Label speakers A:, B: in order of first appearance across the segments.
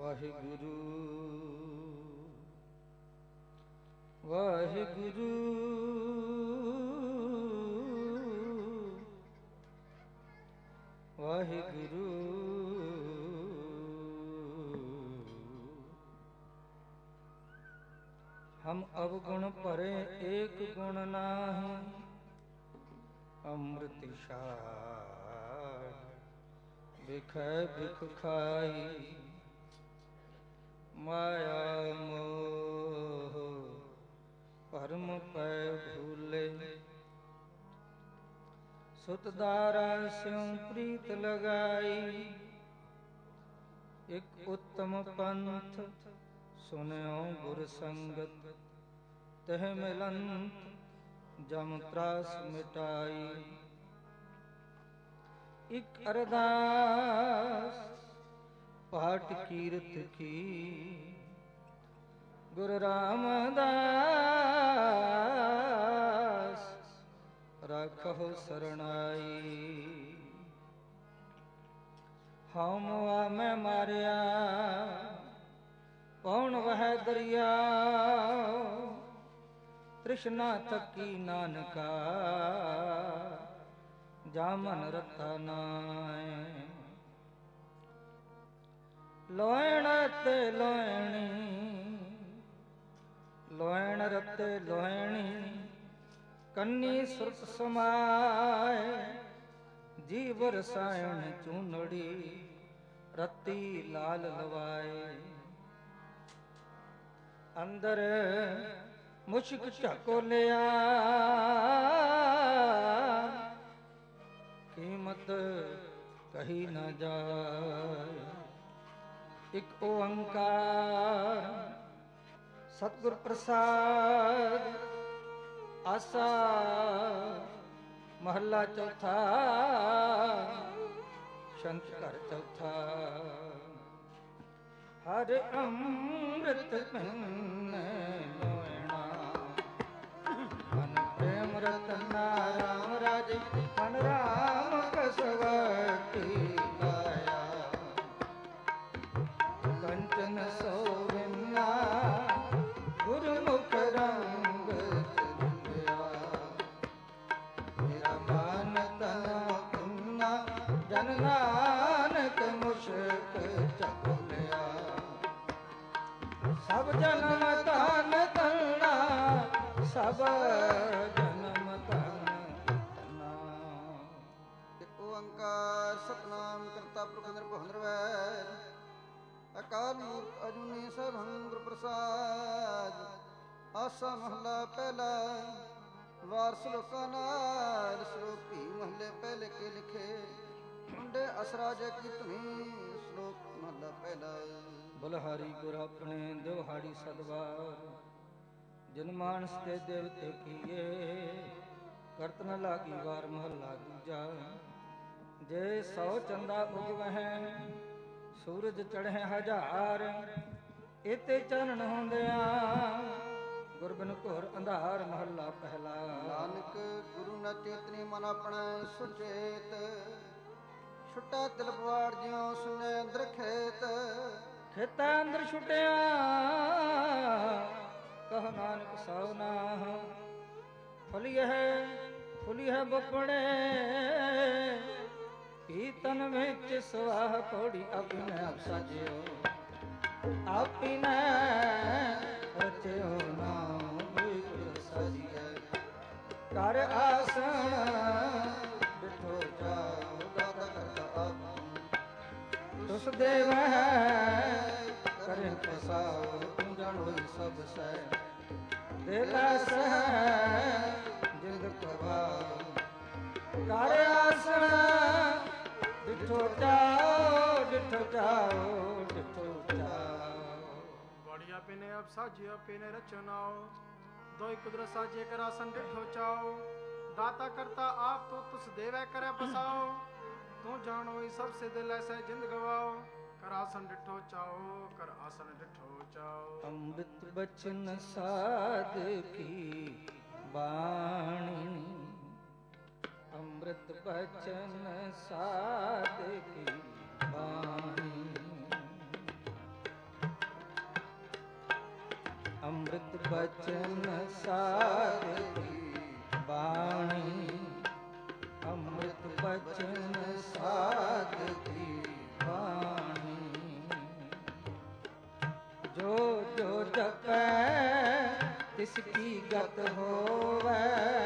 A: ਵਾਹਿਗੁਰੂ ਵਾਹਿਗੁਰੂ ਵਾਹਿਗੁਰੂ हम अवगुण परे एक गुण नाही अमृत शार बिखै बिख खाई माया मोह परम पै भूले सुतदारा स्यों प्रीत लगाई एक उत्तम पंथ सुन्यो गुर संगत तह मिलंत जम त्रास मिटाई इक अरदास पाठ कीरत की गुरु रामदास राखो शरणाई हम मैं मारिया कौन वह दरिया तृष्णा थकी नानका जामन रता नाय लोयण ते लोयणी लोयण रते लोयणी कन्नी सुरत समाय जीव रसायन चूनड़ी रती लाल लवाए अंदर मुश्क झकोलिया कीमत कही न जाए एक ओंकार सतगुर प्रसाद आसा महला चौथा संत घर चौथा हर अमृत पिन्ने लोयना मन प्रेम रतना राम राज मन राम कसवटी गाया कंचन सोविना गुरुमुख रंग चलिया मेरा मान तन पुन्ना जन नानक मुश्क चकुलिया सब जन्म तन तना सब जन्म तन तना ओंकार सतनाम करता पुरख निर्भव निर्वैर अकाल मूर्त अजूनी सरहं गुर प्रसाद आसा महला पहला वार श्लोका नाल श्लोक भी महले पहले के लिखे मुंडे असराज की तुम्हें श्लोक महला पहला बलहारी गुर अपने दिवहाड़ी सदवार जिन मानस के देवते किए करत न लागी वार महला दूजा जे सौ चंदा उगवह सूरज चढ़े हजार इते चरण होंदिया गुरबिन घोर अंधार महला पहला नानक गुरु न चेतनी मन अपना सुचेत छुट्टा तिल पवाड़ ज्यों सुने अंदर खेत खेता अंदर छुटिया कह नानक सावना फलिया है बपड़े कीर्तन में स्वाह पौड़ी अपने आप साजियो अपने रचयो नाम सजिए कर आसन बिठो जाओ दादा करता तुस देव करे पसाओ तुम जानो सब से देला से जिंद कबाओ कर आसन डिठो जाओ डिठो जाओ डिठो जाओ
B: बढ़िया पिने अब साजियो पिने रचनाओ दोई कुदरत साजे कर आसन डिठो चाओ दाता करता आप तो तुस देवे करे पसाओ तू जानो ही सबसे दिल ऐसे जिंद गवाओ कर आसन डिठो चाओ कर आसन डिठो चाओ
A: अमृत बचन साध की बाणी अमृत बचन साध की बाणी
C: ਬਚਨ ਸਾਧ ਕੀ ਬਾਣੀ, ਅੰਮ੍ਰਿਤ ਬਚਨ ਸਾਧ ਕੀ ਬਾਣੀ। ਜੋ ਜੋ ਜਪੈ ਤਿਸ ਕੀ ਗਤ ਹੋਵੈ,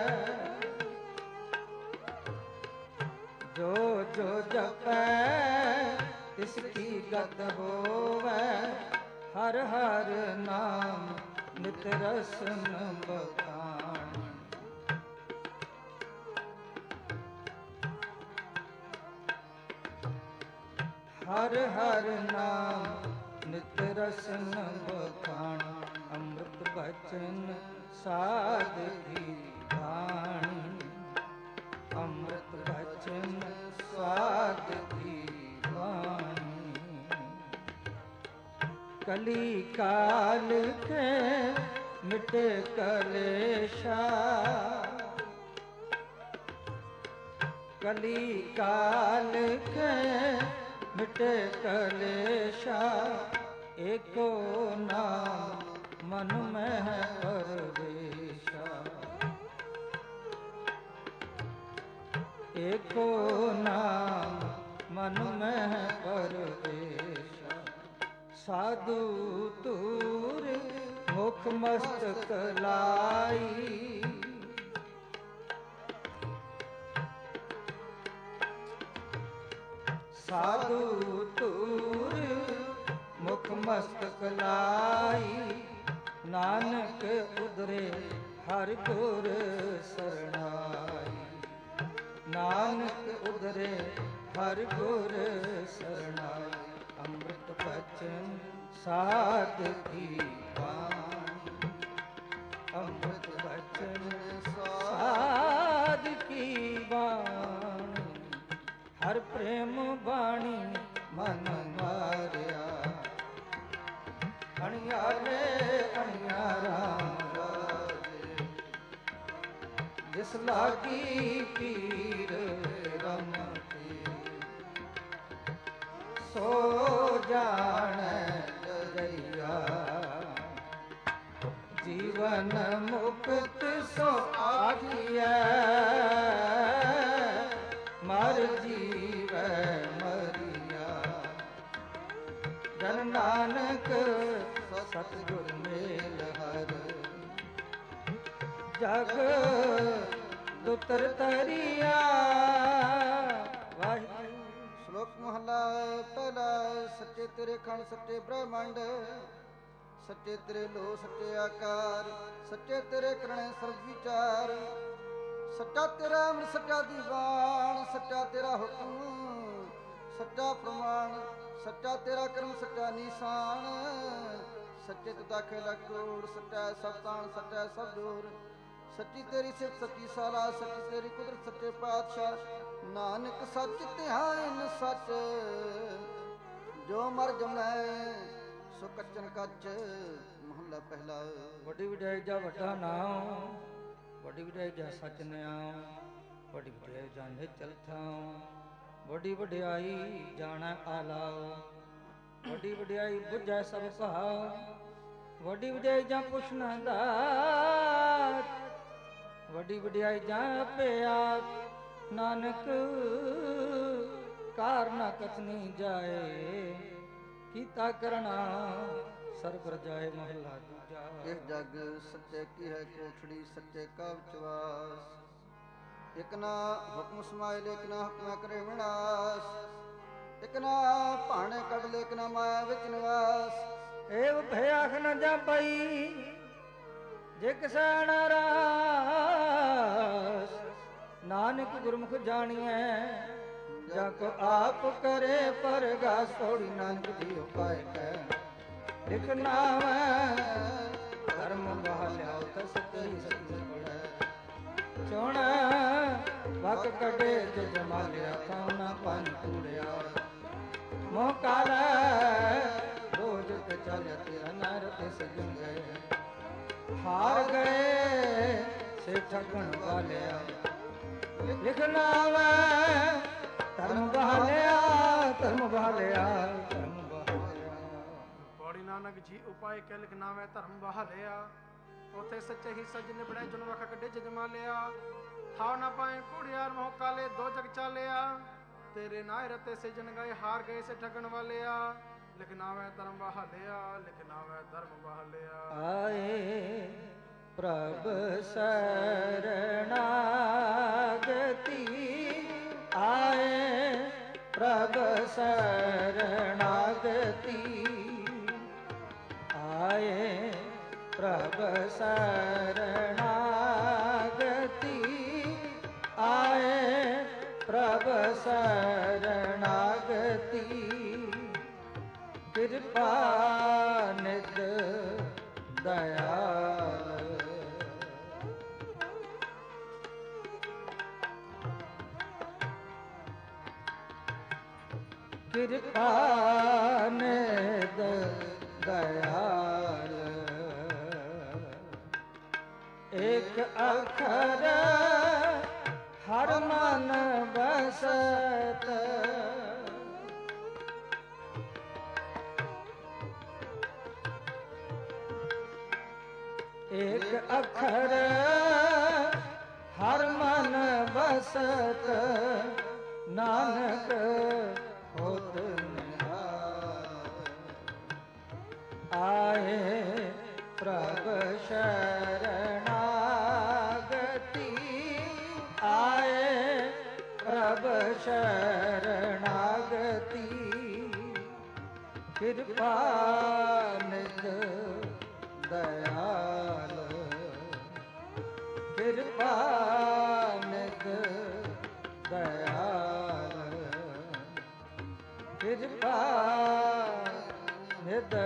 C: ਜੋ ਜੋ ਜਪੈ ਤਿਸ ਕੀ ਗਤ ਹੋਵੈ। ਹਰ ਹਰ ਨਾਮ ਨਿਤ ਰਸਨ ਬਖਾਣ, ਹਰ ਹਰ ਨਾਮ ਨਿਤ ਰਸਨ ਬਖਾਣ। ਅੰਮ੍ਰਿਤ ਬਚਨ ਸਾਧ ਕੀ ਬਾਣੀ, ਅੰਮ੍ਰਿਤ ਬਚਨ ਸਾਧ ਕੀ ਬਾਣੀ। ਕਲੀ ਕਾਲ ਕੇ ਮਿਟੇ ਕਲੇਸ਼ਾ, ਕਲੀ ਕਾਲ ਕੇ ਮਿਟੇ ਕਲੇਸ਼ਾ। ਏਕੋ ਨਾਮ ਮਨ ਮਹਿ ਪਰਵੇਸ਼ਾ, ਏਕੋ ਨਾਮ ਮਨ ਮਹਿ ਪਰਵੇਸ਼ਾ। ਸਾਧੂ ਤੂਰ ਮੁਖ ਮਸਤਕ ਲਾਈ, ਸਾਧੂ ਤੂਰ ਮੁਖ ਮਸਤਕ ਲਾਈ। ਨਾਨਕ ਉਦਰੇ ਹਰਿ ਗੁਰ ਸਰਣਾਈ, ਨਾਨਕ ਉਦਰੇ ਹਰਿ ਗੁਰ ਸਰਣਾਈ। ਅੰਮ੍ਰਿਤ ਬਚਨ ਸਾਧ ਕੀ ਬਾਣੀ, ਅੰਮ੍ਰਿਤ ਬਚਨ ਸਾਧ ਕੀ ਬਾਣੀ। ਹਰ ਪ੍ਰੇਮ ਬਾਣੀ ਮਨ ਮਾਰਿਆ, ਅਣਿਆਰੇ ਅਣਿਆਰਾ ਰਾਜੇ। ਜਿਸ ਲਾਗੀ ਪੀਰ ਰਮਤੀ, ਸੋ ਜਾਣੈ ਦਰਿਆ। ਜੀਵਨ ਮੁਕਤ ਸੋ ਆਖੀਐ, ਮਰ ਜੀਵੈ ਮਰੀਆ। ਜਨ ਨਾਨਕ ਸਤਿਗੁਰ ਮੇਲ ਹਰ, ਜਗ ਦੁਤਰ ਤਰੀਆ। ਵਾਹਿਗੁਰੂ।
A: ਸ਼ਲੋਕ ਮਹਲਾ ਪਹਿਲਾ। ਸੱਚੇ ਤੇਰੇ ਖੰਡ ਸੱਚੇ ਬ੍ਰਹਮੰਡ, ਸੱਚੇ ਤੇਰੇ ਲੋ ਸੱਚੇ ਆਕਾਰ, ਸੱਚੇ ਤੇਰੇ ਕਰਣੇ ਸਰਬ ਵਿਚਾਰ। ਸੱਚਾ ਤੇਰਾ ਅੰਮ੍ਰਿਤ ਸੱਚਾ ਦੀਵਾਨ, ਸੱਚਾ ਤੇਰਾ ਹੁਕਮ ਸੱਚਾ ਪ੍ਰਮਾਣ। ਸੱਚਾ ਤੇਰਾ ਕਰਮ ਸੱਚਾ ਨਿਸ਼ਾਨ, ਸੱਚੇ ਤੇ ਦਾਖੇ ਕੋੜ। ਸੱਚਾ ਸਭ ਤਾਣ ਸੱਚਾ ਸਭ ਜੋਰ, ਸੱਚੀ ਤੇਰੀ ਸਿਫਤ ਸੱਚੀ ਸਾਲਾ। ਸੱਚੀ ਤੇਰੀ ਕੁਦਰਤ ਸੱਚੇ ਪਾਤਸ਼ਾਹ। ਨਾਨਕ ਸੱਚ ਧਿਆਨ ਸੱਚ, ਜੋ ਮਰ ਜਮੈ ਸੋ ਕੱਚਨ ਕੱਚ। ਮਹਲਾ ਪਹਿਲਾ।
C: ਵੱਡੀ ਵਡਿਆਈ ਜਾ ਵੱਡਾ ਨਾਮ, ਵੱਡੀ ਵਡਿਆਈ ਜਾ ਸੱਚ ਨਿਆਮ। ਵੱਡੀ ਵਡਿਆਈ ਜਾ ਨਿਚਲ ਥਾਂ, ਵੱਡੀ ਵਡਿਆਈ ਜਾਣੈ ਆਲਾਓ। ਵੱਡੀ ਵਡਿਆਈ ਬੁਝੈ ਸਭ ਭਾਉ, ਵੱਡੀ ਵਡਿਆਈ ਜਾਂ ਪੁੱਛ ਨਾ ਦਾਤ। ਵੱਡੀ ਵਡਿਆਈ ਜਾਂ ਆਪੇ ਆਪ, ਨਾਨਕ ਕਾਰ ਨਾ ਕਥਨੀ ਜਾਏ। ਕੀਤਾ ਕਰਨਾ ਸਰਬ ਰਜਾਏ। ਮਹਲਾ ਦੂਜਾ।
A: ਇਸ ਜਗ ਸੱਚੇ ਕੀ ਹੈ ਕੋਠੜੀ, ਸੱਚੇ ਕਾ ਵਿਸ਼ਵਾਸ। ਇਕ ਨਾ ਹੁਕਮ ਸਮਾਇਲ, ਇਕ ਨਾ ਹੁਕਮੈ ਕਰੇ ਵਿਨਾਸ਼। ਇਕ ਨਾ ਭਾਣੇ ਕੱਢ ਲੈ, ਇਕ ਨਾ ਮਾਇਆ ਵਿੱਚ ਨਿਵਾਸ।
C: ਏਵ ਭਿਆਖ ਨ ਜਾਪਈ, ਜੇ ਕਿਸੈ ਨ ਰਾਸ। ਨਾਨਕ ਗੁਰਮੁਖ ਜਾਣੀਐ, ਜਾ ਕੋ ਆਪ ਕਰੇ ਪਰਗਾਸ। ਥੋੜੀ ਨਾਨਕ ਜੀ ਉਪਾਇ ਕੈ, ਲਿਖ ਨਾਵੈ ਧਰਮ ਬਹਾਲਿਆ। ਤਸ ਕਈ ਸਤਿ ਪੜੈ, ਚੁਣ ਵਕ ਕਢੇ ਜੋ ਜਮਾਲਿਆ। ਕਾਉਨਾ ਪੰਨ ਕੂੜਿਆ, ਮੋਹ ਕਾਲੈ ਰੋਜ ਤੇ ਚਲਿਆ। ਤੇਰਾ ਨਰ ਤਿਸ ਜੁਨ ਗਏ, ਹਾਰ ਗਏ ਸੇ ਠਗਣ ਵਾਲਿਆ। ਲਿਖ ਨਾਵੈ ਧਰਮ ਬਹਾਲਿਆ, ਧਰਮ ਬਹਾਲਿਆ, ਧਰਮ ਬਹਾਲਿਆ।
B: ਪੌੜੀ ਨਾਨਕ ਜੀ ਉਪਾਏ ਕੈ ਲਿਖ ਨਾਵੈ ਧਰਮ ਬਹਾਲਿਆ। ਉਥੇ ਸੱਚੇ ਹੀ ਸੱਜ ਨਿਬੜੇ ਜੁਨ ਵਖ ਕੱਢੇ ਜਜਮਾ ਲਿਆ ਥਾਉ ਨਾ ਪਾਏ ਕੁੜਿਆਰ ਮੋਹ ਕਾਲੇ ਦੋ ਜਗ ਚਾਲਿਆ ਤੇਰੇ ਨਾਇ ਰਤੇ ਸਿਜਨ ਗਏ ਹਾਰ ਗਏ ਸੇ ਠਗਣ ਵਾਲਿਆ ਲਿਖਣਾ ਵੈ ਧਰਮ ਬਹਾਲਿਆ ਲਿਖਣਾ ਵੈ ਧਰਮ ਬਹਾਲਿਆ
C: ਆਏ ਪ੍ਰਭ ਸਰਣਾਗਤੀ ਆਏ ਪ੍ਰਭ ਸਰਣਾਗਤੀ ਆਏ ਪ੍ਰਭ ਸਰਣਾਗਤੀ ਆਏ ਪ੍ਰਭ ਸਰਣਾਗਤੀ ਕਿਰਪਾ ਨਿਧ ਦਇਆਲ ਕਿਰਪਾ ਨਿਧ ਦਇਆਲ ਏਕ ਅੱਖਰ ਹਰ ਮਨ ਬਸਤ ਏਕ ਅੱਖਰ ਹਰ ਮਨ ਬਸਤ ਨਾਨਕ ਹੋਤ ਨਿਹਾਲ ਆਏ ਪ੍ਰਭ ਸ਼ਰਣਾਗਤੀ ਆਏ ਪ੍ਰਭ ਸ਼ਰਣਾਗਤੀ ਕਿਰਪਾ ਨਿਧ ਦਇਆਲ ਕਿਰਪਾ ਨਿਧ ਦਇਆਲ ਕਿਰਪਾ ਨਿਧ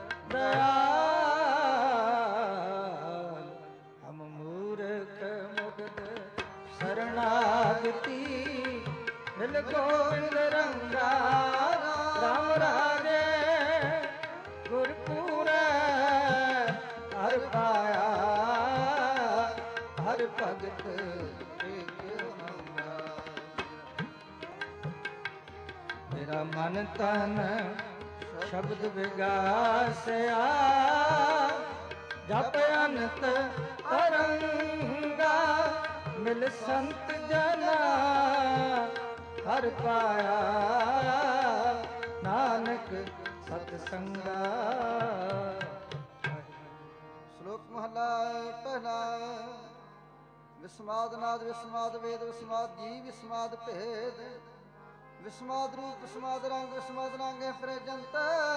C: ਦਇਆਲ ਹਮ ਮੂਰਖ ਮੁਗਧ ਸਰਣਾਗਤੀ ਮਿਲ ਗੋਬਿੰਦ ਰੰਗਾ ਰਾਮ ਰਾਜੇ ਗੁਰਪੂਰੈ ਹਰ ਪਾਇਆ ਹਰ ਭਗਤ ਏਕ ਮੰਗਾ ਮੇਰਾ ਮਨ ਤਨ ਸ਼ਬਦ ਵਿਗਾਸਿਆ ਜਪ ਅਨੰਤ ਤਰੰਗਾ ਮਿਲ ਸੰਤ ਜਨਾ ਹਰ ਪਾਇਆ ਨਾਨਕ ਸਤ ਸੰਗਾ
A: ਸ਼ਲੋਕ ਮਹਲਾ ਪਹਿਲਾ ਵਿਸਮਾਦ ਨਾਦ ਵਿਸਮਾਦ ਵੇਦ ਵਿਸਮਾਦ ਜੀ ਵਿਸਮਾਦ ਭੇਦ ਵਿਸਮਾਦ ਰੂਪ ਵਿਸਮਾਦ ਰੰਗ ਵਿਸਮਾਦ ਰੰਗ ਹੈ ਫਿਰੇ ਜੰਤ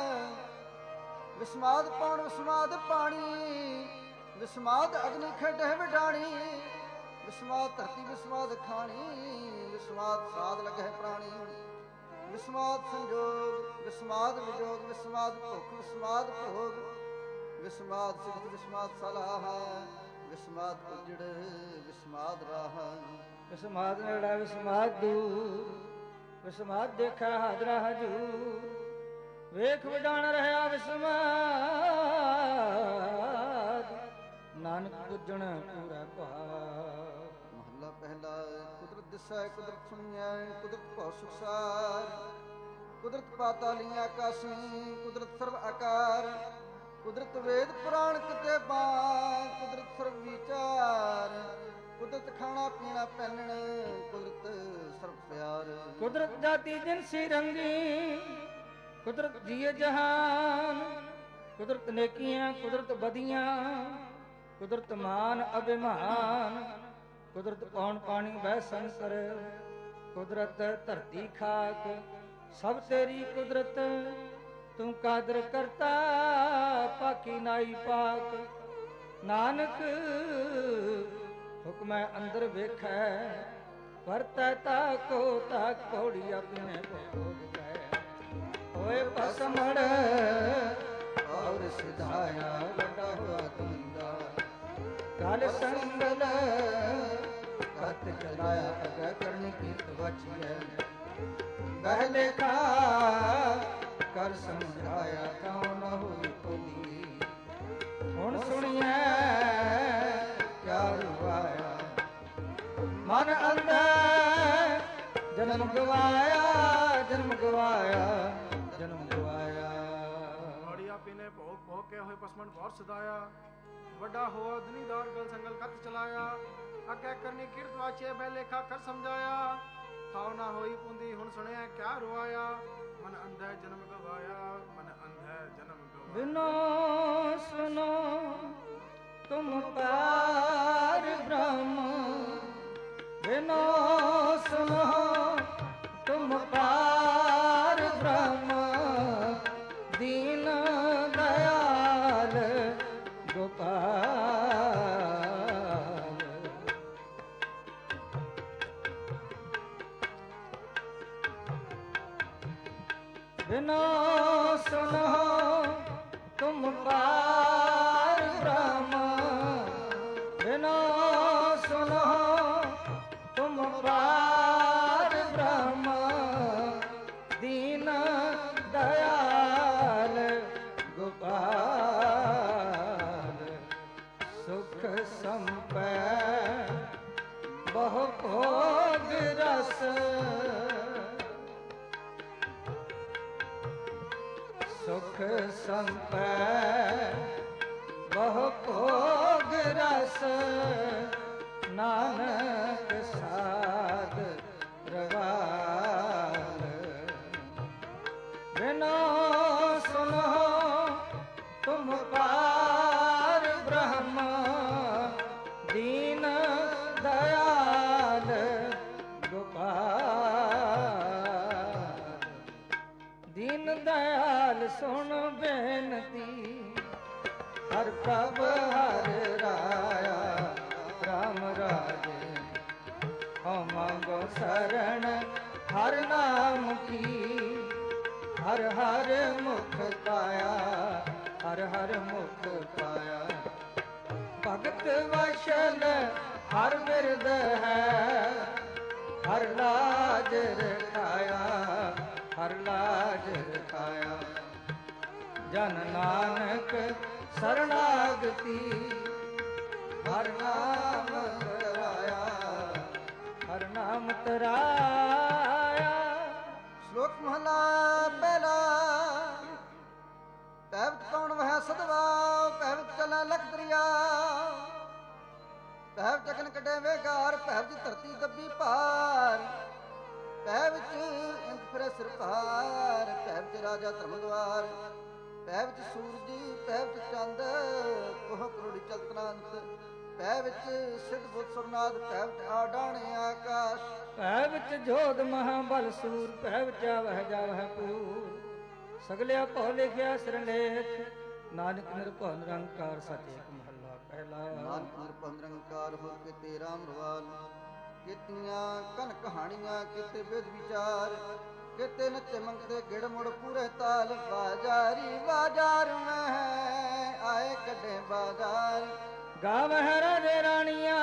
A: ਵਿਸਮਾਦ ਪੌਣ ਵਿਸਮਾਦ ਪਾਣੀ ਵਿਸਮਾਦ ਅਗਨੀ ਖੇਡੇ ਵਿਡਾਣੀ ਵਿਸਮਾਦ ਧਰਤੀ ਵਿਸਮਾਦ ਖਾਣੀ ਵਿਸਮਾਦ ਸਾਧ ਲਗਹਿ ਪ੍ਰਾਣੀ ਵਿਸਮਾਦ ਸੰਜੋਗ ਵਿਸਮਾਦ ਵਿਜੋਗ ਵਿਸਮਾਦ ਭੁੱਖ ਵਿਸਮਾਦ ਭੋਗ ਵਿਸਮਾਦ ਸਿੱਧ ਵਿਸਮਾਦ ਸਲਾਹ ਵਿਸਮਾਦ ਉਜੜ ਵਿਸਮਾਦ ਰਾਹ
C: ਵਿਸਮਾਦ ਨੇੜਾ ਵਿਸਮਾਦ ਦੂਰ ਵਿਸਮਾਦ ਦੇਖਾ ਹਾਜ਼ਰਾ ਹਜੂਰ ਵੇਖ ਵਿਡਾਣ ਰਹਾ ਵਿਸਮਾਦ ਨਾਨਕ ਪੁੱਜਣ ਪੂਰਾ ਭਾਗ
A: ਮਹਲਾ ਪਹਿਲਾ ਕੁਦਰਤ ਦਿਸੈ ਕੁਦਰਤ ਸੁਣੀਐ ਕੁਦਰਤ ਭਉ ਸੁਖਸਾਰ ਕੁਦਰਤ ਪਾਤਾਲੀ ਆਕਾਸੀ ਕੁਦਰਤ ਸਰਵ ਆਕਾਰ ਕੁਦਰਤ ਵੇਦ ਪੁਰਾਣ ਕਿਤੇ ਬਾਣ ਕੁਦਰਤ ਸਰਵ ਵਿਚਾਰ ਕੁਦਰਤ ਖਾਣਾ ਪੀਣਾ ਪਹਿਨਣ ਕੁਦਰਤ ਸਰਬ ਪਿਆਰ
C: ਕੁਦਰਤ ਜਾਤੀ ਜਿਨਸੀ ਰੰਗੀ ਕੁਦਰਤ ਜੀਏ ਜਹਾਨ ਕੁਦਰਤ ਨੇਕੀਆਂ ਕੁਦਰਤ ਬਦੀਆਂ ਕੁਦਰਤ ਮਾਨ ਅਭਿਮਾਨ ਕੁਦਰਤ ਪੌਣ ਪਾਣੀ ਬਹਿ ਸੰਸਰ ਕੁਦਰਤ ਧਰਤੀ ਖਾਕ ਸਭ ਤੇਰੀ ਕੁਦਰਤ ਤੂੰ ਕਾਦਰ ਕਰਤਾ ਪਾਕੀ ਨਾਈ ਪਾਕ ਨਾਨਕ ਹੁਕਮੈ ਅੰਦਰ ਵੇਖੈ ਵਰਤੈ ਤਾਕੋ ਤਾਕ ਪੌੜੀ ਆਪਣੇ ਭੋਗ ਗਏ ਹੋਏ ਭਸਮੜ ਔਰ ਸਿਧਾਇਆ ਵੱਡਾ ਹੋਆ ਤੁੰਦਾ ਕਾਲ ਸੰਗਲ ਕਤ ਚਲਾਇਆ ਅਗੈ ਕਰਨ ਕੀ ਤਵਚੀਐ ਬਹਿ ਲੇਖਾ ਕਰ ਸਮਝਾਇਆ ਕਉ ਨ ਹੋਈ ਭੁਲੀ ਹੁਣ ਸੁਣੀਐ ਕਿਆ ਰੁਵਾਇਆ ਮਨ ਅੰਦਰ ਜਨਮ ਗਵਾਇਆ ਜਨਮ ਗਵਾਇਆ ਜਨਮ ਗਵਾਇਆ
B: ਬੜੀ ਆਪੀ ਨੇ ਮਿਲੇ ਭੋਗ ਭੋਗ ਕੇ ਹੋਏ ਪਸਮਨ ਭੌਰ ਸਦਾਇਆ ਵੱਡਾ ਹੋਆ ਦੁਨੀਦਾਰ ਗਲ ਸੰਗਲ ਕੱਤ ਚਲਾਇਆ ਅੱਗੇ ਕਰਨੀ ਕੀਰਤ ਵਾਚੇ ਬੈਲੇਖਾ ਕਰ ਸਮਝਾਇਆ ਥਾਉ ਨਾ ਹੋਈ ਪੁੰਦੀ ਹੁਣ ਸੁਣਿਆ ਕਿਆ ਰੁਆਇਆ ਮਨ ਅੰਧੈ ਜਨਮ ਗਵਾਇਆ ਮਨ ਅੰਧੈ ਜਨਮ ਗਵਾਇਆ
C: ਬਿਨੋ ਸੁਨੋ ਤੁਮ ਪਾਰ ਬ੍ਰਹਮ ਬਿਨੋ ਸੁਨੋ ਤੁਮ ਪਾਰ ਬ੍ਰਹਮ ਦੀਨ ਦਇਆਲ ਗੋਪਾਲ ਬਿਨੋ ਸੁਨੋ ਤੁਮ ਪਾਰ ਬ੍ਰਹਮ ਬਿਨੋ ਸੁਨੋ ਤੁਮ ਪਾਰ ਬ੍ਰਹਮ ਦੀਨ ਦਇਆਲ ਗੋਪਾਲ ਸੁਖ ਸੰਪੈ ਬਹੁ ਭੋਗ ਰਸ ਸੁਖ ਸੰਪੈ ਬਹੁ ਭੋਗ ਰਸ ਨਾਨਕ ਸਾਧ ਰਵਾਲ ਬਿਨੋ ਸੁਨੋ ਤੁਮ ਪਾਰ ਬ੍ਰਹਮ ਦੀਨ ਦਇਆਲ ਗੋਪਾਲ ਦੀਨ ਦਇਆਲ ਸੁਣ ਬੇਨਤੀ ਹਰ ਪ੍ਰਭ ਹਰ ਰਾਇਆ ਰਾਮ ਰਾਜੇ ਹਉ ਮੰਗੋ ਸਰਣ ਹਰ ਨਾਮ ਕੀ ਹਰ ਹਰ ਮੁਖ ਪਾਇਆ ਹਰ ਹਰ ਮੁਖ ਪਾਇਆ ਭਗਤ ਵਸ਼ਲ ਹਰ ਬਿਰਦ ਹੈ ਹਰ ਲਾਜ ਰਖਾਇਆ ਹਰ ਲਾਜ ਰਖਾਇਆ ਜਨ ਨਾਨਕ ਸਰਣਾਗਤੀ ਹਰ ਨਾਮ ਤਰਾਇਆ ਹਰ ਨਾਮ ਤਰਾਇਆ
A: ਸ਼ਲੋਕ ਮਹਲਾ ਪਹਿਲਾ ਪੈਵਤ ਕੌਣ ਵਹਿ ਸਦਵਾ ਪੈਵਤ ਚਲੈ ਲਖ ਦਰਿਆ ਪੈਵ ਚਕਨ ਕੱਢੇ ਵੇਗਾਰ ਪੈਵ ਦੀ ਧਰਤੀ ਦੱਬੀ ਭਾਰ ਪੈ ਵਿੱਚ ਇੰਦ ਫਿਰੇ ਸਿਰ ਭਾਰ ਪੈ ਵਿੱਚ ਰਾਜਾ ਧਰਮਦਵਾਰ ਪੈ ਵਿੱਚ ਸੂਰਜੀ ਪੈ ਵਿੱਚ ਚੰਦ ਕੋਹ ਕਰੋੜੀ ਚਲਤਨਾੰਤ ਪੈ ਵਿੱਚ ਸਿੱਧ ਬੁੱਧ ਸੁਰਨਾਦ ਪੈ ਵਿੱਚ ਆਡਾਣੇ ਆਕਾਸ਼
C: ਪੈ ਵਿੱਚ ਜੋਧ ਮਹਾਬਲ ਸੂਰ ਪੈ ਵਿੱਚ ਆਵਹਿ ਜਾਵਹਿ ਪੂਰ ਸਗਲਿਆ ਭਉ ਲਿਖਿਆ ਸਿਰਲੇਖ ਨਾਨਕ ਨਿਰਭਉ ਨਿਰੰਕਾਰ ਸਚ ਏਕ ਮਹੱਲਾ ਪਹਿਲਾ
A: ਨਾਨਕ ਨਿਰਭਉ ਨਿਰੰਕਾਰ ਹੋ ਕੇ ਤੇਰਾ ਅਮਰਵਾਲ ਕਿਤਨੀਆਂ ਕਨ ਕਹਾਣੀਆਂ ਕਿਤੇ ਵਿਦ ਵਿਚਾਰ ਕਿਤੇ ਨੱਚੇ ਮੰਗਦੇ ਗਿੜ ਮੁੜ ਪੂਰੇ ਤਾਲ ਬਾਜ਼ਾਰੀ ਬਾਜ਼ਾਰ ਮੈਂ ਆਏ ਕੱਢੇ ਬਾਜ਼ਾਰ
C: ਗਾਵਹਿ ਰਾਜੇ ਰਾਣੀਆਂ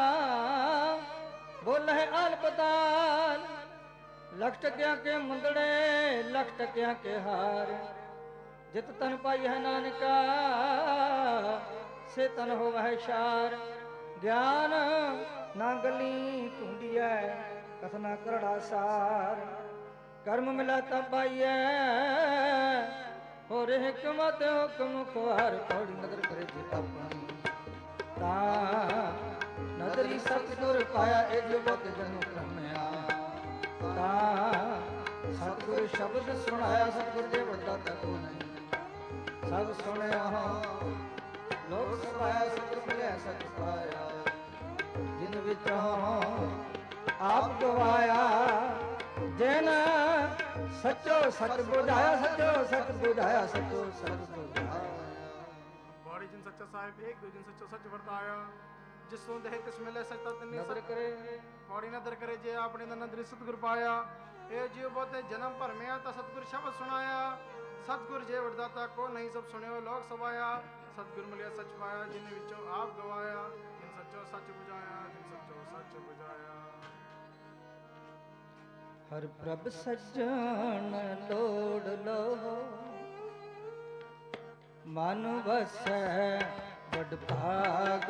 C: ਬੋਲੇ ਅਲਪਤਾਲ ਲਖ ਟਕਿਆਂ ਕੇ ਮੁੰਦੜੇ ਲਖ ਟਕਿਆਂ ਕੇ ਹਾਰ ਜਿਤ ਤਨ ਪਾਈ ਹੈ ਨਾਨਕਾ ਸੇ ਤਨ ਹੋਵਹਿ ਸ਼ਾਰ ਗਿਆਨ ਨਾ ਗਲੀ ਢੂੰਡੀਐ ਕਥਨਾ ਕਰੜਾ ਸਾਰ ਕਰਮ ਮਿਲਾ ਤਾ ਪਾਈਐ ਹੋਰ ਹਕਮਤ ਹੁਕਮ ਖੁਆਰ ਪੌੜੀ ਨਦਰ ਕਰੇ ਜੇ ਆਪਣੀ ਤਾਂ ਨਦਰੀ ਸਤਿਗੁਰ ਪਾਇਆ ਇਹ ਜੋ ਬਤ ਜਨੂ ਕਰਮਿਆ ਤਾਂ ਸਤਿਗੁਰ ਸ਼ਬਦ ਸੁਣਾਇਆ ਸਤਿਗੁਰ ਦੇ ਵੱਡਾ ਤਕੋ ਨਹੀਂ ਸਭ ਸੁਣਿਆ ਹੋ ਲੋਕ ਸਭਾਇਆ ਸਤਿਗੁਰ ਮਿਲਿਆ ਸਚ ਪਾਇਆ ਜਿਨ ਵਿੱਚ ਆਪ ਗਵਾਇਆ ਜਿਨ ਸਚੋ ਸਚ ਬੁਝਾਇਆ ਸਚੋ ਸਚ ਬੁਝਾਇਆ ਸਚੋ ਸਚ ਬੁਝਾਇਆ
B: ਬਾੜੀ ਜਿਨ ਸੱਚਾ ਸਾਹਿਬ ਏਕ ਦੂਜਨ ਸੱਚੋ ਸੱਚ ਵਰਤਾਇਆ ਜਿਸ ਤੋਂ ਦੇਹ ਤਿਸ ਮਿਲੇ ਸਚਤਾ ਤਨੇ
C: ਨਦਰ ਕਰੇ
B: ਬਾੜੀ ਨਦਰ ਕਰੇ ਜੇ ਆਪਣੇ ਦਾ ਨਦਰ ਸਤਿਗੁਰ ਪਾਇਆ ਇਹ ਜੀਵ ਬੋਤੇ ਜਨਮ ਭਰਮਿਆ ਤਾਂ ਸਤਿਗੁਰ ਸ਼ਬਦ ਸੁਣਾਇਆ ਸਤਿਗੁਰ ਜੇ ਵਰਦਾਤਾ ਕੋ ਨਹੀਂ ਸਭ ਸੁਣਿਓ ਲੋਕ ਸਵਾਇਆ ਸਤਿਗੁਰ ਮਿਲਿਆ ਸੱਚ ਪਾਇਆ ਜਿਨ ਵਿੱਚੋਂ ਆਪ ਗਵਾਇਆ ਜਿਨ ਸੱਚੋ ਸੱਚ ਬੁਝਾਇਆ ਜਿਨ ਸੱਚੋ ਸੱਚ ਬੁਝਾਇਆ
C: ਹਰ ਪ੍ਰਭ ਸੱਜਣ ਲੋੜ ਲੋ ਮਨ ਵਸੈ ਵਡ ਭਾਗ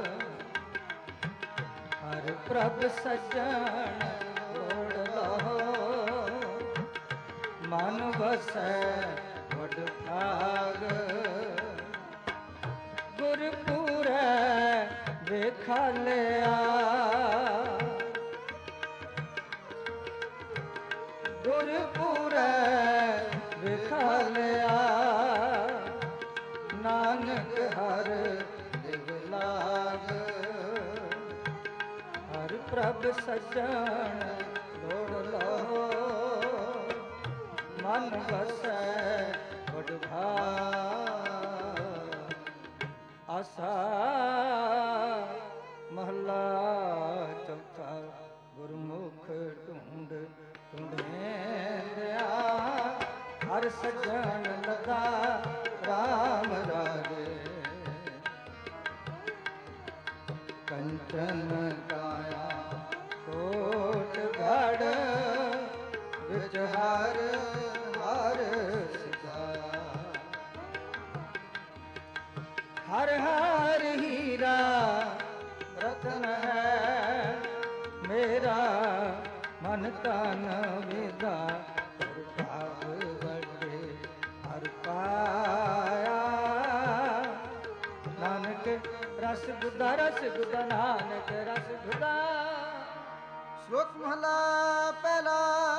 C: ਹਰ ਪ੍ਰਭ ਸੱਜਣ ਲੋੜ ਲੋ ਮਨ ਵਸੈ ਵਡ ਭਾਗ ਗੁਰਪੂਰੈ ਵੇਖਾਲਿਆ ਗੁਰਪੂਰੈ ਵੇਖਾਲਿਆ ਨਾਨਕ ਹਰ ਦਿਵ ਲਾਗ ਹਰ ਪ੍ਰਭ ਸਜਣ ਲੋੜ ਲੋ ਮਨ ਵਸੈ ਵਡ ਭਾਗ ਆਸਾ ਮਹਲਾ ਚੌਥਾ ਗੁਰਮੁਖ ਢੂੰਡ ਢੂੰਡਿਆ ਹਰ ਸਜਣ ਲਗਾ ਰਾਮ ਰਾਜੇ ਕੰਚਨ ਕਾਇਆ ਕੋਟ ਘੜ ਵਿੱਚ ਹਰ ਹਰ ਸਿਖਾਇਆ ਹਰ ਹਰ ਹੀਰਾ ਰਤਨ ਹੈ ਮੇਰਾ ਮਨ ਤਨ ਵਿਦਾ ਭਾਗ ਵੱਡੇ ਹਰ ਪਾਇਆ ਨਾਨਕ ਰਸ ਗੁਦਾ ਨਾਨਕ ਰਸ ਗੁਦਾ
A: ਸ਼ਲੋਕ ਮਹਲਾ ਪਹਿਲਾ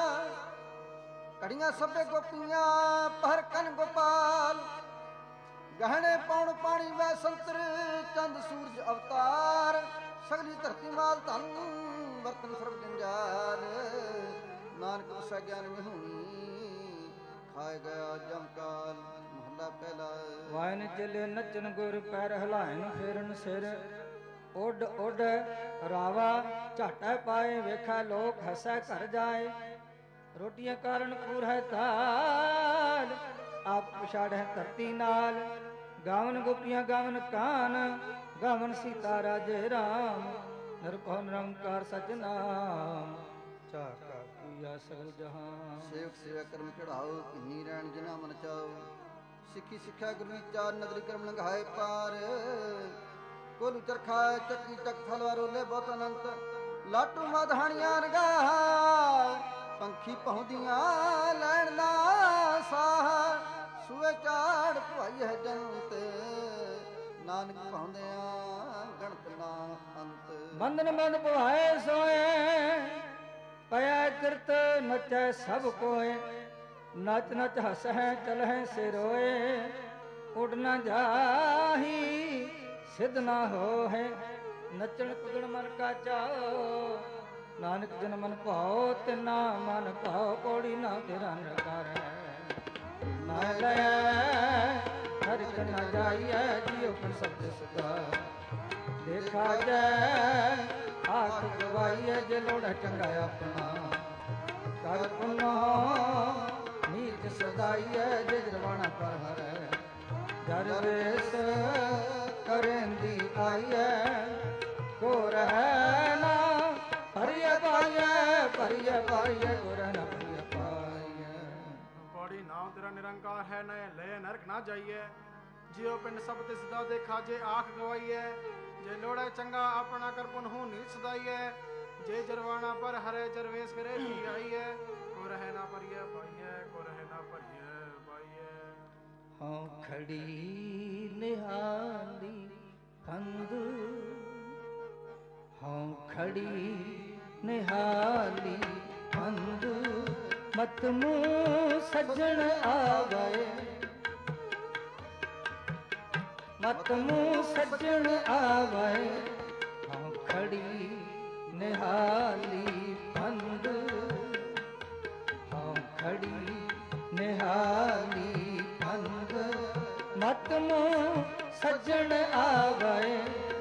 A: ਕੜੀਆਂ ਸਭੇ ਗੋਪੀਆਂ ਪਰ ਕਨ ਗੋਪਾਲ ਗਹਿਣੇ ਪਾਉਣ ਪਾਣੀ ਵੈ ਸੰਤਰ ਚੰਦ ਸੂਰਜ ਅਵਤਾਰ ਸਗਲੀ ਧਰਤੀ ਮਾਲ ਧਨ ਵਰਤਨ ਸਰਬ ਜੰਜਾਲ ਨਾਨਕ ਵਸੈ ਗਿਆਨ ਨਿਹੂਣੀ ਖਾਏ ਗਿਆ ਜਮਕਾਲ ਮਹਲਾ ਪਹਿਲਾ
C: ਵਾਇਨ ਚਲੇ ਨੱਚਨ ਗੁਰ ਪੈਰ ਹਲਾਇਨ ਫੇਰਨ ਸਿਰ ਉੱਡ ਉੱਡ ਰਾਵਾ ਝਾਟਾ ਪਾਏ ਵੇਖਾ ਲੋਕ ਹਸੈ ਘਰ ਜਾਏ ਰੋਟੀਆਂ ਕਾਰਨ ਪੂਰ ਹੈ ਤਾਲ ਆਪ ਪਛਾੜੈ ਧਰਤੀ ਨਾਲ ਗਾਵਨ ਗੋਪੀਆਂ ਗਾਵਨ ਕਾਨ ਗਾਵਨ ਸੀਤਾ ਰਾਜੇ ਰਾਮ ਨਿਰਭਉ ਨਿਰੰਕਾਰ ਸਚਨਾਮ ਚਾਕਾ ਕੀਆ ਸਗਲ ਜਹਾਂ
A: ਸੇਵਕ ਸੇਵਾ ਕਰਮ ਚੜਾਓ ਕਿੰਨੀ ਰਹਿਣ ਜਿਨਾ ਮਨ ਚਾਓ ਸਿੱਖੀ ਸਿੱਖਿਆ ਗੁਰੂ ਵਿਚਾਰ ਨਦਰੀ ਕਰਮ ਲੰਘਾਏ ਪਾਰ ਕੋਲੂ ਚਰਖਾ ਚੱਕੀ ਚੱਕ ਥਲਵਾਰ ਰੋਲੇ ਬਹੁਤ ਅਨੰਤ ਲਾਟੂ ਮਧਾਣੀਆਂ ਨਗਾ ਪੰਖੀ ਪਹੁੰਦੀਆਂ ਲੈਣ ਨਾ ਸਾਹ ਸੂਏ ਚਾੜ ਭਵਾਈ ਹੈ ਜੰਤ ਨਾਨਕ ਪਹੁੰਦਿਆਂ ਗਣਤ ਨਾ ਅੰਤ
C: ਬੰਧਨ ਬੰਦ ਭਵਾਏ ਸੋਏ ਪਿਆ ਕਿਰਤ ਨਚੈ ਸਭ ਕੋਏ ਨਚ ਨਚ ਹਸਹਿ ਚਲਹਿ ਸਿਰੋਏ ਉਡ ਨਾ ਜਾਹੀ ਸਿਧ ਨਾ ਹੋਹਿ ਨਚਣ ਕੁਦਣ ਮਨ ਕਾ ਚਾਓ ਨਾਨਕ ਜਨ ਮਨ ਭਾਉ ਤਿਨਾ ਮਨ ਭਾਉ ਕੋੜੀ ਨਾ ਤੇਰਾ ਨਕਾਰ ਨਾ ਲੈ ਹਰਿ ਨਾ ਜਾਈਐ ਜਿਉ ਪਰ ਸਬਦ ਸਦਾ ਦੇਖਾ ਜੈ ਆਖ ਗਵਾਈਐ ਜੇ ਲੋੜ ਚੰਗਾ ਆਪਣਾ ਕਰ ਪੁਨਾ ਨੀਚ ਸਦਾਈਐ ਜੇ ਜਰਵਾਣਾ ਪਰ ਹਰੈ ਜਰ ਵੇਸ ਕਰੇਂਦੀ ਆਈਐ ਕੋ ਰਹਿ ਨਾ ਭਰੀਏ ਪਾਈਐ ਗੁਰ ਨ ਭਰੀਏ ਪਾਈਐ
B: ਪੌੜੀ ਨਾਮ ਤੇਰਾ ਨਿਰੰਕਾਰ ਹੈ ਨਾ ਲੈ ਨਰਕ ਨਾ ਜਾਈਏ ਜਿਉ ਪਿੰਡ ਸਭ ਤੇ ਸਦਾ ਦੇਖਾ ਜੇ ਆਖ ਗਵਾਈਐ ਜੇ ਲੋੜੈ ਚੰਗਾ ਆਪਣਾ ਕਰ ਪੁਨਹੁ ਨੀਚ ਸਦਾਈਐ ਜੇ ਜਰਵਾਣਾ ਪਰ ਹਰੇ ਜਰਵੇਸ ਕਰੇ ਕੀ ਆਈਐ ਕੋ ਰਹਿ ਨਾ ਭਰੀਏ ਪਾਈਐ ਕੋ ਰਹਿ ਨਾ ਭਰੀਏ ਪਾਈਐ
C: ਹਉ ਖੜੀ ਨਿਹਾਲੀ ਫੰਦ ਹਉ ਖੜੀ ਨਿਹਾਲੀ ਫੰਦ ਮਤ ਮੂੰ ਸੱਜਣ ਆਵੇ ਮਤ ਮੂੰ ਸੱਜਣ ਆਵੇ ਹਉ ਖੜੀ ਨਿਹਾਲੀ ਫੰਦ ਹਉ ਖੜੀ ਨਿਹਾਲੀ ਫੰਦ ਮਤ ਮੂੰ ਸੱਜਣ ਆਵੇ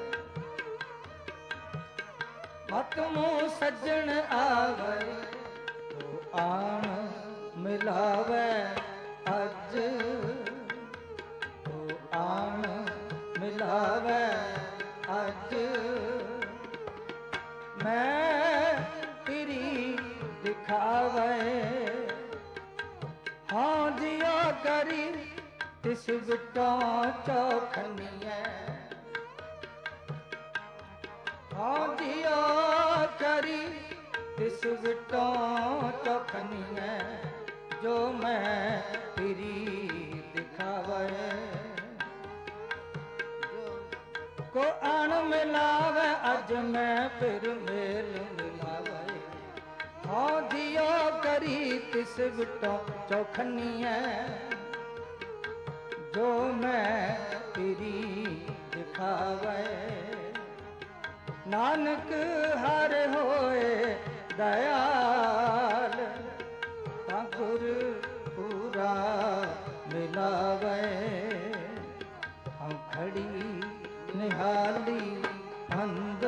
C: ਮਤ ਮੂੰ ਸੱਜਣ ਆਵੇ ਤੋ ਆਣ ਮਿਲਾਵੇ ਅੱਜ ਤੋ ਆਣ ਮਿਲਾਵੇ ਅੱਜ ਮੈਂ ਤੇਰੀ ਦਿਖਾਵੇ ਹਾਂ ਜਿਆ ਕਰੀ ਤਿਸ ਵਿਟਾਂ ਚੌਖਨੀਐ ਹਾਂ ਜਿਆ ਕਰੀ ਤਿਸ ਵਿਟਾਂ ਚੌਖਨੀਐ ਜੋ ਮੈਂ ਤੇਰੀ ਦਿਖਾਵੇ को आन मिलावे अज मैं फिर मेल मिलावे हाँ दियो करी तिस बिटो चौखनिया जो मैं तेरी दिखावे नानक हर होए दयाल गुर पूरा मिलावे हम खड़ी निहाली अंद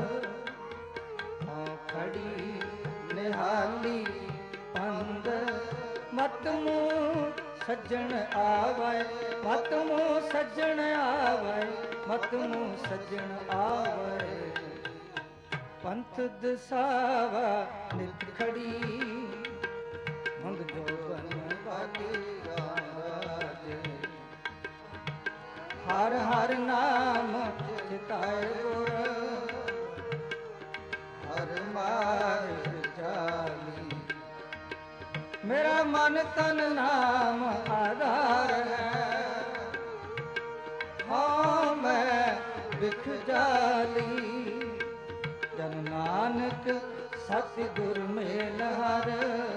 C: हम खड़ी निहाली अंद मत मुँह सज्जन आवे मत मुँह सज्जन आवे मत मुँह सज्जन आवे पंथ दसावा नित खड़ी मंग जोबन बागी राज हर हर नाम चिताए गुर हर मार्ग चाली मेरा मन तन नाम आधार है हाँ मैं बिख जाली जन नानक सतगुर मेल हर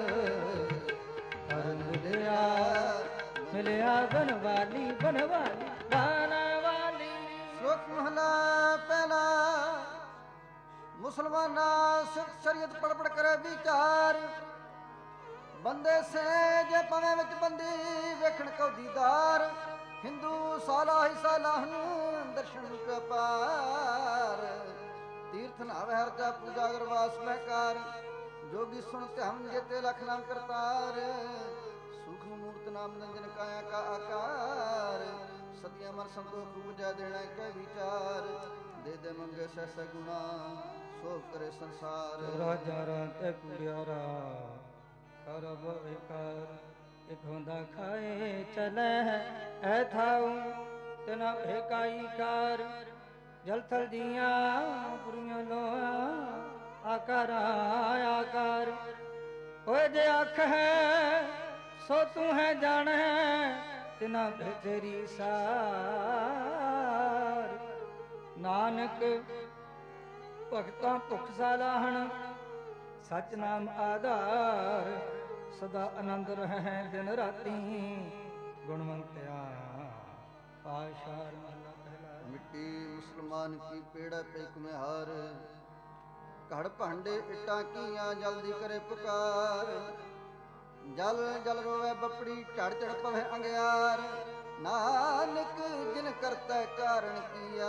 C: हर मिलिया मिलिया बनवाली बनवाली बनवाली
A: ਸ਼ਲੋਕ ਮਹਲਾ ਪਹਿਲਾ ਮੁਸਲਮਾਨਾ ਸਿੱਖ ਸ਼ਰੀਅਤ ਪੜ ਪੜ ਕਰੇ ਵਿਚਾਰ ਬੰਦੇ ਸੇ ਜੇ ਪਵੇਂ ਵਿੱਚ ਬੰਦੀ ਵੇਖਣ ਕੋ ਦੀਦਾਰ ਹਿੰਦੂ ਸਾਲਾ ਹੀ ਸਾਲਾਹ ਨੂੰ ਦਰਸ਼ਨ ਕਪਾਰ ਤੀਰਥ ਨਾਵੇ ਹਰ ਜਾ ਪੂਜਾ ਗਰਵਾਸ ਮਹਿਕਾਰ जोगी सुनते हम जेते लख नाम करतार सूक्ष्म मूर्त नाम नंजन काया का आकार सतिया मन संतो पूजा देना के विचार दे दे मंगे सस गुना सो करे संसार
C: राजा राते कुड़ियारा करब एकार एक होंदा खाए चले ऐ थाऊ तना एकाई कार जल थल दिया पुरिया लोआ आकार आकार ओए जे आख है सो तू है जान है तिना तेरी सार नानक भगतां भुख सालाहण सच नाम आधार सदा आनंद रहे दिन राती गुणवंत्या पाशार महला पहला
A: मिट्टी मुसलमान की पेड़ा पे कुम्हार ਘੜ ਭਾਂਡੇ ਇੱਟਾਂ ਕੀਆਂ ਜਲਦੀ ਕਰੇ ਪੁਕਾਰ ਜਲ ਜਲ ਰੋਵੇ ਬੱਪੜੀ ਝੜ ਝੜ ਪਵੇ ਅੰਗਿਆਰ ਨਾਨਕ ਜਿਨ ਕਰਤਾ ਕਾਰਨ ਕੀਆ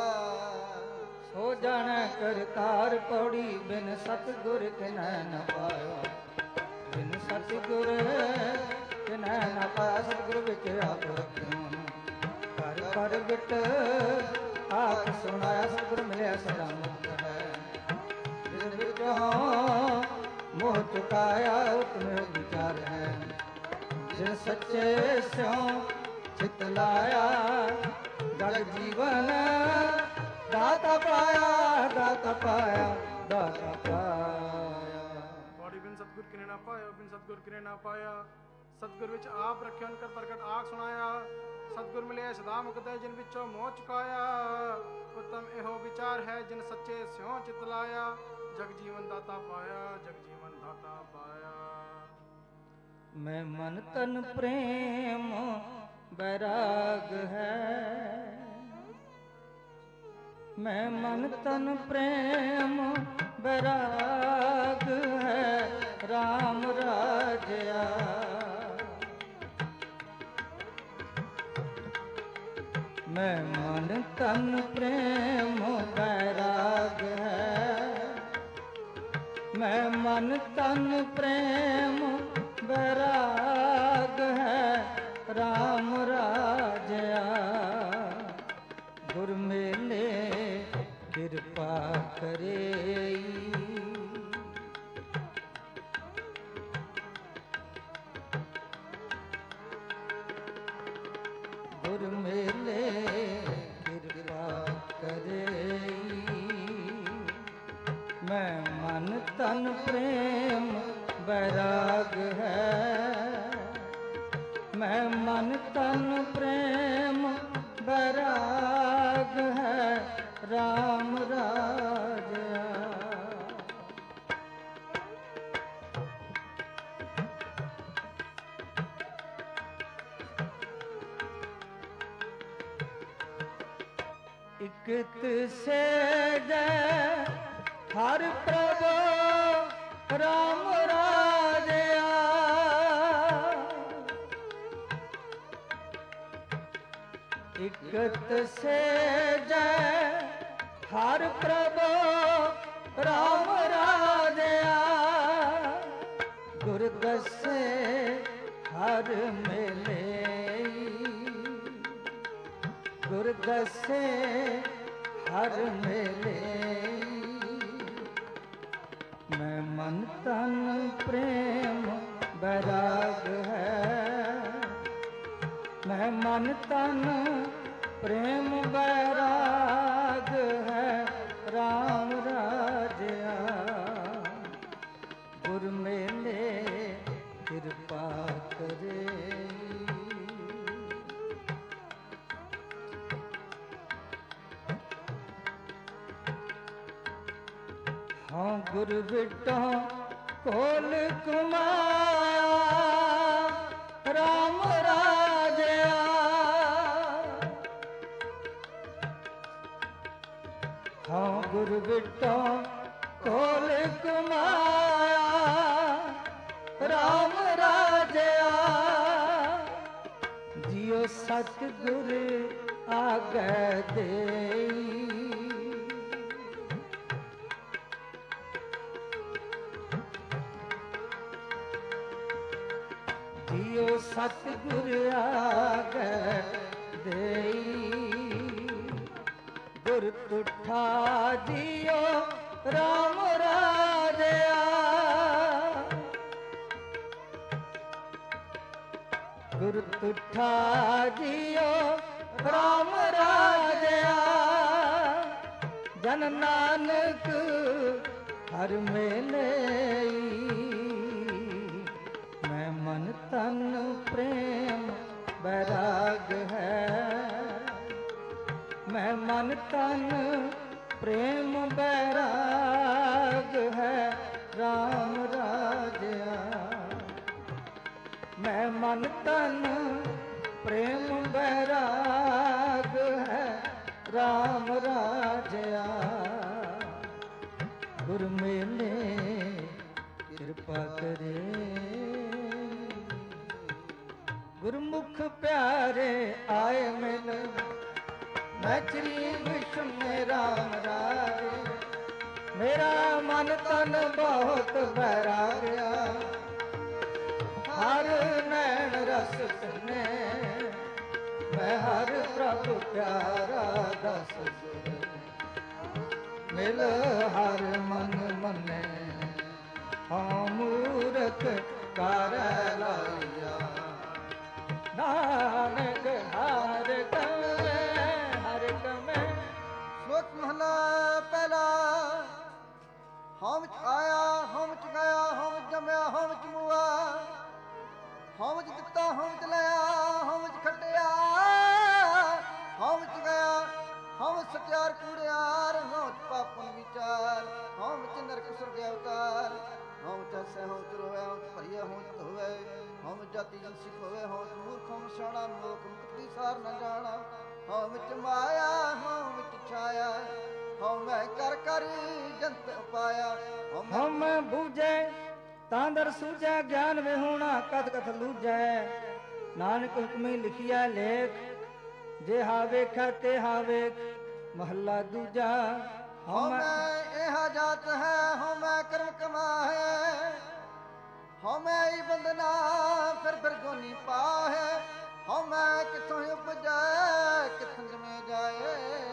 C: ਸੋ ਜਾਣੈ ਕਰਤਾਰ ਪੌੜੀ ਬਿਨ ਸਤਿਗੁਰ ਕਿਨੈ ਨ ਪਾਇਓ ਬਿਨ ਸਤਿਗੁਰ ਕਿਨੈ ਨ ਪਾਇਆ ਸਤਿਗੁਰ ਵਿੱਚ ਆਪ ਰੱਖਿਓ ਕਰ ਕਰ ਬਿਟ ਆਪ ਸੁਣਾਇਆ ਸਤਿਗੁਰ ਮਿਲਿਆ ਸਦਾ ਮੁਕਤ ਹੈ मोह चुकाया तुम्हें विचार है जिन सच्चे स्यों चित लाया जग जीवन दाता पाया दाता पाया दाता पाया
B: बॉडी बिन सतगुर किने ना पाया बिन सतगुर किने ना पाया सतगुर विच आप रखियो कर प्रगट आख सुनाया सतगुर मिले सदा मुक्त है जिन विचों मोह चुकाया उत्तम एहो विचार है जिन सच्चे स्यों चित लाया जग जीवन दाता पाया जग जीवन दाता पाया
C: मैं मन तन प्रेम बैराग है मैं मन तन प्रेम बैराग है राम राजया मैं मन तन प्रेम बैराग है मैं मन तन प्रेम बैराग है राम राजया गुर मेले कृपा करे गुर मेले कृपा करे मैं मन तन प्रेम बैराग है मैं मन तन प्रेम बैराग है राम राजया। इकत से जय हर प्रभु राम राजया। इकत से जय हर प्रभु राम राजया। गुरदस से हर मिले गुरदस से हर मिले। मैं मन तन प्रेम बैराग है। मैं मन तन प्रेम बैराग है राम राजया। गुर मेले कृपा करे। हाँ गुर बिटा कोल कुमाया राम राजया। हाँ गुर बिटा कोल कुमाया राम राजया। जियो सतगुर आगे दे। जियो सतगुर आगे देई। गुर तुठा जियो राम राजया। गुर तुठा जियो राम राजया। जन नानक हर मेले। मन तन प्रेम बैराग है। मैं मन तन प्रेम बैराग है राम राजया। मैं मन तन प्रेम बैराग है राम राजया। गुर मेले कृपा करे। गुरमुख प्यारे आए मिल। मैं श्री विष्णु राम राजे। मेरा मन तन बहुत बैराग्या। हर नैन रस ने मैं हर प्रभु प्यारा दस। मिल हर मन मने। हाँ मूरख कर लाया। नानक हर कमे हर कमे।
A: श्लोक महला पहला। हम आया हम गया हम जमया हम मुआ। हम दिता हम लिया हम खटिया। हम गया हम सत्यार कूड़ियार। हम पापन विचार हम नरक स्वर्ग अवतार। हम जैसे हम रोए हम भरिया हम धोवे। हम जाति जन सिख होवे हम मूर्ख हम सियाणा लोक मुक्ति सार न जाना। हम विच माया हम विच छाया। हम कर कर जंत उपाया।
C: हम बूझे तांदर सूझे ज्ञान विहूणा कथ कथ लूझे। नानक हुक्मी लिखिया लेख। जे हा वेखा ते हा वेख महला दूजा।
A: हम यह जात है हम कर्म कमाए। हमें ही बंदना फिर जोनी पाए। हमें किथों उपजाए किथों जमे जाए।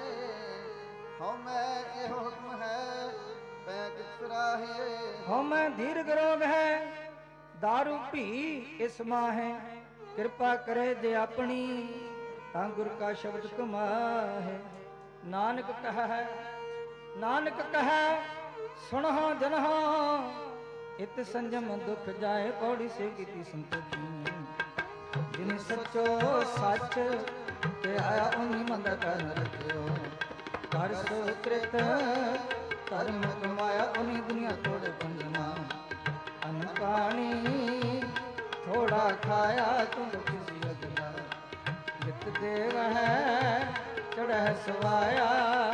A: हमें ये हुक्म है पै किसराहे।
C: हमें दीर्घ रोग है दारू पी इस माहे। कृपा करे जे अपनी ता गुर का शब्द कमाहे। नानक कह सुनहो जनहो। इत संजम दुख जाए पौड़ी से कीती संतोखी। जिन सचो सच ਤੇ ਆਇਆ ਉਨੀ ਮੰਦ ਕਰਨ ਰਖਿਓ ਕਰ ਸੁਕ੍ਰਿਤ ਧਰਮ ਕਮਾਇਆ ਉਨੀ ਦੁਨੀਆ ਤੋੜੇ ਬੰਦਨਾ ਅਨ ਪਾਣੀ ਥੋੜਾ ਖਾਇਆ ਤੁਮ ਕਿਸੇ ਅਗਲਾ ਜਿਤ ਦੇਵ ਹੈ ਚੜ੍ਹੈ ਸਵਾਇਆ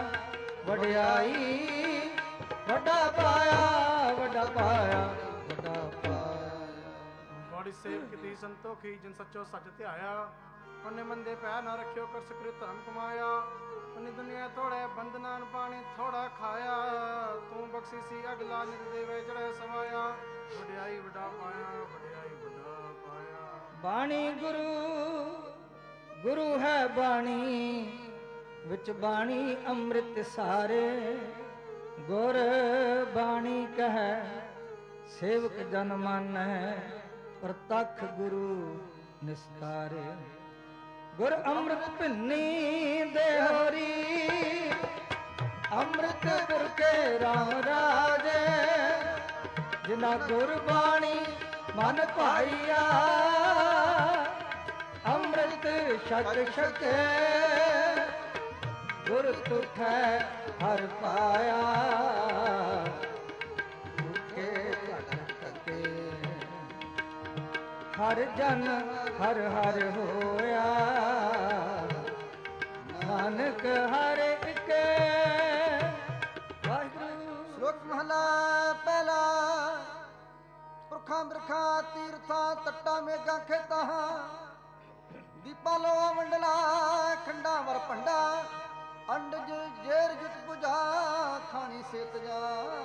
C: ਵਡਿਆਈ ਵੱਡਾ ਪਾਇਆ ਵੱਡਾ ਪਾਇਆ ਵੱਡਾ ਪਾਇਆ
B: ਬੜੀ ਸੇਵ ਕੀਤੀ ਸੰਤੋਖੀ ਜਿਨ ਸੱਚੋ ਸੱਚ ਧਿਆਇਆ ਉਹਨੇ ਮੰਦੇ ਪੈ ਨਾ ਰੱਖਿਓ ਕਰ ਸਕ੍ਰਿਤ ਧਰਮ ਕਮਾਇਆ ਉਹਨੇ ਦੁਨੀਆ ਥੋੜੇ ਬੰਦਨਾਨ ਪਾਣੀ ਥੋੜਾ ਖਾਇਆ ਤੂੰ ਬਖਸ਼ੀ ਸੀ ਅਗਲਾ ਨਿਤ ਦੇਵੇ ਚੜ੍ਹੈ ਸਵਾਇਆ ਵਡਿਆਈ ਵੱਡਾ ਪਾਇਆ ਵਡਿਆਈ ਵੱਡਾ ਪਾਇਆ
C: ਬਾਣੀ ਗੁਰੂ ਹੈ ਬਾਣੀ ਵਿੱਚ ਬਾਣੀ ਅੰਮ੍ਰਿਤ ਸਾਰੇ ਗੁਰ ਬਾਣੀ ਕਹੈ ਸੇਵਕ ਜਨ ਮਾਨੈ ਪ੍ਰਤੱਖ ਗੁਰੂ ਨਿਸਤਾਰੇ ਗੁਰ ਅੰਮ੍ਰਿਤ ਭਿੰਨੀ ਦੇਹਰੀ ਅੰਮ੍ਰਿਤ ਗੁਰ ਕੇ ਰਾਮ ਰਾਜੇ ਜਿਨਾ ਗੁਰ ਬਾਣੀ ਮਨ ਭਾਈਆ ਅੰਮ੍ਰਿਤ ਛਕ ਛਕੇ ਗੁਰ ਤੁਠੈ ਹਰ ਪਾਇਆ ਤੁਕੇ ਘਟ ਟਕੇ ਹਰ ਜਨ ਹਰ ਹਰ ਹੋਇਆ ਨਾਨਕ ਹਰ ਇੱਕ ਵਾਹਿਗੁਰੂ
A: ਸ਼ਲੋਕ ਮਹਲਾ ਪਹਿਲਾ ਪੁਰਖਾਂ ਬਿਰਖਾਂ ਤੀਰਥਾਂ ਤੱਟਾਂ ਮੇਘਾਂ ਖੇਤਾਂ ਦੀਪਾਂ ਲੋਆ ਮੰਡਲਾ ਖੰਡਾਂ ਵਰ ਭੰਡਾ ਅੰਡਜ ਜੇਰ ਜਿਤ 부ਝਾ ਖਾਣੀ ਸੇਤ ਜਾ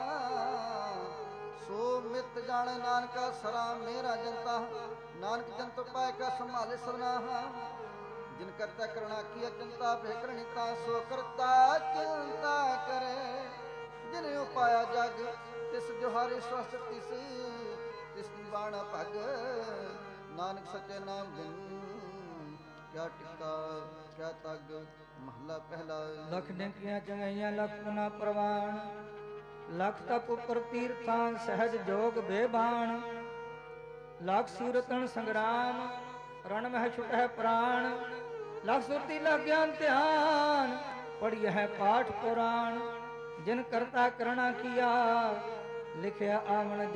A: ਸੋ ਮਿਤ ਜਾਣੇ ਨਾਨਕਾ ਸਰਾ ਮੇਰਾ ਜਨਤਾ ਨਾਨਕ ਜਨਤ ਪਾਇ ਕਾ ਸੰਭਾਲੇ ਸਭਨਾ ਜਿਨ ਕਰਤਾ ਕਰਣਾ ਕੀ ਚਿੰਤਾ ਭੇ ਕਰਣੀਤਾ ਸੋ ਕਰਤਾ ਚਿੰਤਾ ਕਰੇ ਜਿਨ ਉਪਾਇਆ ਜਗ ਤਿਸ ਜੋਹਾਰੇ ਸਵਸਤ ਤਿਸ ਬਾਣਾ ਭਗ ਨਾਨਕ ਸੱਚੇ ਨਾਮ ਬਿਨ ਕਿਆ ਟਿਕਾ ਕਿਆ ਤਗ ਮਹਲਾ ਪਹਿਲਾ
C: ਲਖ ਡੰਕੀਆਂ ਚੰਗਾਈਆਂ ਲਖ ਪੁਨਾ ਪ੍ਰਵਾਨ ਲਖ ਤਪ ਉਪਰ ਤੀਰਥਾਂ ਸਹਿਜ ਜੋਗ ਬੇਬਾਨ ਲਖ ਸੂਰਤਨ ਸੰਗਰਾਮ ਰਣ ਮਹਿ ਛੁਟਹਿ ਪ੍ਰਾਣ ਲਖ ਸੁਰਤੀ ਲਖ ਗਿਆਨ ਧਿਆਨ ਪੜਿਆ ਹੈ ਪਾਠ ਪੁਰਾਣ ਜਿਨ ਕਰਤਾ ਕਰਣਾ ਕੀਆ ਲਿਖਿਆ ਆਵਣ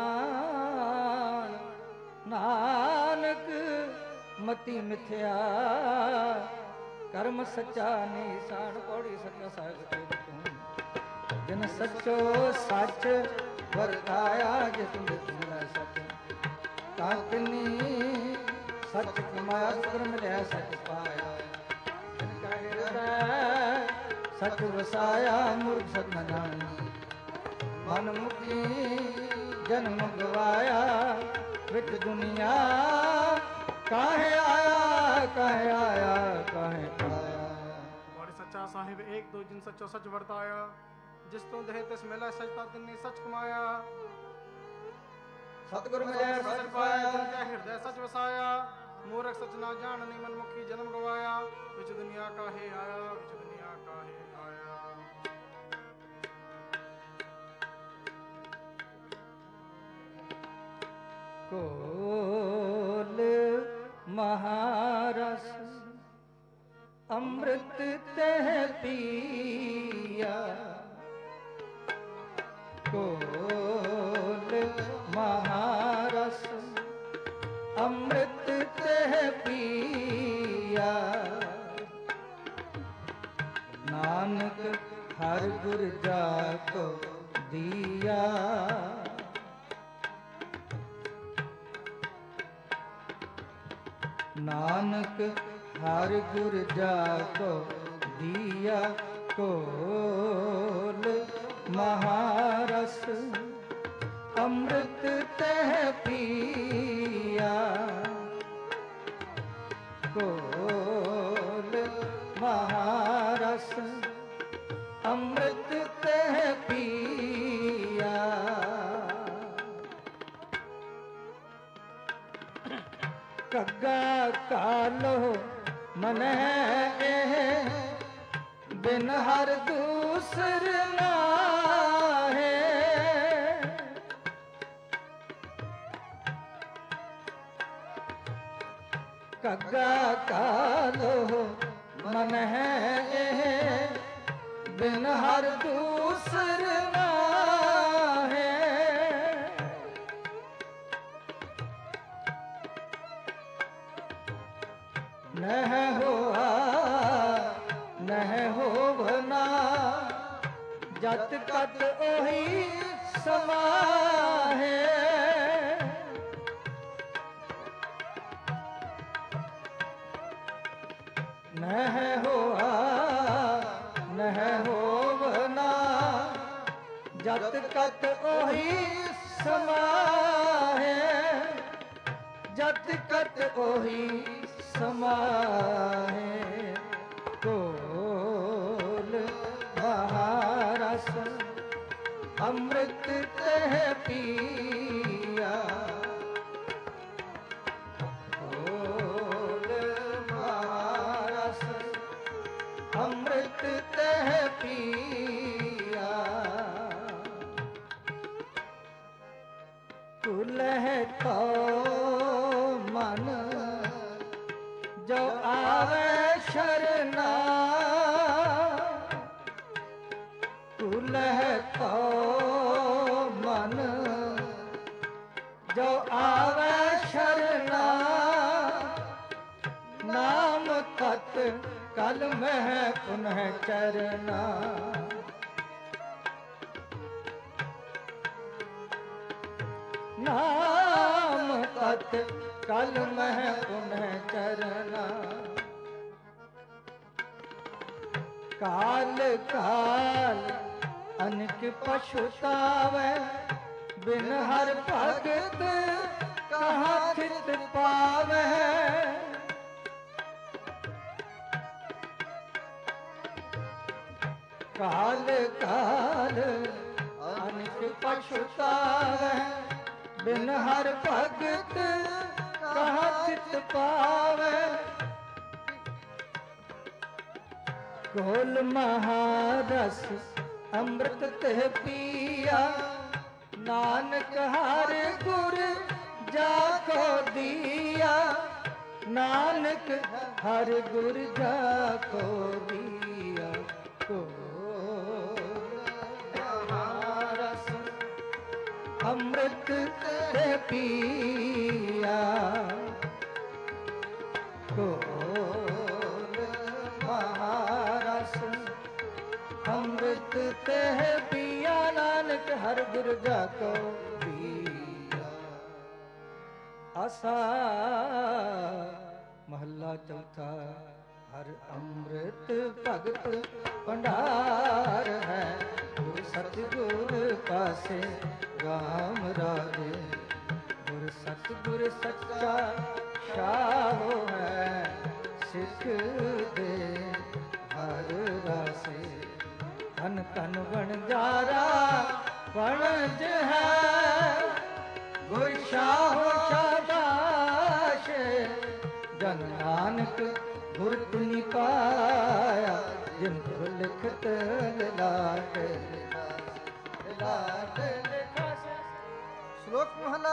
C: ਜਾਣ ਨਾਨਕ ਮਤੀ ਮਿਥਿਆ ਕਰਮ ਸੱਚਾ ਨਿਸ਼ਾਨ ਪੌੜੀ ਸੱਚਾ ਸਾਹਿਬ ਤੂੰ ਜਿਨ ਸੱਚੋ ਸੱਚ ਵਰਤਾਇਆ ਜਿਸ ਮਿਥਿਆ ਸੱਚ ਤਾਂ ਤਿਨੀ ਸੱਚ ਕਮਾਇਆ ਸੁਰ ਮਿਲਿਆ ਸੱਚ ਪਾਇਆ ਜਿਨ ਕਾ ਹਿਰਦੈ ਸੱਚ ਵਸਾਇਆ ਮੂਰਖ ਸਤ ਨ ਜਾਣੀ ਮਨ ਮੁਖੀ ਜਨਮ ਗਵਾਇਆ ਵਿੱਚ ਦੁਨੀਆ ਕਾਹੇ ਆਇਆ ਕਾਹੇ ਆਇਆ ਕਾਹੇ ਆਇਆ
B: ਬੜੀ ਸੱਚਾ ਸਾਹਿਬ ਏਕ ਦੋ ਜਿਨ ਸੱਚੋ ਸੱਚ ਵਰਤਾਇਆ ਜਿਸ ਤੋਂ ਦੇਹ ਤਿਸ ਮਿਲਿਆ ਸੱਚਤਾ ਤਿੰਨੀ ਸੱਚ ਕਮਾਇਆ
C: ਸਤਿਗੁਰ ਮਿਲਿਆ ਸੱਚ ਪਾਇਆ
B: ਜਿਨ ਕਾ ਹਿਰਦੈ ਸੱਚ ਵਸਾਇਆ ਮੂਰਖ ਸੱਚ ਨਾ ਜਾਣਨੀ ਮਨ ਮੁਖੀ ਜਨਮ ਗਵਾਇਆ ਵਿੱਚ ਦੁਨੀਆ ਕਾਹੇ ਆਇਆ ਵਿੱਚ ਦੁਨੀਆ ਕਾਹੇ ਆਇਆ
C: ਕੋਲ ਮਹਾਰਸ ਅੰਮ੍ਰਿਤ ਤਹਿ ਪੀਆ ਕੋਲ ਮਹਾਰਸ ਅੰਮ੍ਰਿਤ ਤਹਿ ਪੀਆ ਨਾਨਕ ਹਰ ਗੁਰ ਜਾ ਕੋ ਦੀਆ ਨਾਨਕ ਹਰ ਗੁਰ ਜਾ ਕੋ ਦੀਆ ਕੋਲ ਮਹਾਰਸ ਅੰਮ੍ਰਿਤ ਤਹਿ ਪੀਆ ਕੋਲ ਮਹਾਰਸ ਅੰਮ੍ਰਿਤ ਤਹਿ ਪੀਆ ਕੱਗਾ ਕਾਲੋ ਮਨੈ ਇਹ ਬਿਨ ਹਰ ਦੂਸਰ ਨਾਹੇ ਕੱਗਾ ਕਾਲੋ ਮਨ ਹੈ ਇਹ, ਬਿਨ ਹਰ ਦੂਸਰ ਨਾਹੀ। ਨਹਿ ਹੋਆ ਨਹਿ ਹੋਵਨਾ, ਜਤ ਕਤ ਉਹੀ ਸਮਾਹੇ। ਨਹਿ ਹੋਆ ਨਹਿ ਹੋਵਨਾ, ਜਤ ਕਤ ਉਹੀ ਸਮਾਹੇ। ਜਤ ਕਤ ਉਹੀ ਸਮਾਹੇ। ਕੋਲ ਮਹਾਰਸ ਅੰਮ੍ਰਿਤ ਤਹਿ ਪੀਆ। ਕੋਲ ਮਹਾਰਸ ਅੰਮ੍ਰਿਤ ਤਹਿ ਪੀਆ। ਤੁਲਹਿ ਤੋ ਮਨ ਜੋ ਆਵੇ ਸ਼ਰਨਾ। ਤੁਲਹਿ ਤੋ ਮਨ ਜੋ ਆਵੇ ਸ਼ਰਨਾ। ਨਾਮ ਤਤ ਕਲ ਮਹਿ ਪੁਨਹ ਚਰਨਾ। ਨਾਮ ਤਤ ਕਲ ਮਹਿ ਪੁਨਹ ਚਰਨਾ। ਕਾਲ ਕਾਲ ਅਨਕ ਪਛੁਤਾਵੈ, ਬਿਨ ਹਰ ਭਗਤ ਕਹਾਂ ਥਿਤ ਪਾਵੈ। ਕਾਲ ਕਾਲ ਅਨਕ ਪਛੁਤਾਵੈ, ਬਿਨ ਹਰ ਭਗਤ ਕਹਾਂ ਥਿਤ ਪਾਵੈ। ਕੋਲ ਮਹਾਰਸ ਅੰਮ੍ਰਿਤ ਤੇ ਪੀਆ। ਨਾਨਕ ਹਰ ਗੁਰ ਜਾ ਕੋ ਦੀਆ। ਨਾਨਕ ਹਰ ਗੁਰ ਜਾ ਕੋ ਦੀਆ। ਕੋਲ ਮਹਾਰਸ ਅੰਮ੍ਰਿਤ ਤੇ ਪੀਆ। ਕੋਲ ਮਹਾਰਸ ਅੰਮ੍ਰਿਤ ਤਹਿ ਪੀਆ। ਨਾਨਕ ਹਰ ਗੁਰ ਜਾ ਕੋ ਪੀਆ। ਆਸਾ ਮਹੱਲਾ ਚੌਥਾ। ਹਰ ਅੰਮ੍ਰਿਤ ਭਗਤ ਭੰਡਾਰ ਹੈ, ਗੁਰ ਸਤਿਗੁਰ ਪਾਸੇ ਰਾਮ ਰਾਜੇ। ਗੁਰ ਸਤਿਗੁਰ ਸੱਚਾ ਸ਼ਾਹੋ ਹੈ, ਸਿੱਖ ਦੇ ਹਰ ਰਾਸੇ। ਧਨ ਧਨ ਵਣਜਾਰਾ ਵਣਜ ਹੈ, ਗੁਰ ਸ਼ਾਹੋ ਸ਼ਾਬਾਸ਼। ਜਨ ਨਾਨਕ ਗੁਰ ਤੁਨੀ ਪਾਇਆ, ਜਿਨ ਗੁਰ ਲਿਖਤ ਲਾਟ ਲਾਟ ਲਿਖਾ।
A: ਸ਼ਲੋਕ ਮਹਲਾ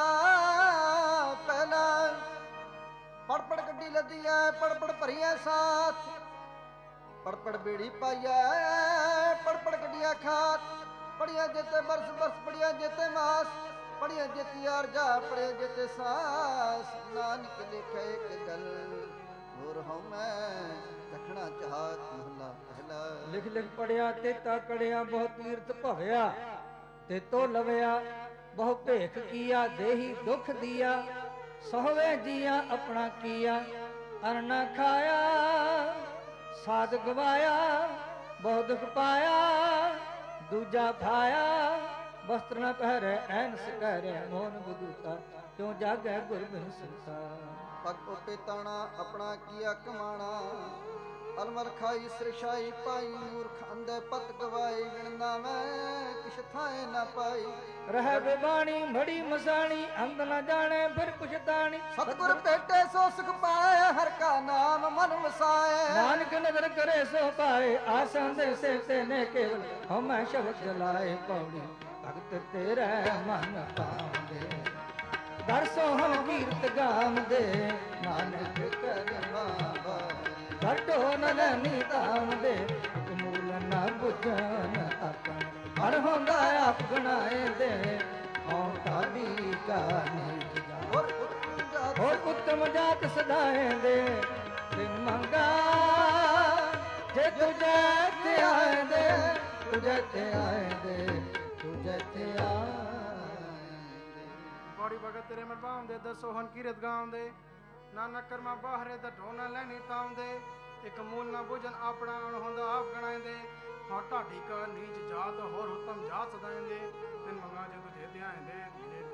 A: ਪਹਿਲਾ। ਪੜ ਪੜ ਗੱਡੀ ਲੱਦੀ ਐ, ਪੜ ਪੜ ਭਰੀਐ ਸਾਥ। ਪੜ ਪੜ ਬੇੜੀ ਪਾਈਐ, ਪੜ ਪੜ ਗੱਡੀਆਂ ਖਾਤ। ਪੜੀਆਂ ਜੇਤੇ ਬਰਸ ਬਰਸ, ਪੜੀਆਂ ਜੇਤੇ ਮਾਸ। ਪੜੀਆਂ ਜੇਤੀ ਆਰਜਾ, ਪੜਿਆ ਜੇਤੇ ਸਾਸ। ਨਾਨਕ ਲਿਖੇ ਇੱਕ ਗੱਲ, ਹੋਰ ਹਉ ਮੈਂ ਰੱਖਣਾ ਚਾਹਤ। ਮਹਲਾ ਪਹਿਲਾ।
C: ਲਿਖ ਲਿਖ ਪੜਿਆ ਤੇ ਤਾਕੜਿਆ, ਬਹੁ ਤੀਰਥ ਭਵਿਆ ਤੇ ਤੋ ਲਵਿਆ। ਬਹੁ ਭੇਖ ਕੀਆ, ਦੇਹੀ ਦੁਖ ਦੀਆ। ਸੋਹਵੇ ਜੀਆ ਆਪਣਾ ਕੀਆ, ਅਨ ਨਾ ਖਾਇਆ। ਸਾਧ ਗਵਾਇਆ, ਬਹੁ ਦੁਖ ਪਾਇਆ। ਦੂਜਾ ਭਾਇਆ, ਵਸਤਰ ਨ ਪਹਿਰੈ, ਐਨ ਸਕਹਿਰੈ। ਮੋਨ ਬਗੂਤਾ, ਕਿਉ ਜਾਗੈ ਗੁਰ ਬਿਨ ਸੁਤਾ।
A: ਪਗ ਉਪੇ ਤਾਣਾ, ਆਪਣਾ ਕੀਆ ਕਮਾਣਾ। ਅਲਮਲ ਖਾਈ ਸਿਰਸ਼ਾਈ ਪਾਈ। ਮੂਰਖ ਅੰਧੇ ਪਤ ਗਵਾਈ, ਗਿਣਨਾ ਮੈਂ ਕਿਛ ਥਾਏ ਨਾ ਪਾਈ।
C: ਰਹਿ ਬਿਬਾਣੀ ਮੜੀ ਮਸਾਣੀ, ਅੰਧ ਨ ਜਾਣੈ ਫਿਰ ਪੁਛਤਾਣੀ।
A: ਸਤਿਗੁਰ ਭੇਟੇ ਸੋ ਸੁਖ ਪਾਏ, ਹਰ ਕਾ ਨਾਮ ਮਨ ਵਸਾਏ।
C: ਨਾਨਕ ਨਦਰ ਕਰੇ ਸੋ ਪਾਏ, ਆਸਨ ਦੇ ਸੇ ਤੇ ਨੇ ਕੇਵਲ ਹਮੈ ਸ਼ਬਦ ਜਲਾਏ। ਪੌੜੀ ਭਗਤ ਤੇਰੇ ਮਨ ਪਾਉਂਦੇ, ਦਰ ਸੋਹਣ ਕੀਰਤ ਗਾਉਂਦੇ ਨਾਨਕ ਕਰਮਾ ਘਟੋ ਨਲਨੀ ਤਾਉਂਦੇ ਮੂਲ ਨਾ ਬੁਝਨ ਆਪਣ ਹਰ ਹੁੰਦਾ ਆਪ ਗਣਾਏ ਦੇ ਹਉ ਤਾਦੀ ਕਾ ਨੀਤ ਹੋਰ ਉੱਤਮ ਜਾਤ ਸਦਾਏ ਦੇ ਤਿਨ ਮੰਗਾ ਜੇ ਤੁਝੇ ਤੇ ਆਏ ਦੇ ਤੁਝੇ ਤੇ ਆਏ ਦੇ ਤੁਝੇ ਤੇ ਆਏ
B: ਬੜੀ ਭਗਤ ਤੇਰੇ ਮਨ ਭਾਉਂਦੇ ਦਸੋਹਨ ਕੀਰਤ ਗਾਉਂਦੇ ਨਾਨਕ ਕਰਮਾ ਬਾਹਰੇ ਦਾ ਢੋਣਾ ਲੈਣੀ ਤਾਉਂਦੇ ਇੱਕ ਮੂਲ ਨਾ ਬੁਝਨ ਆਪਣਾ ਅਣ ਹੁੰਦਾ ਆਪ ਗਣਾਉਂਦੇ ਹਾਂ ਢਾਡੀ ਕਾ ਨੀਚ ਜਾਤ ਹੋਰ ਉਤਮ ਜਾਤ ਸਦਾਇਂਦੇ ਤਿਨ ਮੰਗਾ ਜੇ ਤੁਝੇ ਤੇ ਆਏ ਦੇ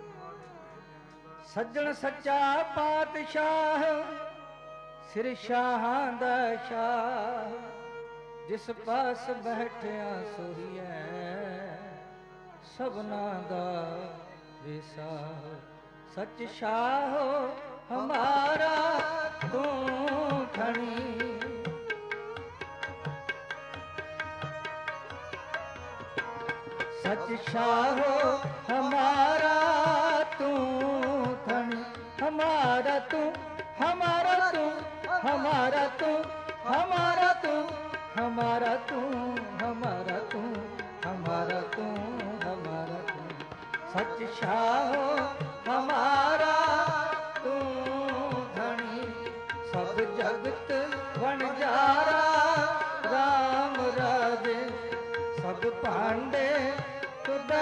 C: ਸੱਜਣ ਸੱਚਾ ਪਾਤਸ਼ਾਹ ਸਿਰ ਸ਼ਾਹਾਂ ਦਾ ਸ਼ਾਹ ਜਿਸ ਪਾਸ ਬੈਠਿਆ ਸੋਹੀਐ ਸਭਨਾ ਦਾ ਵਿਸਾ ਸੱਚ ਸ਼ਾਹ ਹਮਾਰਾ ਤੂੰ ਖਣੀ सच शाहो हमारा तू धन हमारा तू हमारा तू हमारा तू हमारा तू हमारा तू हमारा तू हमारा तू हमारा तू सच शाहो हमारा तू धनी सब जगत वणजारा राम राजे सब भांडे तुदै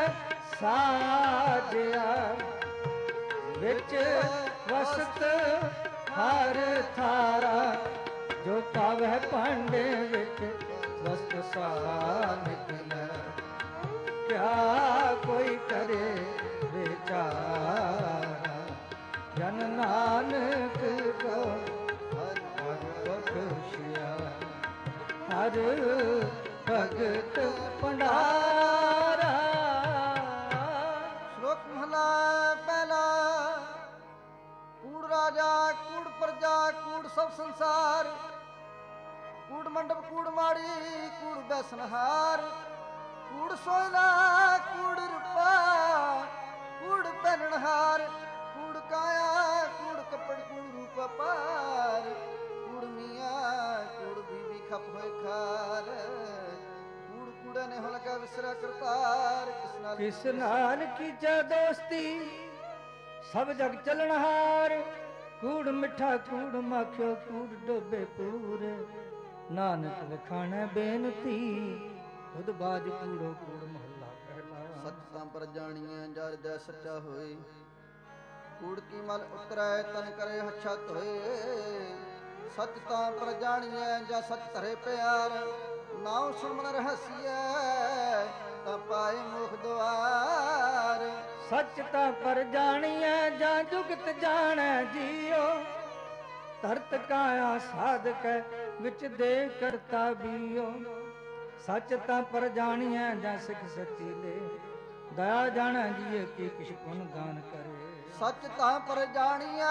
C: साजिया विच वसत हर थारा जो पावै भांडे विच वसत सारा निकलै क्या कोई करे बेचारा जन नानक को हर बख्शिया हर भगत भंडारा।
A: श्लोक महला पहला। कूड़ राजा कूड़ प्रजा कूड़ सब संसार, कूड़ मंडप कूड़ माड़ी कूड़ बैसनहार, कूड़ सोयला कूड़ रूपा कूड़ पहनहार, कूड़ काया कूड़ कपड़ कूड़ रूप पार, कूड़ मियाँ कूड़ बीबी खप होए खार, कूड़ कूड़ा ने हो लगा विसरा करतार,
C: किस नाल कीजा दोस्ती सब जग चलनहार, कूड़ मिठा कूड़ माखियो कूड़ डोबे पूरे, नानक वखाणे बेनती खुद बाज कूड़ो कूड़ महला पहला।
A: सच तां पर जानिए जर दै सच्चा होए, कूड़ की मल उतरै तन करे हच्छा धोए, सच तां पर जानिए जा सच धरे प्यार, नाव सुमन रहसिए तां पाए मुख द्वार।
C: सच तां पर जानिए जा जुगत जाने जियो, धरत काया साधक विच दे करता बियो, सच तां पर जानिए जा सिख सच्ची ले, दया जाने जिए की किश पुन दान करे।
A: सच तां पर जानिए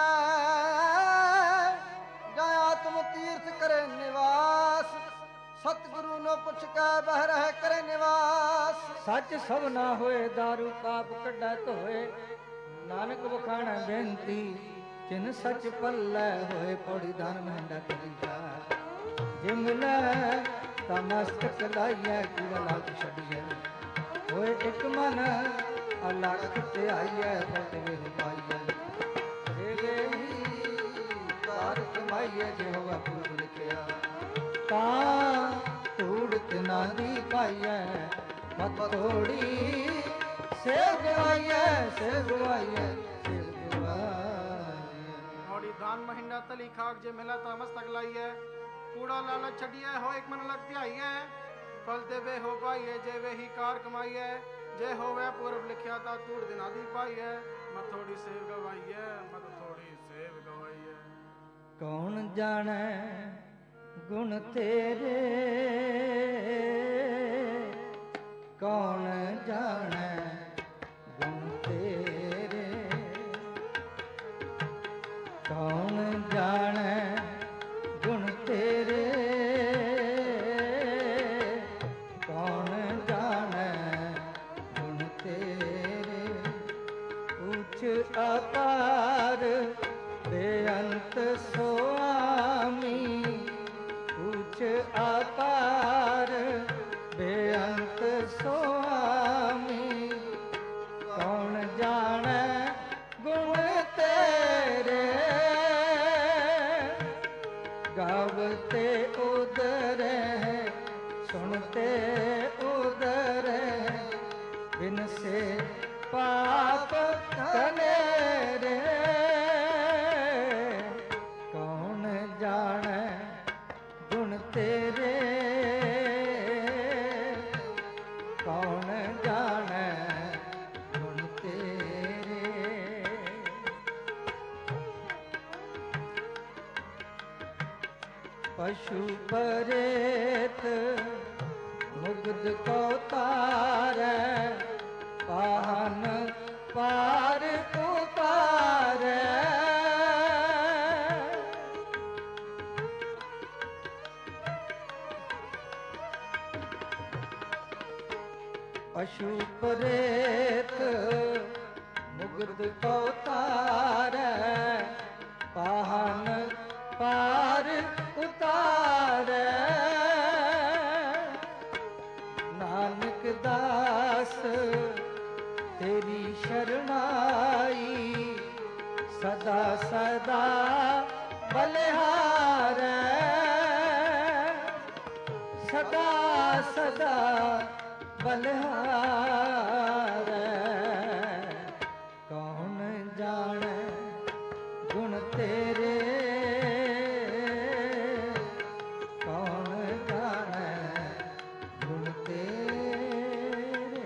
A: जा आत्म तीर्थ करे निवास, सतगुरु नो पुछ के बह रह करे निवास।
C: सच सब ना होए दारू पाप कड्डा धोए, नानक वखाणा बेनती जिन सच पल्लै होए, पौड़ी दान महंडा करी जा जे मिलै तां मस्तक लाइए कूड़ा लाग छड़िए, होए एक मन अलख ते आइए पट वे पाइए, जे वे कार कमाइए जे होवा पूर्व लिखिया, तां धूड़ तिना दी पाइए मत थोड़ी सेव गवाइए सेव गवाइए सेव गवाइए।
B: मोड़ी दान महिंडा तली खाक जे मिला ता मस्तक लाइए, कूड़ा लाला छड़िए हो एक मन लग ध्याइए, फल देवे हो पाइए जे वे ही कार कमाइए, जे होवे पूर्व लिखिया ता तूड़ दिना दी पाइए, मत थोड़ी सेव गवाइए मत थोड़ी सेव गवाइए।
C: कौन जाने गुण तेरे, कौन जाने गुण तेरे, कौन जाने गुण तेरे, कौन जाने गुण तेरे, ਊਚ ਅਪਾਰ ਬੇਅੰਤ ਸੁਆਮੀ, ਊਚ ਅਪਾਰ ਬੇਅੰਤ ਸੁਆਮੀ। ਕੌਣ ਜਾਣੈ ਗੁਣ ਤੇਰੇ, ਗਾਵਤੇ ਉਦਰੈ ਸੁਣਤੇ ਉਦਰੈ, ਬਿਨ ਸੇ ਪਾਪ ਕਨੇਰੇ। ਕੌਣ ਜਾਣੈ ਗੁਣ ਤੇਰੇ, ਕੌਣ ਜਾਣੈ ਗੁਣ ਤੇਰੇ। ਪਸ਼ੂ ਪਰੇਤ ਮੁਗਧ ਕੋ ਤਾਰੈ, ਪਾਹਨ ਪਾਰ ਉਤਾਰੈ। ਪਸ਼ੂ ਪਰੇਤ ਮੁਗਧ ਕੋ ਤਾਰੈ, ਪਾਹਨ ਪਾਰ ਉਤਾਰੈ। ਨਾਨਕ ਦਾਸ ਤੇਰੀ ਸ਼ਰਨਾਈ, ਸਦਾ ਸਦਾ ਬਲਿਹਾਰੈ, ਸਦਾ ਸਦਾ ਬਲਿਹਾਰੈ। ਕੌਣ ਜਾਣੈ ਗੁਣ ਤੇਰੇ, ਕੌਣ ਜਾਣੈ ਗੁਣ ਤੇਰੇ।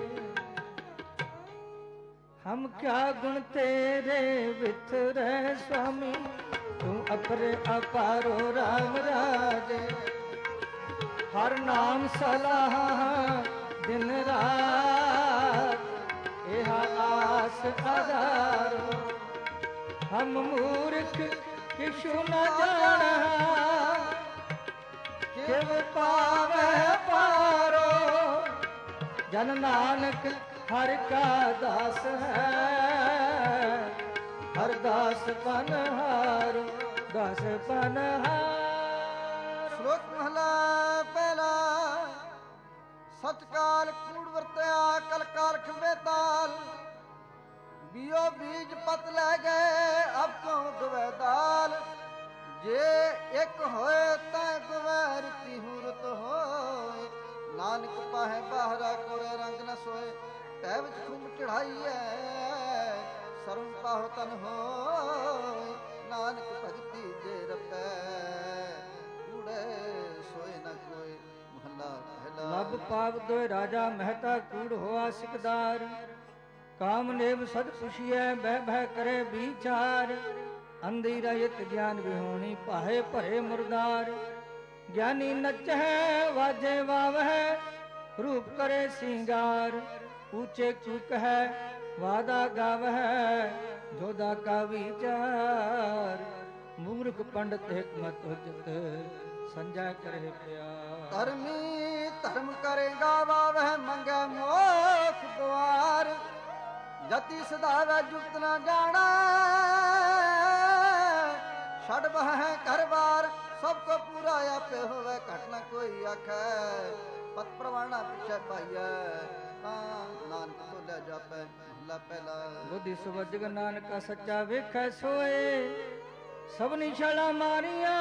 C: ਹਮ ਕਿਆ ਗੁਣ ਤੇਰੇ ਵਿਥਰੈ ਸੁਆਮੀ, ਤੂੰ ਅਪਰੇ ਅਪਾਰੋ ਰਾਮ ਰਾਜੇ। ਹਰ ਨਾਮ ਸਲਾਹ ਦਿਨ ਰਾਤ, ਇਹ ਆਸ ਆਧਾਰੋ। ਹਮ ਮੂਰਖ ਕਿਛੁ ਨ ਜਾਣੈ, ਕਿਵ ਪਾਵੈ ਪਾਰੋ। ਜਨ ਨਾਨਕ ਹਰਿ ਕਾ ਦਾਸ ਹੈ, ਹਰ ਦਾਸ ਪਨਹਾਰੋ, ਦਾਸ ਪਨਹਾਰੋ।
A: ਸ਼ਲੋਕ ਮਹਲਾ ਪਹਿਲਾ। ਸਤਕਾਲ ਕੂੜ ਵਰਤਿਆ ਕਲ ਕਾਲਖ ਬੇਤਾਲ, ਬਿਓ ਬੀਜ ਪਤ ਲੈ ਗਏ ਅਬ ਕਿਉਂ ਦੁਵੈ ਦਾਲ। ਜੇ ਇੱਕ ਹੋਏ ਤਾਂ ਗੁਵੈ ਰਤੀ ਹੂਰਤ ਹੋਏ, ਨਾਨਕ ਪਾਹੇ ਬਾਹਰਾ ਕੋਰੇ ਰੰਗ ਨ ਸੋਏ। ਪੈ ਵਿੱਚ ਖੁੰਬ ਚੜਾਈਐ ਸਰਮ ਪਾਹੁ ਤਨ ਹੋਏ, ਨਾਨਕ ਭਗਤੀ ਜੇ ਰਪੈ ਕੂੜੇ ਸੋਏ ਨ ਕੋਏ। ਮਹਲਾ ਪਹਿਲਾ।
C: ਲਬ ਪਾਵ ਦੋਇ ਰਾਜਾ ਮਹਿਤਾ ਕੂੜ ਹੋਆ ਸਿਕਦਾਰ, ਕਾਮਨੇਵ ਸਦ ਪੁਛੀਐ ਬਹਿ ਬਹਿ ਕਰੇ ਵਿਚਾਰ। ਅੰਧੀ ਰਹਿਤ ਗਿਆਨ ਵਿਹੋਣੀ ਪਾਹੇ ਭਰੇ ਮੁਰਦਾਰ। ਗਿਆਨੀ ਨਚਹਿ ਵਾਜੇ ਵਾਵਹਿ ਰੂਪ ਕਰੇ ਸਿੰਗਾਰ। ਊਚੇ ਚੁਕ ਹੈ ਵਾਦਾ ਗਾਵਹਿ ਜੋਦਾ ਕਾ ਵਿਚਾਰ। ਮੂਰਖ ਪੰਡਤ ਹਿਕਮਤ ਉਚਿਤ ਸੰਜਾ ਕਰੇ ਪਿਆਰ।
A: ਧਰਮੀ ਧਰਮ ਕਰੇਗਾ ਵਾਵਹਿ ਮੰਗੈ ਮੋਖ ਦੁਆਰ। ਜਤੀ ਸਦਾਵੈ ਜੁਗਤ ਨ ਜਾਣਾ, ਛੜ ਬਹਿ ਘਰ ਬਾਰ। ਸਭ ਕੋ ਪੂਰਾ ਆਪੇ ਹੋਵੇ ਘਟ ਨ ਕੋਈ ਆਖੈ। ਪਤ ਪ੍ਰਵਾਣਾ ਪਿਛੈ ਪਾਈਐ ਨਾਨਕ ਤੋਲਿਆ ਜਾਪੈ। ਮਹਲਾ ਪਹਿਲਾ।
C: ਬੁੱਧੀ ਸੁਵਜਗ ਨਾਨਕਾ ਸੱਚਾ ਵੇਖੈ ਸੋਏ। ਸਭਨੀ ਛਾਲਾਂ ਮਾਰੀਆਂ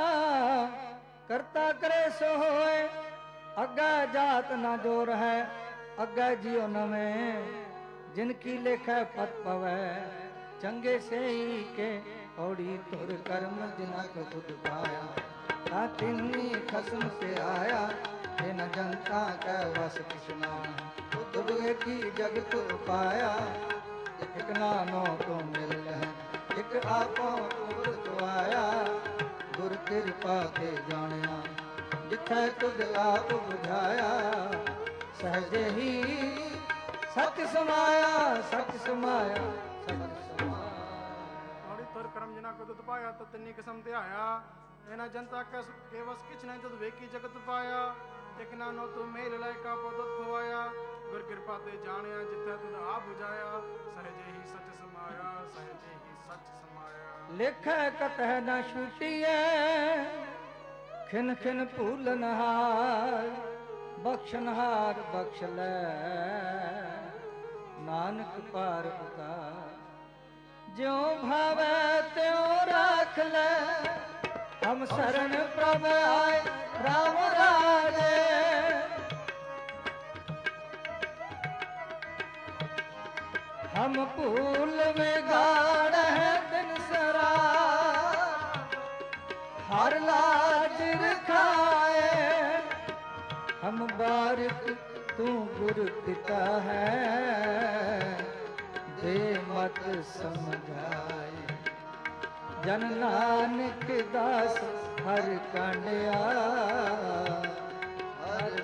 C: ਕਰਤਾ ਕਰੇ ਸੋ ਹੋਏ। ਅੱਗੇ ਜਾਤ ਨਾ ਜੋਰ ਹੈ ਅੱਗੇ ਜਿਉ ਨਵੇਂ। ਜਿਨ ਕੀ ਲੇਖੈ ਪਤ ਪਵੈ ਚੰਗੇ ਸਹੀ ਕੇ। ਔੜੀ ਤੁਰ ਕਰਮ ਜਿਨਾ ਕੋ ਖੁਦ ਪਾਇਆ। ਤਾ ਤਿੰਨੀ ਖਸਮ ਤੇ ਆਇਆ ਤਿਨ ਜਨਤਾ ਕੈ ਵਸ ਕਿਛਨਾ। ਤੁਧ ਵੇਖੀ ਜਗਤ ਉਪਾਇਆ ਇਕ ਨਾਨੋ ਤੋ ਮਿਲ ਹੈ। ਇਕ ਆਪੋ ਤੁਧ ਆਇਆ ਗੁਰ ਕਿਰਪਾ ਤੇ ਜਾਣਿਆ। ਜਿਥੈ ਤੁਧ ਆਪ ਬੁਝਾਇਆ ਸਹਜੇ ਹੀ ਸਚ ਸਮਾਇਆ। ਸਚ ਸਮਾਇਆ ਸਚ ਸਮਾਇਆ।
B: ਔੜੀ ਤੁਰ ਕਰਮ ਜਿਨਾ ਕੋ ਤੁਧ ਪਾਇਆ ਤਾ ਤਿੰਨੀ ਕਿਸਮ ਤੇ ਆਇਆ। ਇਹਨਾਂ ਜਨਤਾ ਕੇ ਵਸ ਕਿਛ ਨਹੀਂ ਤੁਧ ਵੇਖੀ ਜਗਤ ਪਾਇਆ। ਇਕ ਨਾਨੋ ਤੂੰ ਮੇਲ ਲੈ ਕਾ ਪੋ ਤੁਧ ਖਵਾਇਆ। ਗੁਰ ਕਿਰਪਾ ਤੇ ਜਾਣਿਆ ਜਿਥੈ ਤੁਧ ਆਪ ਬੁਝਾਇਆ ਸਹਜੇ ਹੀ ਸਚ ਸਮਾਇਆ। ਸਹਿਜੇ ਹੀ ਸੱਚ ਸਮਾਇਆ।
C: ਲਿਖੈ ਕਤਹਿ ਨ ਛੁਟੀਐ ਖਿਨ ਖਿਨ ਭੂਲਨਹਾਰ ਬਖਸ਼ਨਹਾਰ ਬਖਸ਼ ਲੈ ਨਾਨਕ ਪਾਰ ਉਤਾਰ। ਜਿਉ ਭਾਵੈ ਤਿਉ ਰਾਖ ਲੈ ਹਮ ਸਰਣ ਪ੍ਰਭ ਆਏ ਰਾਮ ਰਾਜੇ। हम भूल बिगाड़ है दिन सरा हर लाज रखाए। हम बारिक तू गुरु पिता है दे मत समझाए। जन नानक दास हर कांडिया हर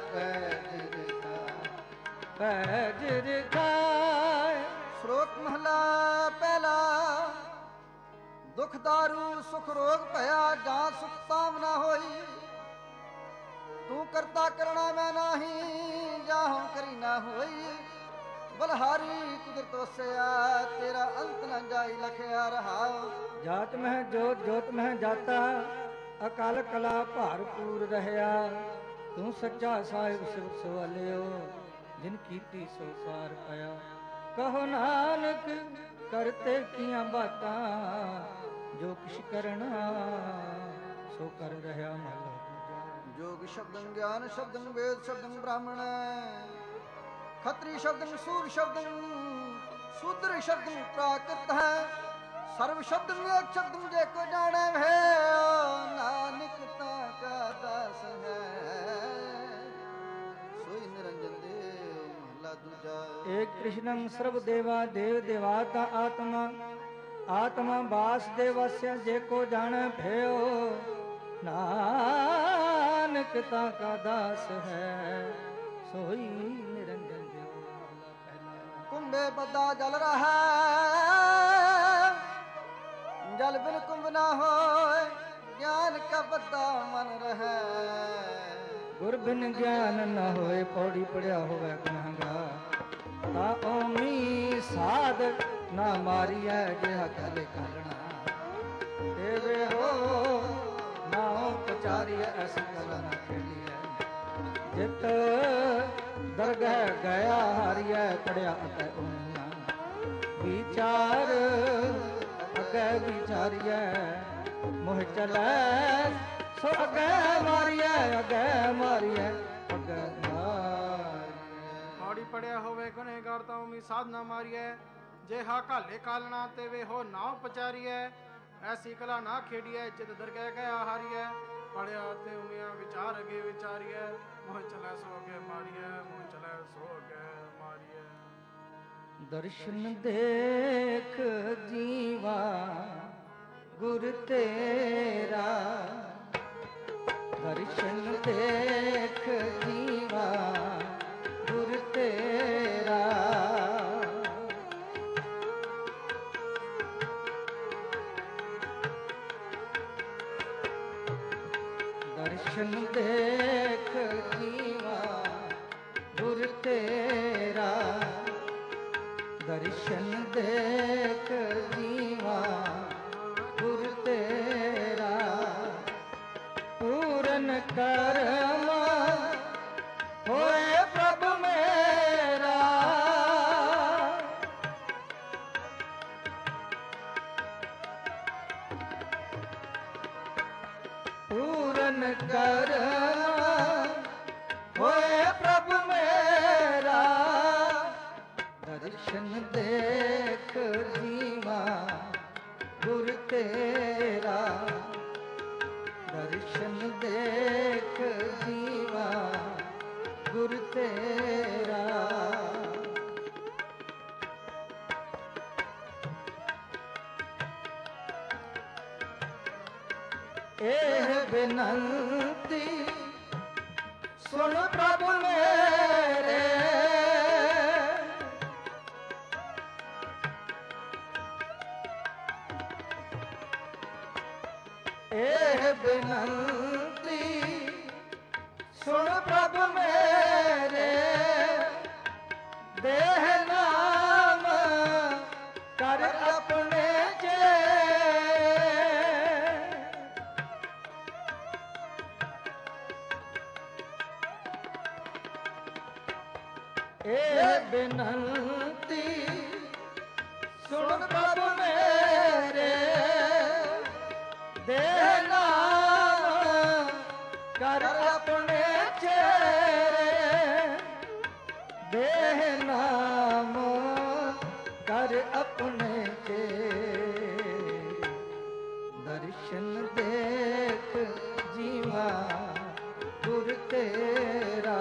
C: पैज रखाए।
A: ਸ਼ਲੋਕ ਮਹਲਾ ਪਹਿਲਾ। ਦੁਖ ਦਾਰੂ ਸੁਖ ਰੋਗ ਭਇਆ ਜਾਂ ਸੁਖ ਤਾਮ ਨਾ ਹੋਈ। ਤੂੰ ਕਰਤਾ ਕਰਣਾ ਮੈਂ ਨਾਹੀ ਜਾਂ ਹਮ ਕਰੀ ਨਾ ਹੋਈ। ਬਲਹਾਰੀ ਕੁਦਰਤ ਵਸਿਆ ਤੇਰਾ ਅੰਤ ਨਾ ਜਾਈ ਲਖਿਆ ਰਹਾ।
C: ਜਾਤ ਮਹਿ ਜੋਤ ਜੋਤ ਮਹਿ ਜਾਤਾ ਅਕਾਲ ਕਲਾ ਭਰਪੂਰ ਰਹਿਆ। ਤੂੰ ਸੱਚਾ ਸਾਹਿਬ ਸਿਰ ਸਵਾਲਿਓ ਜਿਨ ਕੀਤੀ ਸੋ ਪਾਰ ਪਾਇਆ। ਕਹੋ ਨਾਨਕ ਕਰਤੇ ਕੀਆਂ ਬਾਤਾਂ ਜੋ ਕਿਛ ਕਰਨਾ ਸੋ ਕਰ ਰਹਾ ਮਹਲਾ ਦੂਜਾ।
A: ਜੋਗ ਸ਼ਬਦੰ ਗਿਆਨ ਸ਼ਬਦੰ ਵੇਦ ਸ਼ਬਦੰ ਬ੍ਰਾਹਮਣ ਖੱਤਰੀ ਸ਼ਬਦੰ ਸੂਰ ਸ਼ਬਦੰ ਸ਼ੂਦਰ ਸ਼ਬਦੰ ਪ੍ਰਾਕ੍ਰਿਤ ਹੈ। ਸਰਵ ਸ਼ਬਦੰ ਏਕ ਸ਼ਬਦੰ ਜੇ ਕੋ ਜਾਣੈ ਭਇਓ। ਨਾਨਕ ਤਾ ਕਾ ਦਾਸ ਹੈ ਸੋਈ ਨਿਰੰਜਨ ਦੇਵ ਮਹਲਾ ਦੂਜਾ।
C: ਏਕ ਕ੍ਰਿਸ਼ਨੰ ਸਰਬ ਦੇਵਾ ਦੇਵ ਦੇਵਾਤਾ ਆਤਮਾ ਆਤਮਾ ਵਾਸੁਦੇਵਸਯ ਜੇ ਕੋ ਜਾਣੈ ਭਇਓ। ਨਾਨਕ ਤਾ ਕਾ ਦਾਸ ਹੈ ਸੋਈ ਨਿਰੰਜਨ ਦੇਵ ਮਹਲਾ ਪਹਿਲਾ।
A: ਕੁੰਭੇ ਬੱਦਾ ਜਲ ਰਹਾ ਜਲ ਬਿਨ ਕੁੰਭ ਨਾ ਹੋਏ। ਗਿਆਨ ਕਾ ਬੱਦਾ ਮਨ ਰਹੈ
C: ਗੁਰ ਬਿਨ ਗਿਆਨ ਨ ਹੋਏ। ਪੌੜੀ ਪੜਿਆ ਹੋਵੇ ਗੁਨਾਹਗਾਰ ਤਾ ਓਮੀ ਸਾਧ ਨਾ ਮਾਰੀਐ ਜਿਹਾ ਕਲੇ ਕਾਲਣਾ। ਦੇਵੇ ਹੋ ਨਾਉ ਪਚਾਰੀਐ ਐਸੀ ਕਲਾ ਨਾ ਖੇਲੀਐ। ਜਿਤ ਦਰਗਹਿ ਗਿਆ ਹਾਰੀਐ ਪੜਿਆ ਅਤੈ ਓਮੀਆਂ। ਵਿਚਾਰ ਅਗੈ ਵਿਚਾਰੀਐ ਮੋਹ ਚਲੈ ਸੋ ਅਗੈ ਮਾਰੀਐ ਅਗੈ ਮਾਰੀਐ ਅਗੈ ਮਾਰੀਐ।
B: ਪੌੜੀ ਪੜਿਆ ਹੋਵੇ ਗੁਨੇਗਾਰ ਤਾਂ ਉਮੀ ਸਾਧਨਾ ਮਾਰੀਐ। ਜੇ ਹਾ ਘਾਲੇ ਕਾਲਣਾ ਤੇ ਵੇ ਹੋ ਨਾਉ ਪਚਾਰੀਐ। ਐਸੀ ਕਲਾ ਨਾ ਖੇਡੀਐ ਜਿਤ ਦਰਗਹਿ ਗਿਆ ਹਾਰੀਐ। ਪੜਿਆ ਤੇ ਉਮੀਆਂ ਵਿਚਾਰ ਅਗੇ ਵਿਚਾਰੀਐ। ਮੋਹ ਚਲੈ ਸੋ ਅਗੇ ਮਾਰੀਐ ਮੋਹ ਚਲੈ ਸੋ ਅਗੇ ਮਾਰੀਐ।
C: ਦਰਸ਼ਨ ਦੇਖ ਜੀਵਾ ਗੁਰ ਤੇਰਾ। ਦਰਸ਼ਨ ਦੇਖ ਜੀਵਾ ਗੁਰ ਤੇਰਾ। ਦਰਸ਼ਨ ਦੇਖ ਜੀਵਾ ਗੁਰ ਤੇਰਾ। ਦਰਸ਼ਨ ਦੇਖ ਜੀਵਾ ਗੁਰ ਤੇਰਾ। ਪੂਰਨ ਕਰਮ ਹੋਏ ਪ੍ਰਭ ਮੇਰਾ। ਪੂਰਨ ਕਰਮ ਹੋਏ ਪ੍ਰਭ ਮੇਰਾ। ਦਰਸ਼ਨ ਦੇਖ ਜੀਵਾ ਗੁਰ ਤੇਰਾ। ਦਰਸ਼ਨ ਦੇਖ ਜੀਵਾ ਗੁਰ ਤੇਰਾ। ਇਹ ਬੇਨੰਤੀ ਸੁਣ ਪ੍ਰਭ ਮੇਰੇ। ਇਹ ਬੇਨੰਤੀ ਸੁਣ ਪ੍ਰਭ ਮੇਰੇ। ਦੇਹ ਨਾਮ ਕਰ ਆਪਣੇ ਬੇਨੰਤੀ ਸੁਣ ਪ੍ਰਭ ਮੇਰੇ ਦੇ ਨਾਮ ਕਰ ਆਪਣੇ ਚੇਰੇ ਦੇ ਨਾਮ ਕਰ ਆਪਣੇ ਚੇਰੇ ਦਰਸ਼ਨ ਦੇਖ ਜੀਵਾ ਗੁਰ ਤੇਰਾ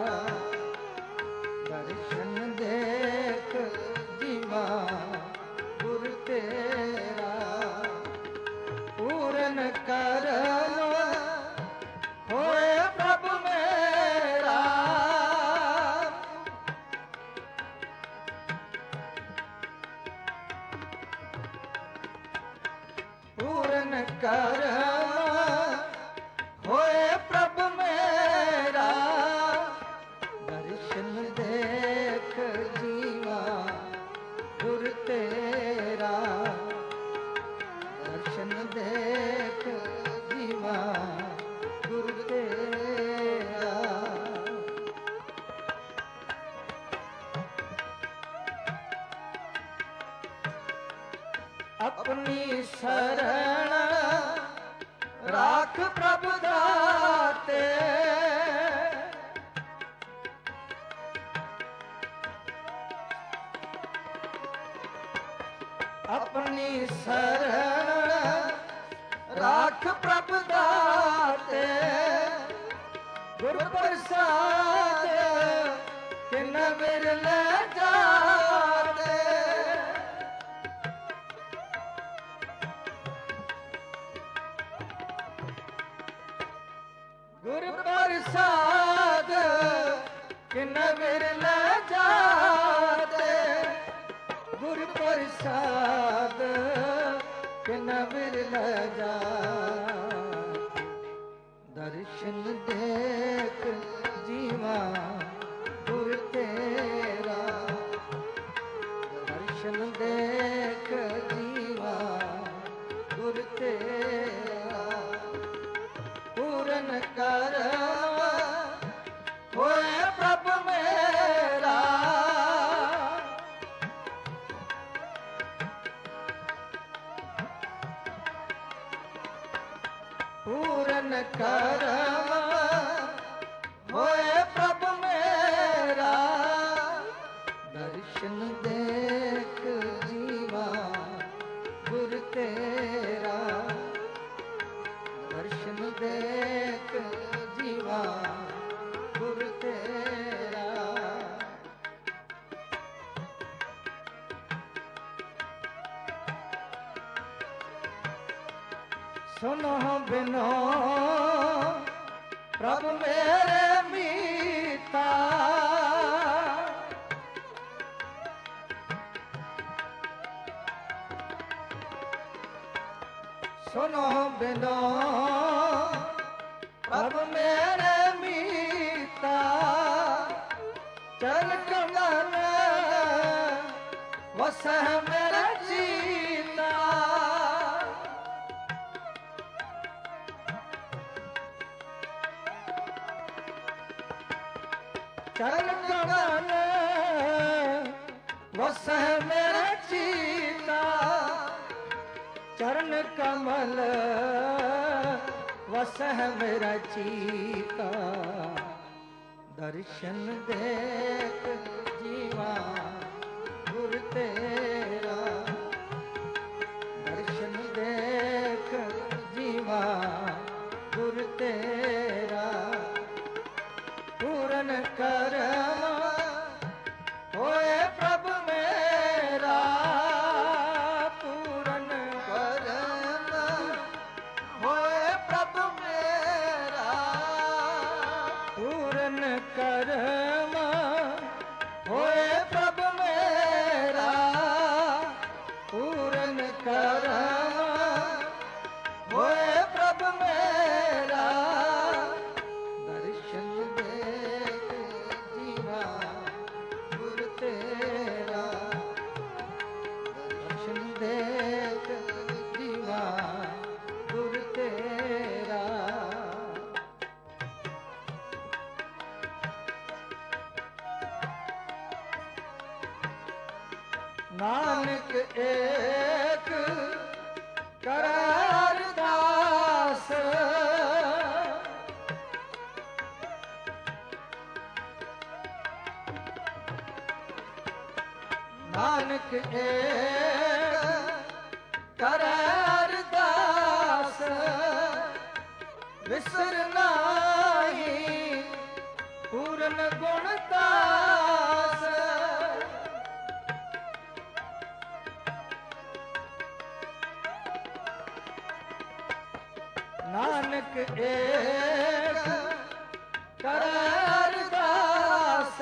C: ਦਰਸ਼ਨ ਦੇਖ ਜੀਵਾ ਗੁਰ ਤੇਰਾ ਪੂਰਨ ਕਰਮ ਹੋਏ ਪ੍ਰਭ ਮੇਰਾ ਪੂਰਨ ਕਰਮ ਹੋਏ ਪ੍ਰਭ ਮੇਰਾ ਦਰਸ਼ਨ ਦੇਖ ਜੀਵਾ ਗੁਰ ਤੇਰਾ ਦਰਸ਼ਨ ਦੇਖ ਜੀਵਾ ਗੁਰ ਤੇਰਾ ਆਪਣੀ ਸ਼ਰਨ ਰਾਖ ਪ੍ਰਭ ਦਾਤੇ ਆਪਣੀ ਸ਼ਰਨ ਰਾਖ ਪ੍ਰਭ ਦਾਤੇ ਗੁਰ ਪ੍ਰਸਾਦ ਕਿਨ ਵਿਰਲ ਜਾਤੇ ਗੁਰ ਪ੍ਰਸਾਦ ਕਿਨ ਵਿਰਲ ਜਾਤੇ ਗੁਰ ਪ੍ਰਸਾਦ ਕਿਨ ਵਿਰਲ ਜਾਤੇ ਦਰਸ਼ਨ ਦੇਖ ਜੀਵਾ ਗੁਰ ਤੇਰਾ ਦਰਸ਼ਨ ਦੇਖ ਜੀਵਾ ਗੁਰ ਤੇਰਾ ਪੂਰਨ ਕਰਮ ਹੋਏ ਪ੍ਰਭ ਮੇਰਾ ਪੂਰਨ ਕਰਮ ਹੋਏ ਪ੍ਰਭ ਮੇਰਾ ਦਰਸ਼ਨ ਦੇਖ ਜੀਵਾ ਗੁਰ ਤੇਰਾ ਦਰਸ਼ਨ ਦੇਖ ਜੀਵਾ ਗੁਰ ਤੇਰਾ ਸੁਨੋ ਬਿਨੋ ਪ੍ਰਭ ਮੇਰੇ ਮੀਤਾ ਸੁਨੋ ਬਿਨੋ ਪ੍ਰਭ ਮੇਰੇ ਮੀਤਾ ਚਰਨ ਕਮਲ ਵਸਹਿ ਮੇਰਾ ਜੀਤਾ ਚਰਨ ਕਮਲ ਵਸਹਿ ਮੇਰਾ ਜੀਤਾ ਚਰਨ ਕਮਲ ਵਸਹਿ ਮੇਰਾ ਚੀਤਾ ਦਰਸ਼ਨ ਦੇਖ ਜੀਵਾ ਗੁਰ ਤੇਰਾ ਦਰਸ਼ਨ ਦੇਖ ਜੀਵਾ ਗੁਰ ਤੇਰਾ ਪੂਰਨ ਕਰਮ ਹੋਏ ਪ੍ਰਭ ਮੇਰਾ ਪੂਰਨ ਕਰਮ ਹੋਏ ਪ੍ਰਭ ਮੇਰਾ ਪੂਰਨ ਕਰਮ ਹੋਏ ਪ੍ਰਭ ਮੇਰਾ ਪੂਰਨ ਕਰਮ ਹੋਏ ਪ੍ਰਭ ਮੇਰਾ ਦਰਸ਼ਨ ਦੇਖ ਜੀਵਾ ਗੁਰ ਤੇਰਾ ਦਰਸ਼ਨ ਦੇਖ ਜੀਵਾ ਗੁਰ ਤੇਰਾ ਏਕ ਕਰੈ ਅਰਦਾਸ ਨਾਨਕ ਏਕ ਕਰੈ ਅਰਦਾਸ ਵਿਸਰ ਨਾਹੀ ਪੂਰਨ ਗੁਣ ਤਾਸ ਨਾਨਕ ਏਕ ਕਰੈ ਅਰਦਾਸ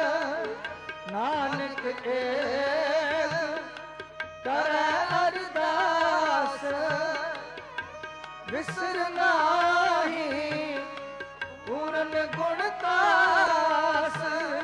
C: ਨਾਨਕ ਏਕ ਕਰੈ ਅਰਦਾਸ ਵਿਸਰ ਨਾਹੀ ਪੂਰਨ ਗੁਣ ਤਾਸ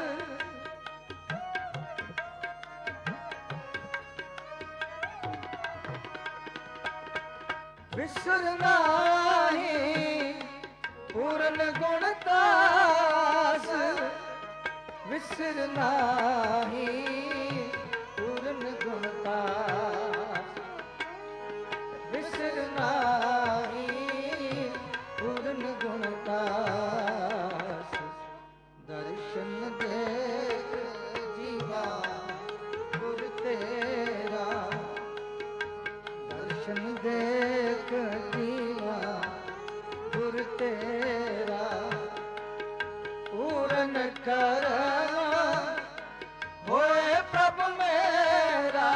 C: ਵਿਸਰ ਨਾਹੀ ਪੂਰਨ ਗੁਣ ਤਾਸ ਵਿਸਰ ਨਾਹੀ ਪੂਰਨ ਗੁਣ ਤਾਸ ਵਿਸਰ ਨਾਹੀ ਪੂਰਨ ਗੁਣ ਤਾਸ ਦਰਸ਼ਨ ਦੇਖ ਜੀਵਾ ਗੁਰ ਤੇਰਾ ਦਰਸ਼ਨ ਦੇਖ ਜੀਵਾ ਗੁਰ ਤੇਰਾ ਪੂਰਨ ਕਰਮ ਹੋਏ ਪ੍ਰਭ ਮੇਰਾ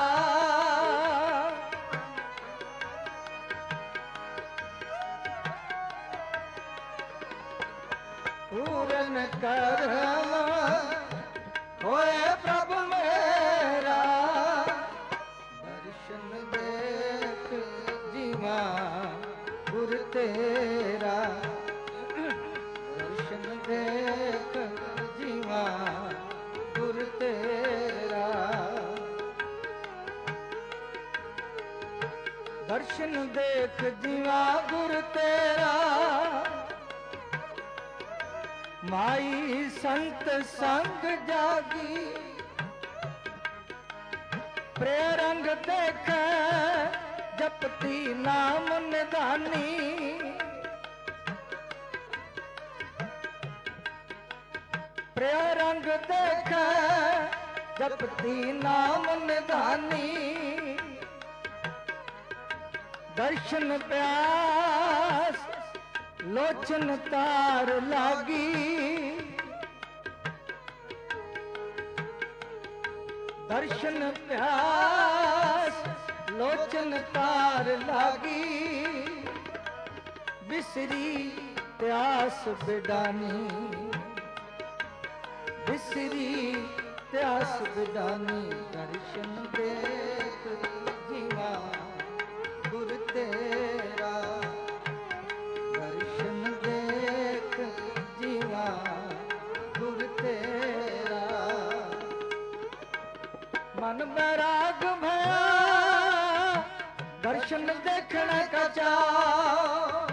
C: ਪੂਰਨ ਕਰਮ ਹੋਏ ਪ੍ਰਭ ਮੇਰਾ ਦਰਸ਼ਨ ਦੇਖ ਜੀਵਾ ਗੁਰ ਤੇਰਾ ਦਰਸ਼ਨ ਦੇਖ ਜੀਵਾ ਗੁਰ ਤੇਰਾ ਦਰਸ਼ਨ ਦੇਖ ਜੀਵਾ ਗੁਰ ਤੇਰਾ ਮਾਈ ਸੰਤ ਸੰਗ ਜਾਗੀ ਪ੍ਰੇਰੰਗ ਦੇਖੈ ਜਪਤੀ ਨਾਮ ਨਿਧਾਨੀ ਪ੍ਰੇਰੰਗ ਦੇਖੈ ਜਪਤੀ ਨਾਮ ਨਿਧਾਨੀ ਦਰਸ਼ਨ ਪਿਆਸ ਲੋਚਨ ਤਾਰ ਲਾਗੀ ਦਰਸ਼ਨ ਪਿਆਸ ਲੋਚਨ ਤਾਰ ਲਾਗੀ ਬਿਸਰੀ ਪਿਆਸ ਬਿਡਾਨੀ ਬਿਸਰੀ ਪਿਆਸ ਬਿਡਾਨੀ ਦਰਸ਼ਨ ਦੇਖ ਜੀਵਾ ਗੁਰ ਤੇਰਾ ਦਰਸ਼ਨ ਦੇਖ ਜੀਵਾ ਗੁਰ ਤੇਰਾ ਮਨ ਬੈਰਾਗ ਭਇਆ ਦਰਸ਼ਨ ਦੇਖਣ ਕਾ ਚਾਅ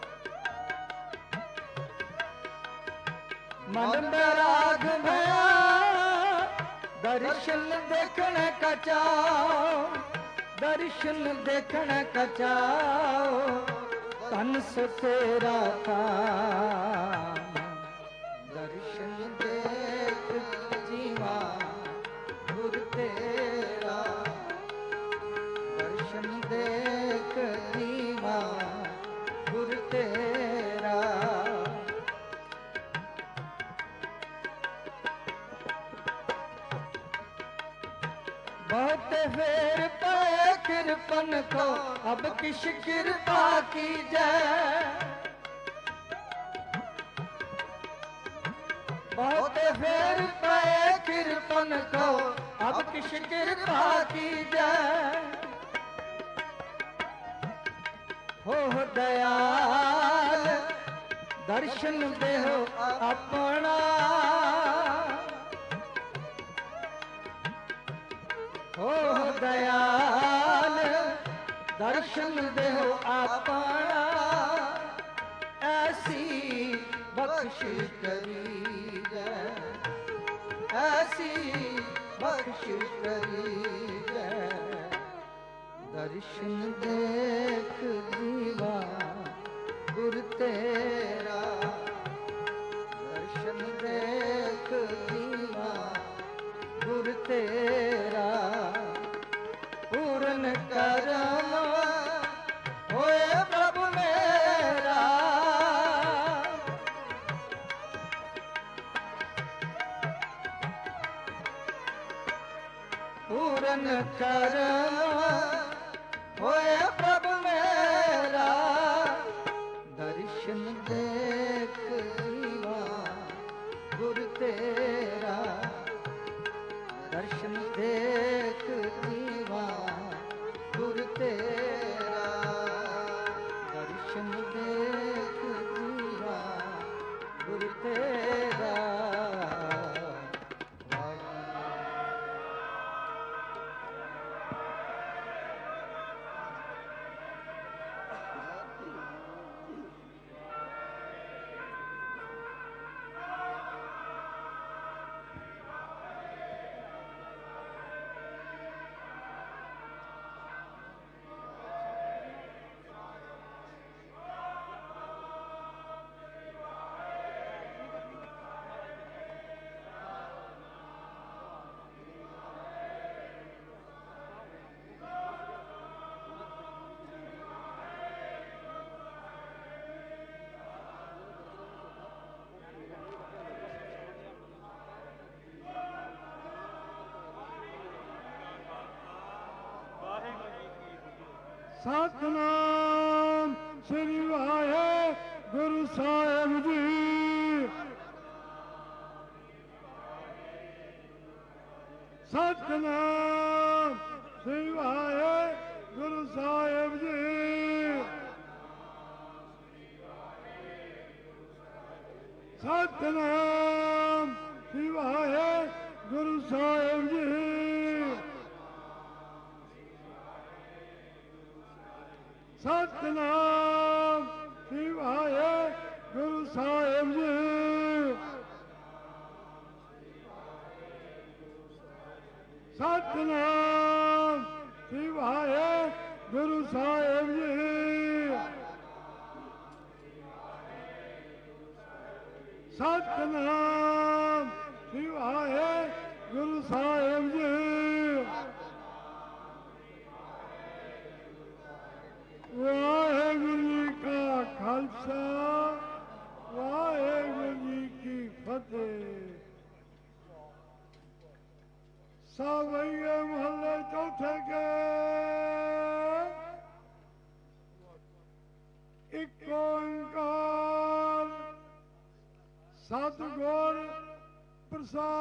C: ਮਨ ਬੈਰਾਗ ਭਇਆ ਦਰਸ਼ਨ ਦੇਖਣ ਕਾ ਚਾਅ ਦਰਸ਼ਨ ਦੇਖਣ ਕਾ ਚਾਅ ਤਨ ਸੇ ਤੇਰਾ ਕਾਮ ਦਰਸ਼ਨ ਦੇਖ ਜੀਵਾ ਗੁਰ ਤੇਰਾ ਦਰਸ਼ਨ ਦੇਖ ਜੀਵਾ ਗੁਰ ਤੇਰਾ बहुत फेर पाए कृपन को अब किस कृपा की जय बहुत फेर पाए कृपन को अब किस कृपा की जय हो दयाल दर्शन देहो अपना हो दयाल दर्शन देहो अपना ऐसी बख्शिश करी जय ऐसी बख्शिश करी जय ਦਰਸ਼ਨ ਦੇਖ ਜੀਵਾ ਗੁਰ ਤੇਰਾ, ਦਰਸ਼ਨ ਦੇਖ ਜੀਵਾ ਗੁਰ ਤੇਰਾ, ਪੂਰਨ ਕਰਮ ਹੋਏ ਪ੍ਰਭ ਮੇਰਾ, ਪੂਰਨ ਕਰਮ ਹੋਏ ਪ੍ਰਭ ਮੇਰਾ, ਦਰਸ਼ਨ ਦੇਖ ਜੀਵਾ ਗੁਰ ਤੇਰਾ, ਦਰਸ਼ਨ ਦੇਖ ਜੀਵਾ ਗੁਰ ਤੇਰਾ, ਦਰਸ਼ਨ ਦੇਖ ਜੀਵਾ ਗੁਰ ਤੇਰਾ।
D: ਸਤਿਨਾਮ ਸ੍ਰੀ ਵਾਹਿਗੁਰੂ ਸਾਹਿਬ ਜੀ। ਸਤਿਨਾਮ ਸ੍ਰੀ ਵਾਹਿਗੁਰੂ ਸਾਹਿਬ ਜੀ। ਸਤਿਨਾਮ ਸ੍ਰੀ ਵਾਹਿਗੁਰੂ ਸਾਹਿਬ ਜੀ। ਸਤਿਨਾਮ ਸ੍ਰੀ ਵਾਹਿਗੁਰੂ ਸਾਹਿਬ ਜੀ। ਸਤਿਨਾਮ ਸ੍ਰੀ ਵਾਹਿਗੁਰੂ ਸਾਹਿਬ ਜੀ। ਸਤਿਨਾਮ ਸ੍ਰੀ ਵਾਹਿਗੁਰੂ ਸਾਹਿਬ ਜੀ। ਵਾਹਿਗੁਰੂ ਜੀ ਕਾ ਖਾਲਸਾ, ਵਾਹਿਗੁਰੂ ਜੀ ਕੀ ਫਤਿਹ। ਸਾਵਈਏ ਮਹੱਲੇ ਚੌਥੇ ਕੇ ਇੱਕ ਓੰਕਾਰ ਸਤਿਗੁਰ ਪ੍ਰਸਾਦ।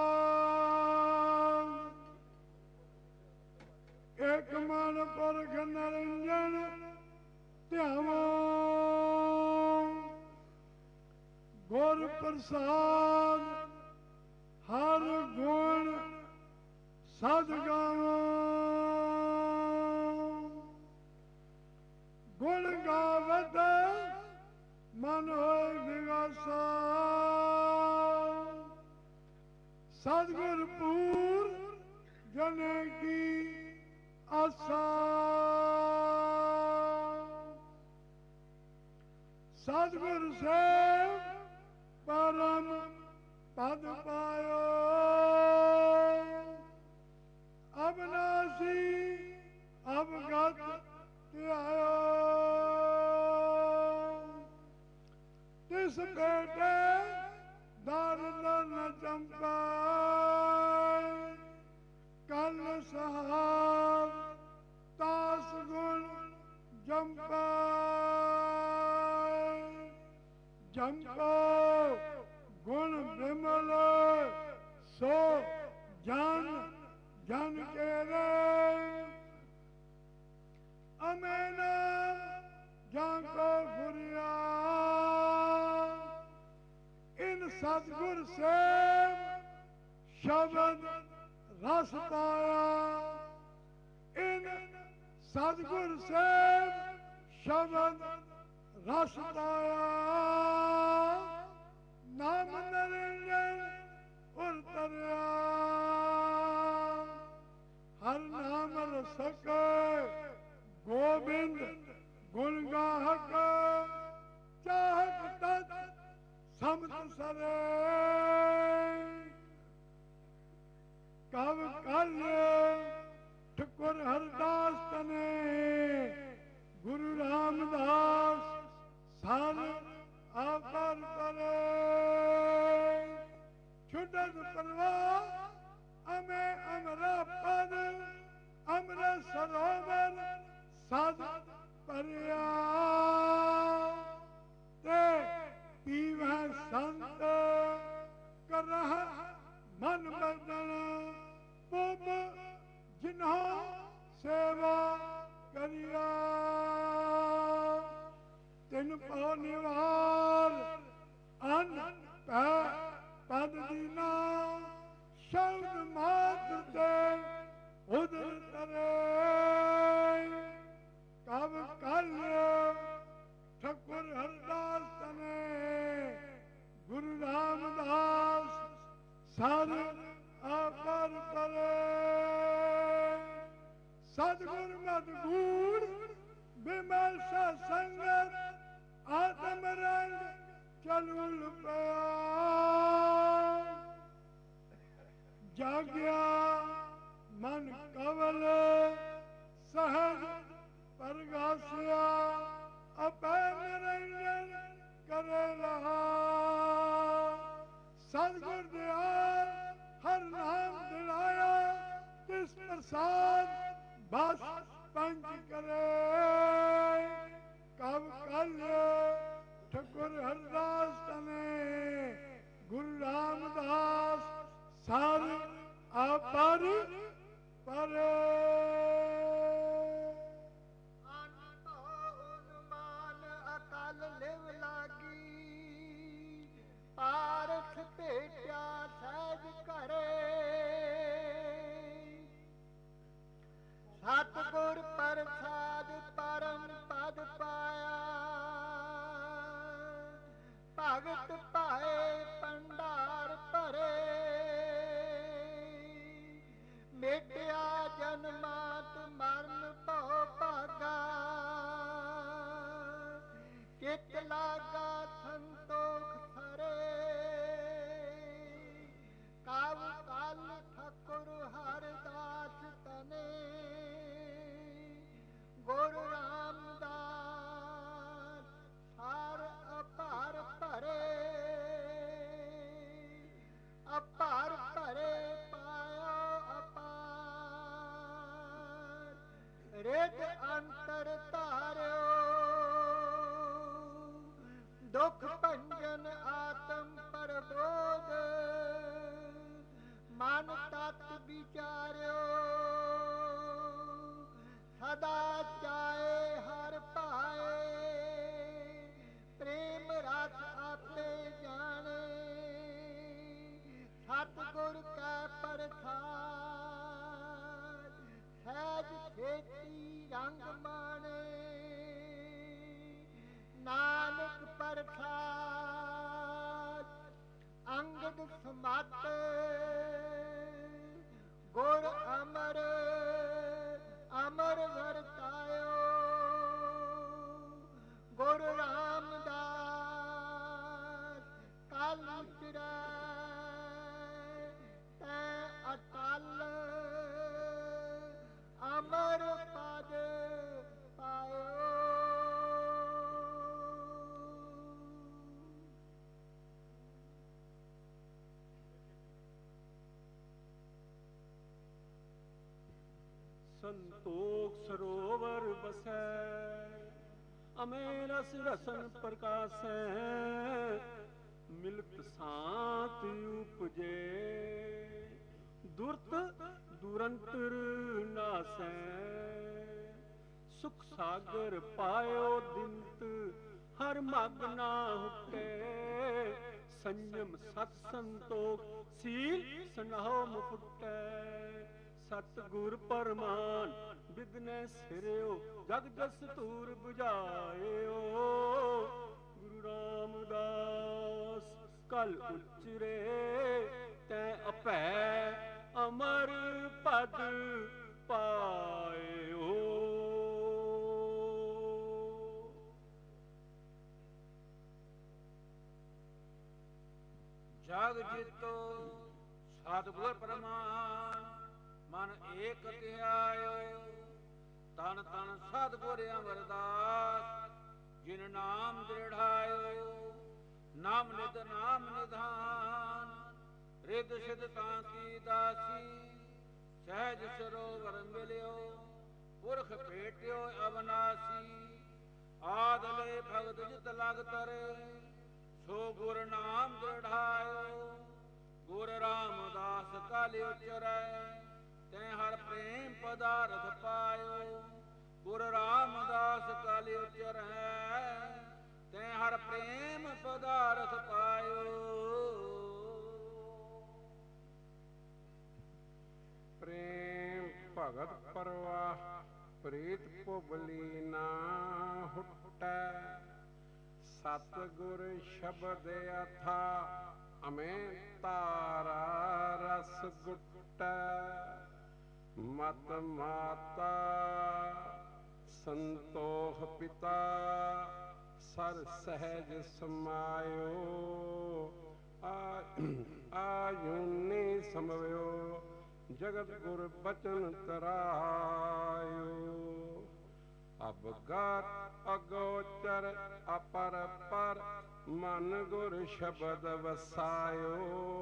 D: ਇੱਕ ਮਨ ਪੁਰਖ ਨਿਰੰਜਨ ਧਿਆਵੋ, ਗੁਰ ਪ੍ਰਸਾਦ ਹਰ ਗੁਣ ਸਦ ਗਾਵੋ। ਗੁਣ ਗਾਵਤ ਮਨ ਹੋਏ ਵਿਗਾਸਾ, ਸਤਿਗੁਰ ਪੂਰ ਜਨੇ ਕੀ ਆਸਾ। ਸਤਿਗੁਰ ਸੇਵ ਪਰਮ ਪਦ ਪਾਇਓ, ਅਬਨਾਸੀ ਅਵਗਤ ਧਿਆਇਓ। ਤਿਸ ਬੇਟੇ ਦਰ ਨ ਚੰਪੈ, ਕਲ ਸਹਾਰ ਤਾਸ ਗੁਣ ਜੰਪੈ। ਜੰਪੋ ਗੁਣ ਬਿਮਲ ਸੋ ਜਨ ਜਨ ਕੇਰੇ। ਅਮੇ ਨਾਮ ਜਾਂ ਕੋ ਫੁਰਿਆ, ਇਨ ਸਤਿਗੁਰ ਸੇਵ ਸ਼ਬਦ ਰਸ ਪਾਇਆ। ਇਨ ਸਤਿਗੁਰ ਸੇਵ ਸ਼ਬਦ ਰਸ ਪਾਇਆ। ਨਾਮ ਨਿਰੰਜਨ ਉਰ ਤਰਿਆ, ਹਰ ਨਾਮ ਰਸਕ ਸਰੋਵਰ ਸਦ ਭਰਿਆ ਤੇ ਪੀਵੈ ਸੰਤ ਕਰਹ ਮਨ ਮਦਨ ਪੁਬ ਜਿਨ੍ਹਾਂ ਸੇਵਾ ਕਰਿਆ ਤਿਨ ਪਉ ਨਿਵਾਰ ਅਨ ਪੈ ਪਦ ਦੀਨਾ ਸ਼ਬਦ ਮਾਤਰ ਤੇ ਉਦਰ ਤਰੇ ਕਬ ਕਲ ਠਕੁਰ ਹਰਦਾਸ ਤਨੇ ਗੁਰੂ ਰਾਮਦਾਸ ਸਰ ਆਪਰ ਕਰੇ ਸਤਿਗੁਰ ਮਤ ਗੂੜ ਬਿਮਲ ਸੰਗਤ ਆਤਮ ਰੰਗ ਚਲੁਲ ਪਿਆ ਜਾਗਿਆ ਮਨ ਕਵਲ ਸਹਜ ਪਰਗਾਸਿਆ ਅਪੈ ਨਿਰੰਜਨ ਕਰੇ ਰਹਾ ਸਤਿਗੁਰ ਦਿਆਲ ਹਰ ਨਾਮ ਦਿਲਾਇਆ ਤਿਸ ਪ੍ਰਸਾਦ ਬਸ ਪੰਜ ਕਰੇ ਕਬ ਕਲ ਠਕੁਰ ਹਰਦਾਸ ਤਨੇ ਗੁਰੂ ਰਾਮਦਾਸ ਸਰ ਆਪਰ ਪਰੇ
A: ਲਿਵ ਲਾਗੀ ਪਾਰਖ ਭੇਟਿਆ ਸਹਿਜ ਘਰੇ ਸਤਿਗੁਰ ਪ੍ਰਸਾਦ ਪਰਮ ਪਦ ਪਾਇਆ ਭਗਤ ਪਾਏ ਭੰਡਾਰ ਭਰੇ ਮੇਟਿਆ ਜਨਮਾਤ ਮਰਨ ਭਉ ਭਾਗਾ ਚਿਤ ਲਾਗਾ ਸੰਤੋਖ ਥਰੇ ਕਬ ਕਲ ਠਕੁਰ ਹਰਦਾਸ ਤਨੇ ਗੁਰੂ ਰਾਮਦਾਸ ਹਰ ਅਪਾਰ ਭਰੇ ਅਪਾਰ ਭਰੇ ਪਾਇਆ ਅਪਾਰ ਰਿਤ ਅੰਤਰ ਧਾਰਿਓ ਦੁਖ ਭੰਜਨ ਆਤਮ ਪਰਬੋਧ ਮਨ ਤਤ ਵਿਚਾਰਿਓ ਸਦਾ ਚਾਏ ਹਰ ਪਾਏ ਪ੍ਰੇਮ ਰਸ ਆਪੇ ਜਾਣੇ ਸਤਿਗੁਰ ਕੈ ਪ੍ਰਸਾਦ ਸਹਿਜ ਛੇਤੀ ਰੰਗ ਮਾਣੇ ਨਾਨਕ ਪ੍ਰਸਾਦ ਅੰਗਦ ਸਮਤ ਗੁਰ ਅਮਰ ਅਮਰ ਵਰਤਾਇਓ ਗੁਰੂ ਰਾਮਦਾਸ ਕਲ ਉਚਰੈ ਤੈ ਅਟਲ ਅਮਰ ਪਦ ਪਾਇਓ
E: ਸੰਤੋਖ ਸਰੋਵਰ ਬਸੈ ਅਮੇ ਰਸ ਰਸਨ ਪ੍ਰਕਾਸੈ ਮਿਲਤ ਸਾਤ ਉਪਜੇ ਦੁਰਤ ਦੁਰੰਤਰ ਨਾਸੈ ਸੁਖ ਸਾਗਰ ਪਾਇਓ ਦਿੰਤ ਹਰ ਮਗ ਨਾ ਹੁਟੈ ਸੰਜਮ ਸਤ ਸੰਤੋਖ ਸੀਲ ਸਨਹੁ ਮੁਫਟੈ ਸਤਿਗੁਰ ਪਰਮਾਨ ਬਿਦਨੈ ਸਿਰਿਓ ਜਗ ਜਸ ਧੂਰ 부ਝਾਇਓ ਗੁਰੂ ਰਾਮਦਾਸ ਕਲ ਉਚਰੇ ਤੈ ਅਭੈ ਅਮਰ ਪਦ ਪਾਇਓ
F: ਜਗ ਜੀਤੋ ਸਤਿਗੁਰ ਪਰਮਾਨ ਮਨ ਏਕ ਧਿਆਇਓ ਤਨ ਤਨ ਸਤਿਗੁਰ ਅਮਰਦਾਸ ਜਿਨ ਨਾਮ ਦ੍ਰਿੜਾਇਓ ਨਾਮ ਨਿਧ ਨਾਮ ਨਿਧਾਨ ਰਿਦ ਸਿਧ ਤਾਂ ਕੀ ਦਾਸੀ ਸਹਿਜ ਸਰੋਵਰ ਮਿਲਿਓ ਪੁਰਖ ਭੇਟਿਓ ਅਬਨਾਸੀ ਆਦਲੇ ਭਗਤ ਜਿਤ ਲਗ ਤਰੇ ਸੋ ਗੁਰ ਨਾਮ ਦ੍ਰਿੜਾਇਓ ਗੁਰ ਰਾਮਦਾਸ ਕਾਲਿ ਉਚਰੈ ਤੈ ਹਰ ਪ੍ਰੇਮ ਪਦਾਰਥ ਪਾਇਓ ਗੁਰ ਰਾਮਦਾਸ ਕਾਲਿ ਉਚਰੈ ਤੈ ਹਰ ਪ੍ਰੇਮ ਪਦਾਰਥ ਪਾਇਓ
E: ਪ੍ਰੇਮ ਭਗਤ ਪਰਵਾਹ ਪ੍ਰੀਤ ਪੁਬਲੀ ਨਾ ਹੁਟੈ ਸਤਿਗੁਰ ਸ਼ਬਦ ਅਥਾ ਅਮੇ ਤਾਰਾ ਰਸ ਗੁਟੈ ਮਤ ਮਾਤਾ ਸੰਤੋਖ ਪਿਤਾ ਸਰ ਸਹਿਜ ਸਮਾਇਓ ਆਯੁਨੀ ਸਮਵਿਓ ਜਗਤ ਗੁਰ ਬਚਨ ਤਰਾਇਓ ਅਬਗਤ ਅਗੋਚਰ ਅਪਰ ਪਰ ਮਨ ਗੁਰ ਸ਼ਬਦ ਵਸਾਇਓ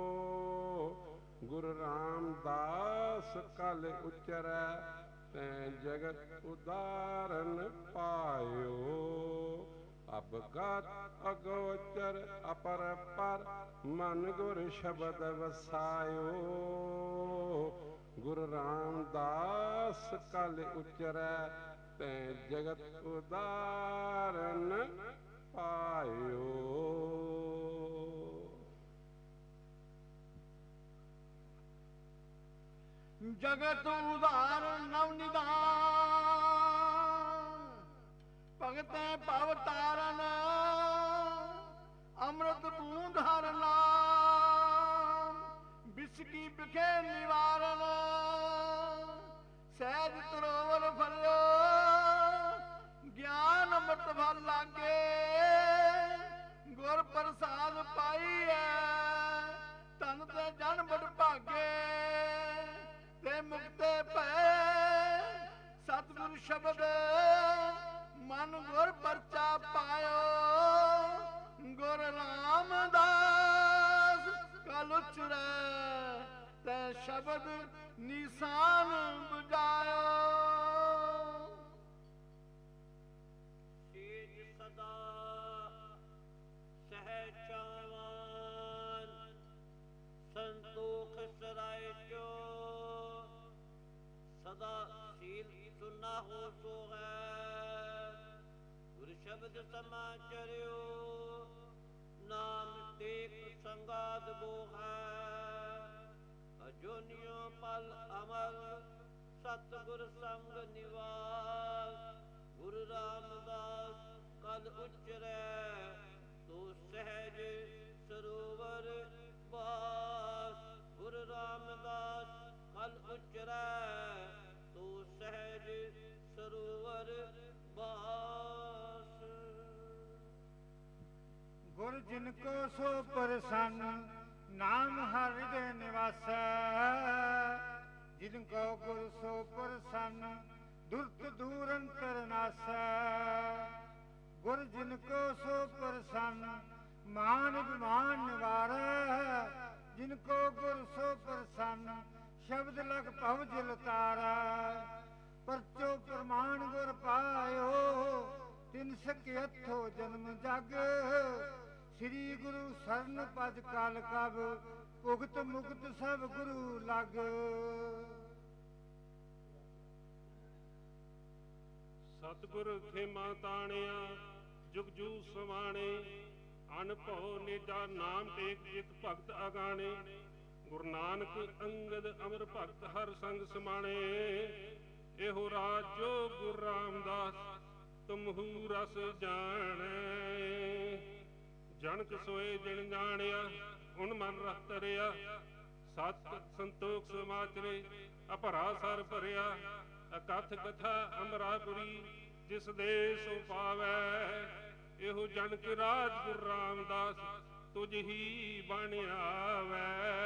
E: ਗੁਰ ਰਾਮਦਾਸ ਕਲ ਉਚਰੈ ਤੈ ਜਗਤ ਉਦਾਰਨ ਪਾਇਓ ਅਬਗਤ ਅਗੋਚਰ ਅਪਰ ਪਰ ਮਨ ਗੁਰ ਸ਼ਬਦ ਵਸਾਇਓ ਗੁਰ ਰਾਮਦਾਸ ਕਲ ਉਚਰੈ ਤੈ ਜਗਤ ਉਦਾਰਨ ਪਾਇਓ
D: ਜਗਤ ਉਦਾਰਨ ਨਵ ਨਿਦਾਨ ਭਗਤੈ ਭਵ ਤਾਰਨ ਅੰਮ੍ਰਿਤ ਬੂੰਦ ਹਰ ਨਾਮ ਬਿਸਕੀ ਬਿਖੇ ਨਿਵਾਰਨ ਸਹਿਜ ਤਰੋਵਰ ਫਲਿਓ ਗਿਆਨ ਅੰਮ੍ਰਿਤ ਫਲ ਲਾਗੇ ਗੁਰ ਪ੍ਰਸਾਦ ਪਾਈਐ ਤਨ ਤੇ ਜਨ ਬੜ ਭਾਗੇ ਤੇ ਮੁਕਤੇ ਭੈ ਸਤਿਗੁਰ ਸ਼ਬਦ ਮਨ ਗੁਰ ਪਰਚਾ ਪਾਇਓ ਗੁਰ ਰਾਮਦਾਸ ਕਲ ਉਚਰੈ ਤੈ ਸ਼ਬਦ ਨਿਸ਼ਾਨ ਬੁਝਾਇਓ
E: ਸੇਜ ਸਦਾ ਸਹਿ ਚਾਵਾਨ ਸੰਤੋਖ ਸਰਾਇ ਚੋ ਸਦਾ ਸੀਲ ਸੁਨਾ ਹੋ ਸੋ ਹੈ ਗੁਰ ਸ਼ਬਦ ਸਮਾਚਰਿਓ ਨਾਮ ਟੇਕ ਸੰਗਾਦ ਬੋ ਹੈ ਅਜੋਨਿਓ ਪਲ ਅਮਰ ਸਤਿਗੁਰ ਸੰਗ ਨਿਵਾਸ ਗੁਰੂ ਰਾਮਦਾਸ ਕਲ ਉਚਰੈ ਤੋ ਸਹਿਜ ਸਰੋਵਰ ਵਾਸ ਗੁਰੂ ਰਾਮਦਾਸ ਕਲ ਉਚਰੈ ਤੋ ਸਹਿਜ ਸਰੋਵਰ ਵਾਸ
D: ਗੁਰ ਜਿਨ ਕੋ ਸੋ ਪ੍ਰਸੰਨ ਨਾਮ ਹਰਿ ਦੇ ਨਿਵਾਸੈ ਜਿਨ ਕੋ ਗੁਰ ਸੋ ਪ੍ਰਸੰਨ ਦੁਰਤ ਦੂਰ ਅੰਤਰ ਨਾਸੈ ਗੁਰ ਜਿਨ ਕੋ ਸੋ ਪ੍ਰਸੰਨ ਮਾਨ ਬਿਮਾਨ ਨਿਵਾਰੈ ਜਿਨ ਕੋ ਗੁਰ ਸੋ ਪ੍ਰਸੰਨ ਸ਼ਬਦ ਲਗ ਭਵ ਜਿਲ ਤਾਰੈ ਪਰਚੋ ਪ੍ਰਮਾਣ ਗੁਰ ਪਾਇਓ ਤਿਨ ਸਕੇ ਹੱਥੋ ਜਨਮ ਜਗ ਸ੍ਰੀ ਗੁਰੂ ਸਰਨ ਪਦ ਕਾਲ ਕਬ ਭੁਗਤ ਮੁਕਤ ਸਭ ਗੁਰੂ ਲਗ
E: ਸਤਿਗੁਰ ਖੇਮਾ ਤਾਣਿਆ ਜੁਗ ਜੂ ਸਵਾਣੇ ਅਨਭਉ ਨਿਜਾ ਨਾਮ ਟੇਕ ਜਿਤ ਭਗਤ ਅਗਾਣੇ ਗੁਰੂ ਨਾਨਕ ਅੰਗਦ ਅਮਰ ਭਗਤ ਹਰ ਸੰਗ ਸਮਾਣੇ ਇਹੋ ਰਾਜੋ ਗੁਰੂ ਰਾਮਦਾਸ ਤੁਮਹੂ ਰਸ ਜਾਣੈ ਜਨਕ ਸੋਏ ਜਿਨ ਜਾਣਿਆ ਹੁਣ ਮਨ ਰਖ ਤਰਿਆ ਸਤ ਸੰਤੋਖ ਸਮਾਚਰੇ ਅਪਰਾ ਸਰ ਭਰਿਆ ਅਕਥ ਕਥਾ ਅਮਰਾਪੁਰੀ ਜਿਸ ਦੇ ਸੋ ਪਾਵੈ ਇਹੋ ਜਨਕ ਰਾਜ ਗੁਰੂ ਰਾਮਦਾਸ ਤੁਝ ਹੀ ਬਣ ਆਵੈ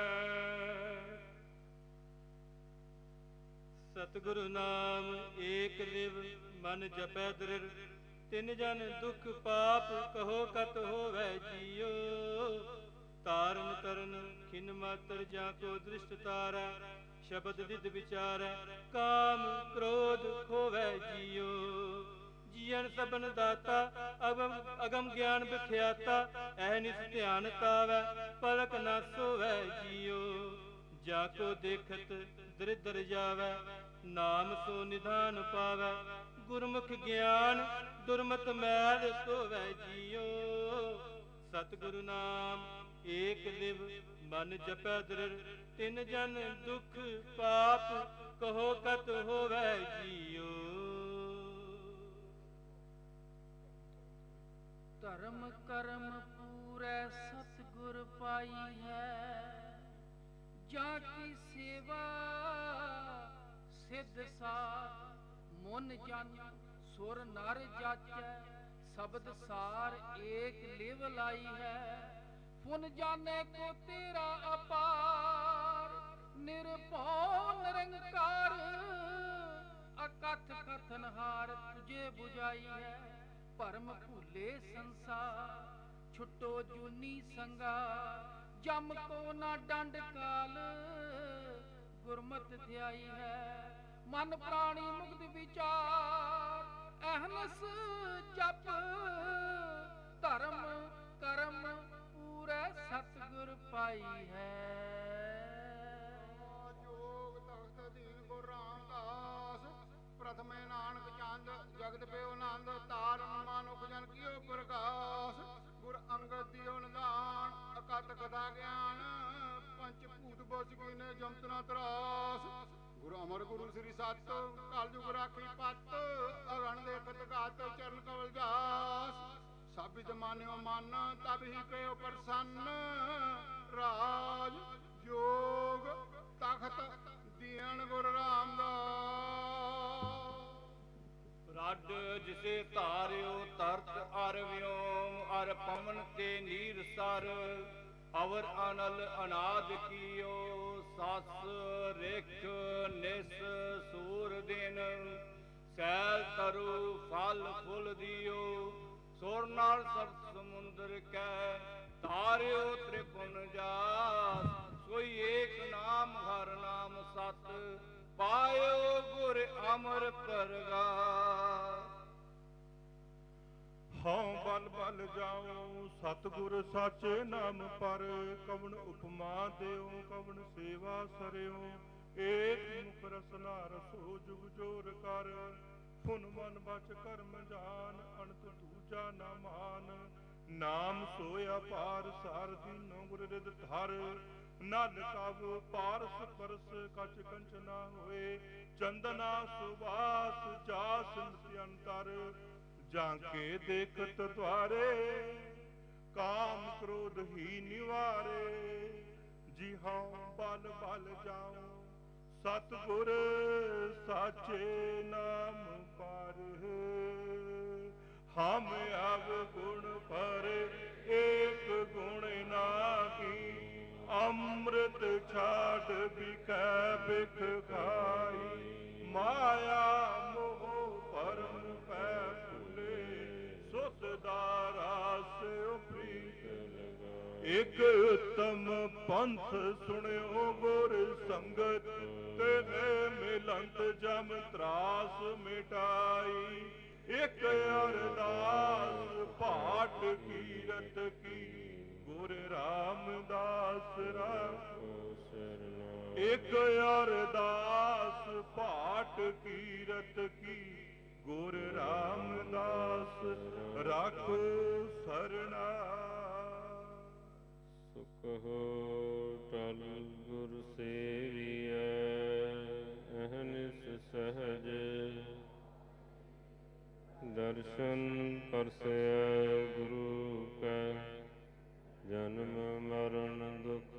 C: ਸਤਿਗੁਰੂ ਨਾਮ ਏਕ ਲਿਵ ਮਨ ਜਪੈ ਦ੍ਰਿੜ ਤਿਨ ਜਨ ਦੁਖ ਪਾਪ ਕਹੋ ਕਤ ਹੋਵੈ ਜੀਓ ਤਾਰਨ ਤਰਨ ਖਿਨ ਮਾਤਰ ਜਾ ਕੋ ਦ੍ਰਿਸ਼ਟ ਤਾਰੈ
G: ਸ਼ਬਦ ਦਿਦ ਵਿਚਾਰੈ ਕਾਮ ਕ੍ਰੋਧ ਖੋਵੈ ਜੀਉ। ਜੀਵਨ ਸਬਨ ਦਾਤਾ ਅਗਮ ਗਿਆਨ ਵਿਖਿਆਤਾ ਐਨਿਸ ਧਿਆਨ ਤਾਵੈ ਪਲਕ ਨਾ ਸੋਵੈ ਜੀਉ। ਜਾ ਕੋ ਦੇਖਤ ਦਰਿਦਰ ਜਾਵੈ ਨਾਮ ਸੋ ਨਿਧਾਨ ਪਾਵੈ। ਗੁਰਮੁਖ ਗਿਆਨ ਦੁਰਮਤ ਮੈਲ ਸੋਵੈ ਜੀਉ। ਸਤਿਗੁਰੂ ਨਾਮ ਏਕ ਲਿਵ ਮਨ ਜਪੈ ਦ੍ਰਿੜ ਤਿਨ ਜਨ ਦੁਖ ਪਾਪ ਕਹੋ ਕਤ ਹੋਵੈ ਜੀਉ।
H: ਧਰਮ ਕਰਮ ਪੂਰੈ ਸਤਿਗੁਰ ਪਾਈ ਹੈ। ਜਾਂ ਕੀ ਸੇਵਾ ਸਿੱਧ ਸਾਧ ਮਨ ਜਨ ਸੁਰ ਨਰ ਜਾਚੈ। ਸ਼ਬਦ ਸਾਰ ਏਕ ਲਿਵ ਲਾਈ ਹੈ। ਪੁਨ ਜਾਣੇ ਕੋ ਤੇਰਾ ਅਪਾਰ ਨਿਰਭਉ ਨਿਰੰਕਾਰ। ਅਕਥ ਕਥਨ ਹਾਰ ਤੁਝੇ 부ਝਾਈ ਹੈ। ਭਰਮ ਭੂਲੇ ਸੰਸਾਰ ਛੁੱਟੋ ਜੂਨੀ ਸੰਗਾ। ਜਮ ਕੋ ਨਾ ਡੰਡ ਕਾਲ ਗੁਰਮਤਿ ਧਿਆਈ ਹੈ। ਮਨ ਪ੍ਰਾਣੀ ਮੁਕਤ ਵਿਚਾਰ ਅਹਨਸ ਜਪ। ਧਰਮ ਕਰਮ ਪੂਰੈ ਸਤਿਗੁਰ ਪਾਈ ਹੈ।
I: ਜੋਗ ਤਖਤ ਦੀਨ ਗੁਰ ਰਾਮਦਾਸ ਪ੍ਰਥਮੇ ਨਾਨਕ ਚੰਦ ਜਗਤ ਪਿਓ ਆਨੰਦ। ਤਾਰਨ ਮਾਨੁਖ ਜਨ ਕੀਓ ਪ੍ਰਕਾਸ਼। ਗੁਰ ਅੰਗਦ ਦਿਓ ਨਿਧਾਨ ਅਕਤ ਕਥਾ ਗਿਆਨ। ਪੰਚ ਭੂਤ ਬਸ ਕੀਨੇ ਜਮਤ ਨਾ ਤਰਾਸ। ਗੁਰੂ ਅਮਰ ਗੁਰੂ ਸ੍ਰੀ ਸਤ ਕਲ ਜੁਗ ਰਾਖੀ ਪਤ। ਅਗਣ ਦੇਖਤ ਘਾਤ ਚਰਨ ਕਵਲ ਜਾਸ। ਸਭ ਜਮਾਨਿਓ ਮਨ ਤਬ ਹੀ ਕਹਿਓ ਪ੍ਰਸੰਨ। ਰਾਜ ਜੋਗ ਤਖਤ ਦੀਨ ਗੁਰ ਰਾਮਦਾਸ।
F: ਰੱਡ ਜਿਸੇ ਧਾਰਿਓ ਤਰਤ ਅਰ ਵਿਓਮ ਅਰ ਪਵਨ ਤੇ ਨੀਰ ਸਰ। ਅਵਰ ਅਨਲ ਅਨਾਦ ਕੀਓ ਸਸ ਰਿਖ ਨਿਸ ਸੂਰ ਦਿਨ। ਸੈਲ ਤਰੁ ਫਲ ਫੁੱਲ ਦਿਓ ਸੁਰ ਨਾਲ ਸਭ ਸਮੁੰਦਰ ਕੈ। ਧਾਰਿਓ ਤ੍ਰਿਭੁਵਨ ਜਾਸ ਸੋਈ ਏਕ ਨਾਮ ਹਰ ਨਾਮ ਸਤ। ਪਾਇਓ ਗੁਰ ਅਮਰ ਪ੍ਰਗਾਸ।
E: ਹਉ ਬਲ ਬਲ ਜਾਉ ਸਤਿਗੁਰ ਸਾਚੇ ਨਾਮ ਪਰ। ਕਵਣ ਉਪਮਾ ਦਿਓ ਕਵਣ ਸੇਵਾ ਸਰਿਓ। ਏਕ ਮੁਖ ਰਸਨਾ ਰਸੋ ਜੁਗ ਜੋਰ ਕਰ। ਫੁਨ ਮਨ ਬਚ ਕਰਮ ਜਾਨ ਅਣਤ ਦੂਜਾ ਨਾ ਮਾਨ। ਨਾਮ ਸੋਇਆ ਪਾਰ ਸਾਰ ਦੀਨੋ ਗੁਰ ਰਿਦ ਧਰ। ਨਲ ਕਵ ਪਾਰਸ ਪਰਸ ਕਚ ਕੰਚ ਨਾ ਹੋਏ। ਚੰਦਨਾ ਸੁਬਾਸ ਜਾਸ ਨਿਤ ਅੰਤਰ। ਜਾਂ ਕੇ ਦੇਖਤ ਦੁਆਰੇ ਕਾਮ ਕ੍ਰੋਧ ਹੀ ਨਿਵਾਰੇ। ਜੀ ਹਉ ਬਲ ਬਲ ਜਾਉ ਸਤਿਗੁਰ ਸਾਚੇ ਨਾਮ ਪਰ। ਹਮ ਅਵ ਗੁਣ ਪਰ ਏਕ ਗੁਣ ਨਾਹੀ। ਅੰਮ੍ਰਿਤ ਛਾੜ ਬਿਕੈ ਬਿਖ ਖਾਈ। ਮਾਇਆ ਮੋਹ ਭਰਮ ਪੈ ਭੁਲੇ। ਸੁਤ ਦਾਰਾਸ ਉਪਰੀਤ ਲਗਾਈ। ਇਕ ਉਤਮ ਪੰਥ ਸੁਣਿਓ ਗੁਰ ਸੰਗਤ। ਤੇ ਮਿਲੰਤ ਜਮ ਤਰਾਸ ਮਿਟਾਈ। ਇਕ ਅਰਦਾਸ ਪਾਠ ਕੀਰਤ ਕੀ ਗੁਰ ਰਾਮਦਾਸ ਰਾਖੋ ਸਰਨਾਈ। ਇਕ ਅਰਦਾਸ ਪਾਠ ਕੀਰਤ ਕੀ ਗੁਰ ਰਾਮਦਾਸ ਰਾਖੋ ਸਰਨਾਈ।
J: ਸੁਖੋ ਟਲ ਗੁਰ ਸੇਵੀਐ ਅਹਨਿਸ ਸਹਜ। ਦਰਸ਼ਨ ਪਰਸੈ ਗੁਰੂ ਕੈ ਜਨਮ ਮਰਨ ਦੁਖ।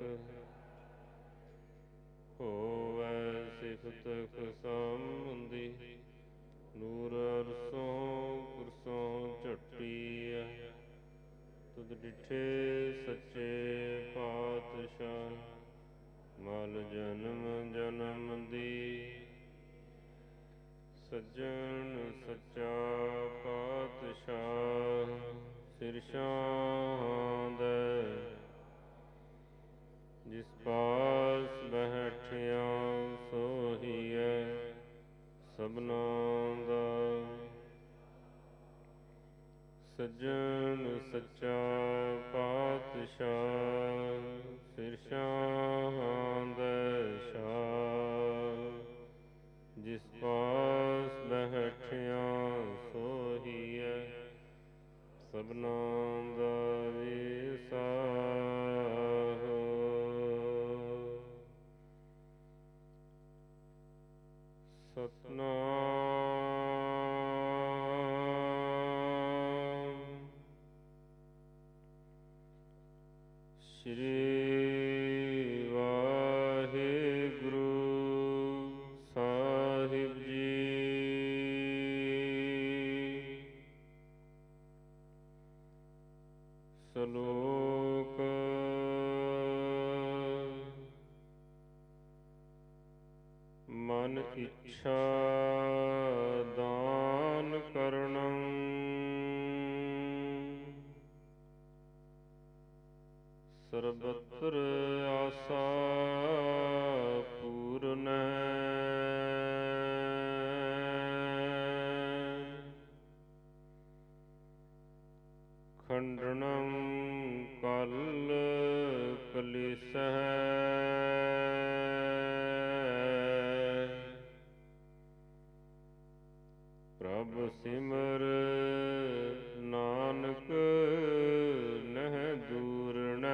J: ਹੋਵੈ ਸਿਫਤ ਖੁਸ਼ਾਮਦੀ ਨੂਰ ਅਰਸੋਂ ਕੁਰਸੋਂ ਝਟੀਐ। ਤੁਧ ਡਿਠੇ ਸੱਚੇ ਪਾਤਸ਼ਾਹ ਮਲ ਜਨਮ ਜਨਮ ਦੀ। ਸੱਜਣ ਸੱਚਾ ਪਾਤਸ਼ਾਹ ਸਿਰਸ਼ਾਂ ਦੇ। ਜਿਸ ਪਾਸ ਬੈਠਿਆ ਸਭਨਾਂ ਦਾ। ਸੱਜਣ ਸੱਚਾ ਪਾਤਸ਼ਾਹ, ਸਿਰਸ਼ਾਂ ਦੇ ਸ਼ਾਹ, ਜਿਸ ਪਾਸ ਬੈਠਿਆ ਸੋਹੀਐ, ਸਭਨਾਂ ਦਾ ਵਿਸਾਹੋ। ਸਤਨਾਮ ਸ਼੍ਰੀ ਵਾਹਿਗੁਰੂ ਸਾਹਿਬ ਜੀ। ਸ਼ਲੋਕ ਮਨ ਇੱਛਾ ਦਾਨ ਕਰਨੰ, ਸਰਬਤਰ ਆਸਾ ਪੂਰਨੈ। ਖੰਡਨੰ ਕਲ ਕਲੇਸ਼ਹਿ, ਪ੍ਰਭ ਸਿਮਰ ਨਾਨਕ ਨਹਿ ਦੂਰਣੈ।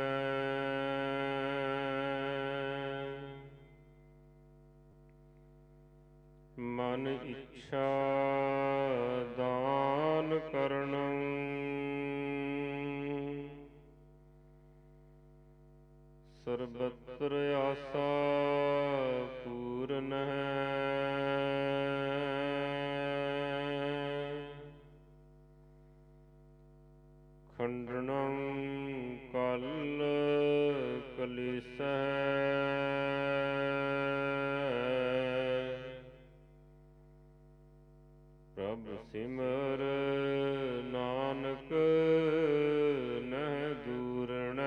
J: ਮਨ ਇੱਛਾ ਦਾਨ ਕਰਨੰ, ਸਰਬਤਰ ਆਸਾ ਪੂਰਨੈ। ਖੰਡਨੰ ਕਲ ਕਲੇਸ਼ਹਿ, ਪ੍ਰਭ ਸਿਮਰ ਨਾਨਕ ਨਹਿ ਦੂਰਣੈ।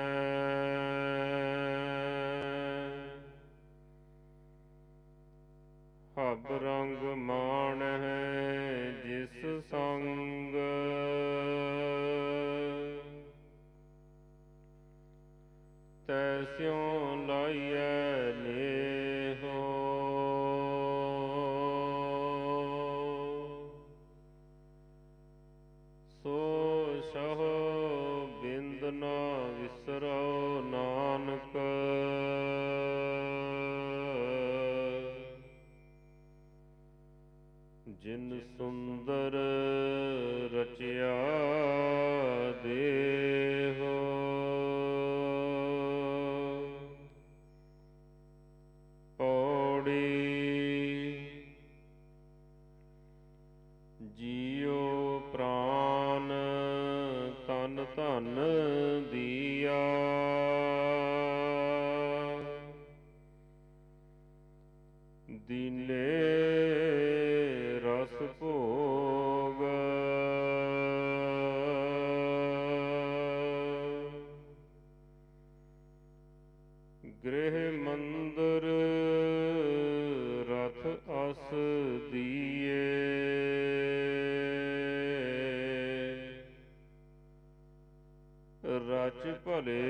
J: ਹਬ ਰੰਗ ਮਾਣਹਿ ਜਿਸ ਸੰਗ, ਤੈਸਿਉ ਲਾਈਐ ਨੇਹੋ। ਸੋ ਸਹੁ ਬਿੰਦ ਨਾ ਵਿਸਰਉ ਨਾਨਕ, ਜਿਨ ਸੁੰਦਰ ਰਚਿਆ ਦੇਹੋ। ਪੌੜੀ ਜੀਉ ਪ੍ਰਾਨ ਤਨ ਧਨ ਦੀਆ, ਦੀਨੇ ਰਸ ਭੋਗ। ਗ੍ਰਹਿ ਮੰਦਰ ਰਥ ਅਸ ਦੀਏ, ਰਚ ਭਲੇ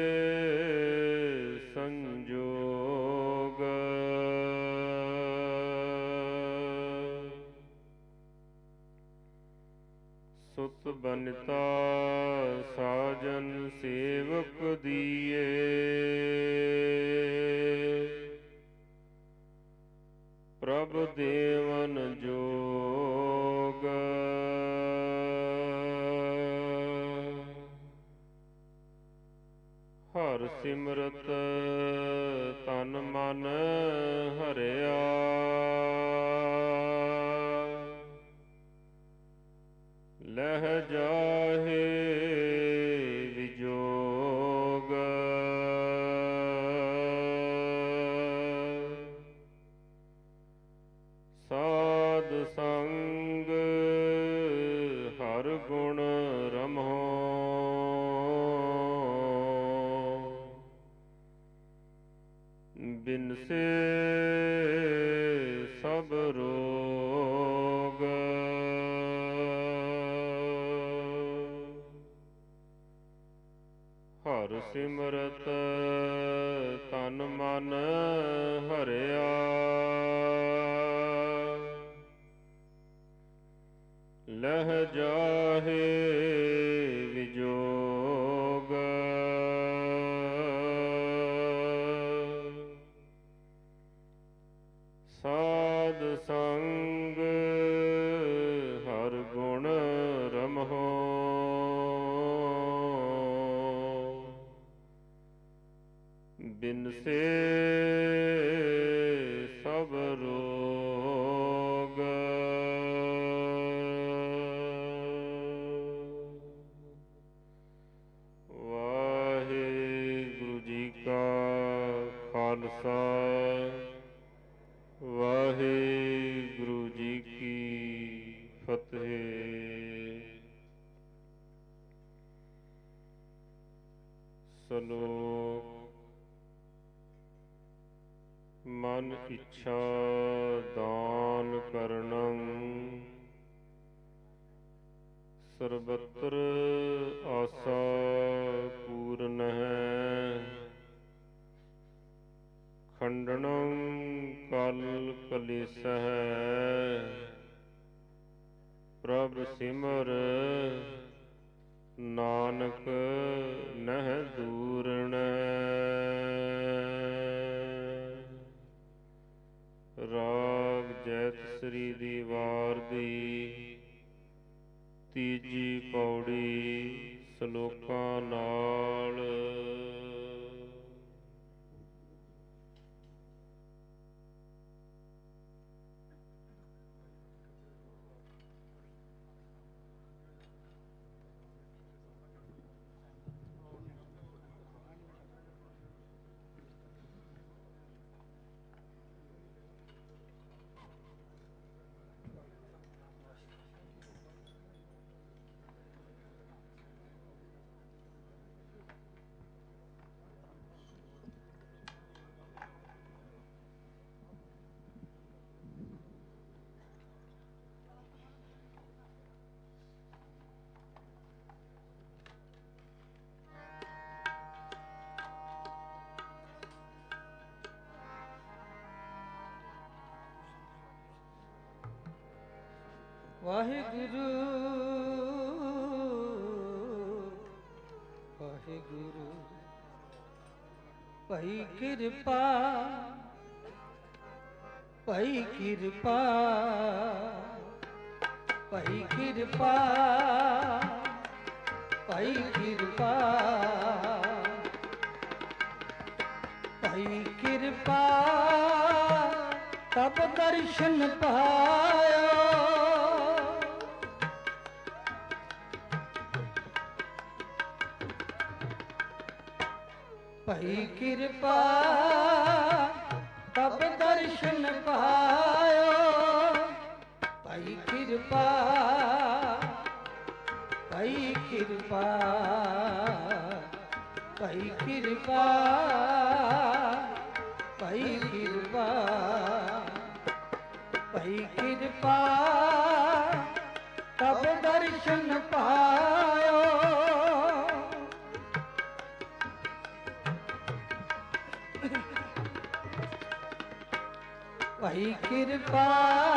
J: ਸੰਜੋਗ। ਸੁਤ ਬਨਿਤਾ ਸਾਜਨ ਸੇਵਕ ਦੀਏ, ਪ੍ਰਭ ਦੇਵਨ ਜੋਗ। ਹਰ ਸਿਮਰਤ ਤਨ ਮਨ ਹਰਿਆ, ਲਹਿ ਜਾਹੇ ਵਿਜੋਗ। ਸਾਧ ਸੰਗ ਹਰ ਗੁਣ ਰਮੋ, ਬਿਨਸੇ ਸਭ ਰੋ ਹਰ ਸਿਮਰਤ ਤਨ ਮਨ ਹਰਿਆ। ਲਹਿ ਜਾਹੇ ਵਿਜੋਗ ਸਾਧ ਸੰਗ ਹਰ ਗੁਣ ਰਮਹੁ। ਬਿਨਸੇ ਸਭ ਰੋਗ। ਵਾਹਿਗੁਰੂ ਜੀ ਕਾ ਖਾਲਸਾ ਵਾਹਿਗੁਰੂ ਜੀ ਕੀ ਫਤਿਹ। ਸਲੋਕ ਮਨ ਇੱਛਾ ਦਾਨ ਕਰਨੰ ਸਰਬਤਰ ਆਸਾ ਪੂਰਨ ਹੈ। ਖੰਡਨੰ ਕਲ ਕਲੇਸਹਿ ਪ੍ਰਭ ਸਿਮਰ ਨਾਨਕ ਨਹਿ ਦੂਰਣੈ। ਰਾਗ ਜੈਤ ਸ੍ਰੀ ਦੀ ਵਾਰ ਦੀ ਤੀਜੀ ਪੌੜੀ ਸਲੋਕਾਂ ਨਾਲ।
C: ਵਾਹਿਗੁਰੂ ਵਾਹਿਗੁਰੂ ਭਈ ਕਿਰਪਾ ਭਈ ਕਿਰਪਾ ਭਈ ਕਿਰਪਾ ਭਈ ਕਿਰਪਾ ਭਈ ਕਿਰਪਾ ਤਬ ਦਰਸ਼ਨ ਪਾਇਓ। ਭਈ ਕਿਰਪਾ ਤਬ ਦਰਸ਼ਨ ਪਾਇਓ। ਭਈ ਕਿਰਪਾ ਭਈ ਕਿਰਪਾ ਭਈ ਕਿਰਪਾ ਭਈ ਕਿਰਪਾ ਭਈ ਕਿਰਪਾ ਤਬ ਦਰਸ਼ਨ ਪਾਇਓ। ਭਈ ਕਿਰਪਾ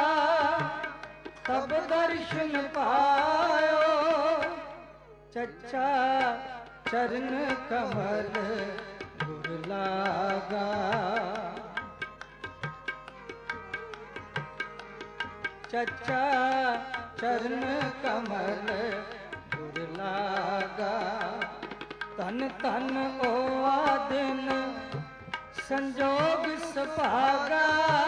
C: ਤਬ ਦਰਸ਼ਨ ਪਾਇਓ। ਚੱਚਾ ਚਰਨ ਕਮਲ ਗੁਰ ਲਾਗਾ। ਚੱਚਾ ਚਰਨ ਕਮਲ ਗੁਰ ਲਾਗਾ। ਤਨ ਤਨ ਓਆ ਦਿਨ ਸੰਜੋਗ ਸੁਭਾਗਾ।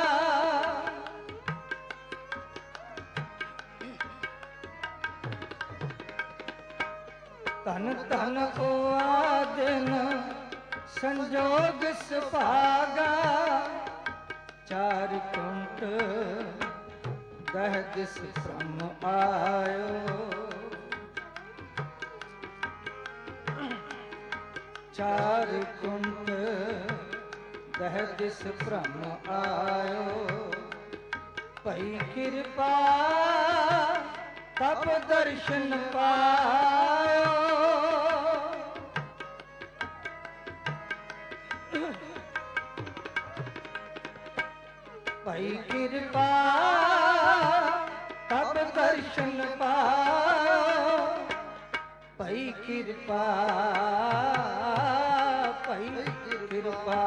C: ਤਨ ਤਨ ਓਆ ਦਿਨ ਸੰਜੋਗ ਸੁਭਾਗਾ। ਚਾਰ ਕੁੰਟ ਦਹ ਦਿਸ ਬ੍ਰਹਮ ਆਇਓ। ਚਾਰ ਕੁੰਟ ਦਹ ਦਿਸ ਬ੍ਰਹਮ ਆਇਓ। ਭਈ ਕਿਰਪਾ ਤਬ ਦਰਸ਼ਨ ਪਾਇਓ। ਭਈ ਕਿਰਪਾ ਤਬ ਦਰਸ਼ਨ ਪਾਇਓ, ਭਈ ਕਿਰਪਾ ਭਈ ਕਿਰਪਾ।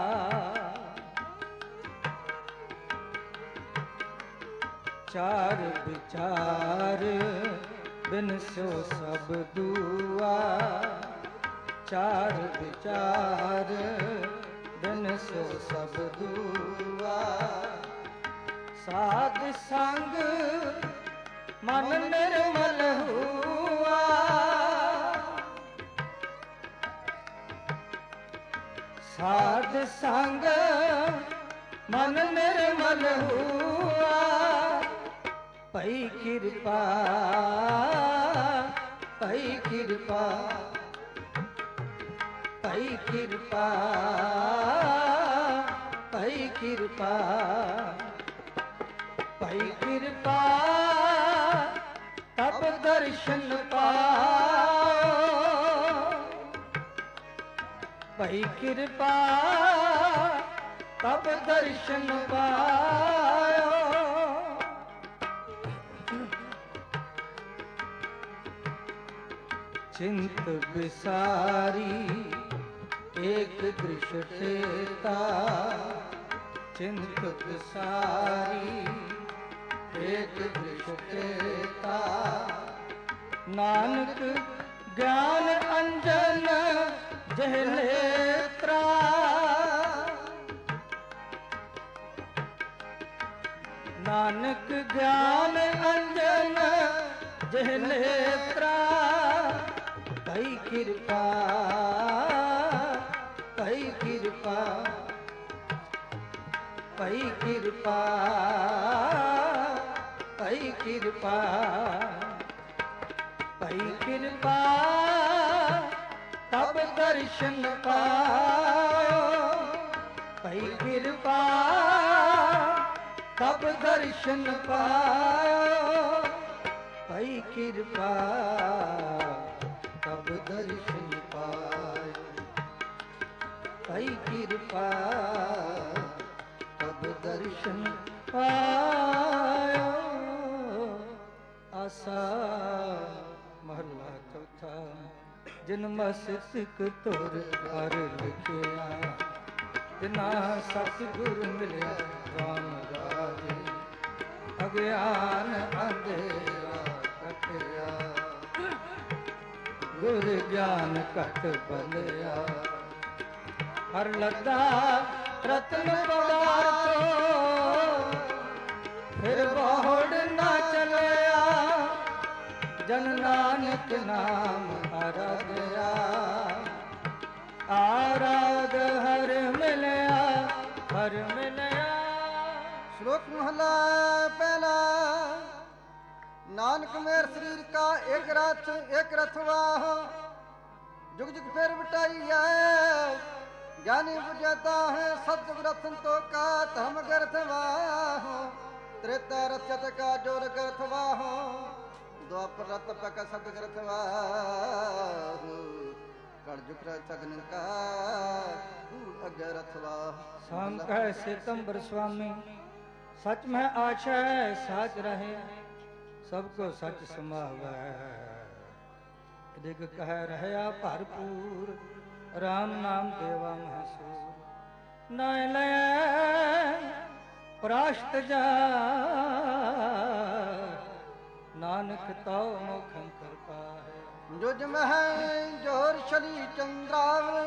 C: ਚਾਰ ਵਿਚਾਰ ਬਿਨ ਸੋ ਸਭ ਦੁਆ, ਚਾਰ ਵਿਚਾਰ ਬਿਨ ਸੋ ਸਭ ਦੁਆ। ਸਾਧ ਸੰਗ ਮਨ ਨਿਰਮਲ ਹੁਆ, ਸਾਧ ਸੰਗ ਮਨ ਨਿਰਮਲ ਹੁਆ। ਭਈ ਕਿਰਪਾ ਭਈ ਕਿਰਪਾ ਭਈ ਕਿਰਪਾ ਭਈ ਕਿਰਪਾ ਭਈ ਕਿਰਪਾ ਤਬ ਦਰਸ਼ਨ ਪਾਇਓ, ਭਈ ਕਿਰਪਾ ਤਬ ਦਰਸ਼ਨ ਪਾਇਓ। चिंत विसारी एक दृश्य ठेता, चिंत विसारी एक दृश्य ठेता। नानक ज्ञान अंजन जह नेत्रा, नानक ज्ञान अंजन जह नेत्रा। भई किरपा भई किरपा भई किरपा भई किरपा भई किरपा तब दर्शन पायो, भई किरपा तब दर्शन पायो। भई किरपा तब दर्शन पायो, भई किरपा तब दर्शन पायो। आसा महला चौथा। जिन मस्तिक तुर हर लिखिया, जिना सतगुर मिलिया राम राजे। अज्ञान अंधेरा कटिया, गुर ज्ञान कट बलिया। हर लद्दा रतन पदार्थो, फिर बहुड़ ना चलिया। जन नानक नाम आराधया, आराध हर मिलया हर मिलया।
A: श्लोक महला पहला। नानक मेर शरीर का एक रथ वाहो, जुग जुग फेर बटाई है। ज्ञानी बुझाता है सतयुग रथन तो का धर्म गर्थ वाहो। त्रेता रथ का जोर गर्थ वाहो, द्वापर रथ पक सत गर्थ वाहो। कलयुग सगन का अग्रथ वाहो।
C: शाम कह सितंबर स्वामी, सच में आशा साच रहे। सबको सच समावै, दिग कह रहया भरपूर। राम नाम देवा महसूर। नाय लय प्राश्त जा, नानक तो मोखन कृपा है।
A: जुज मह जोर शरी चंद्रावल,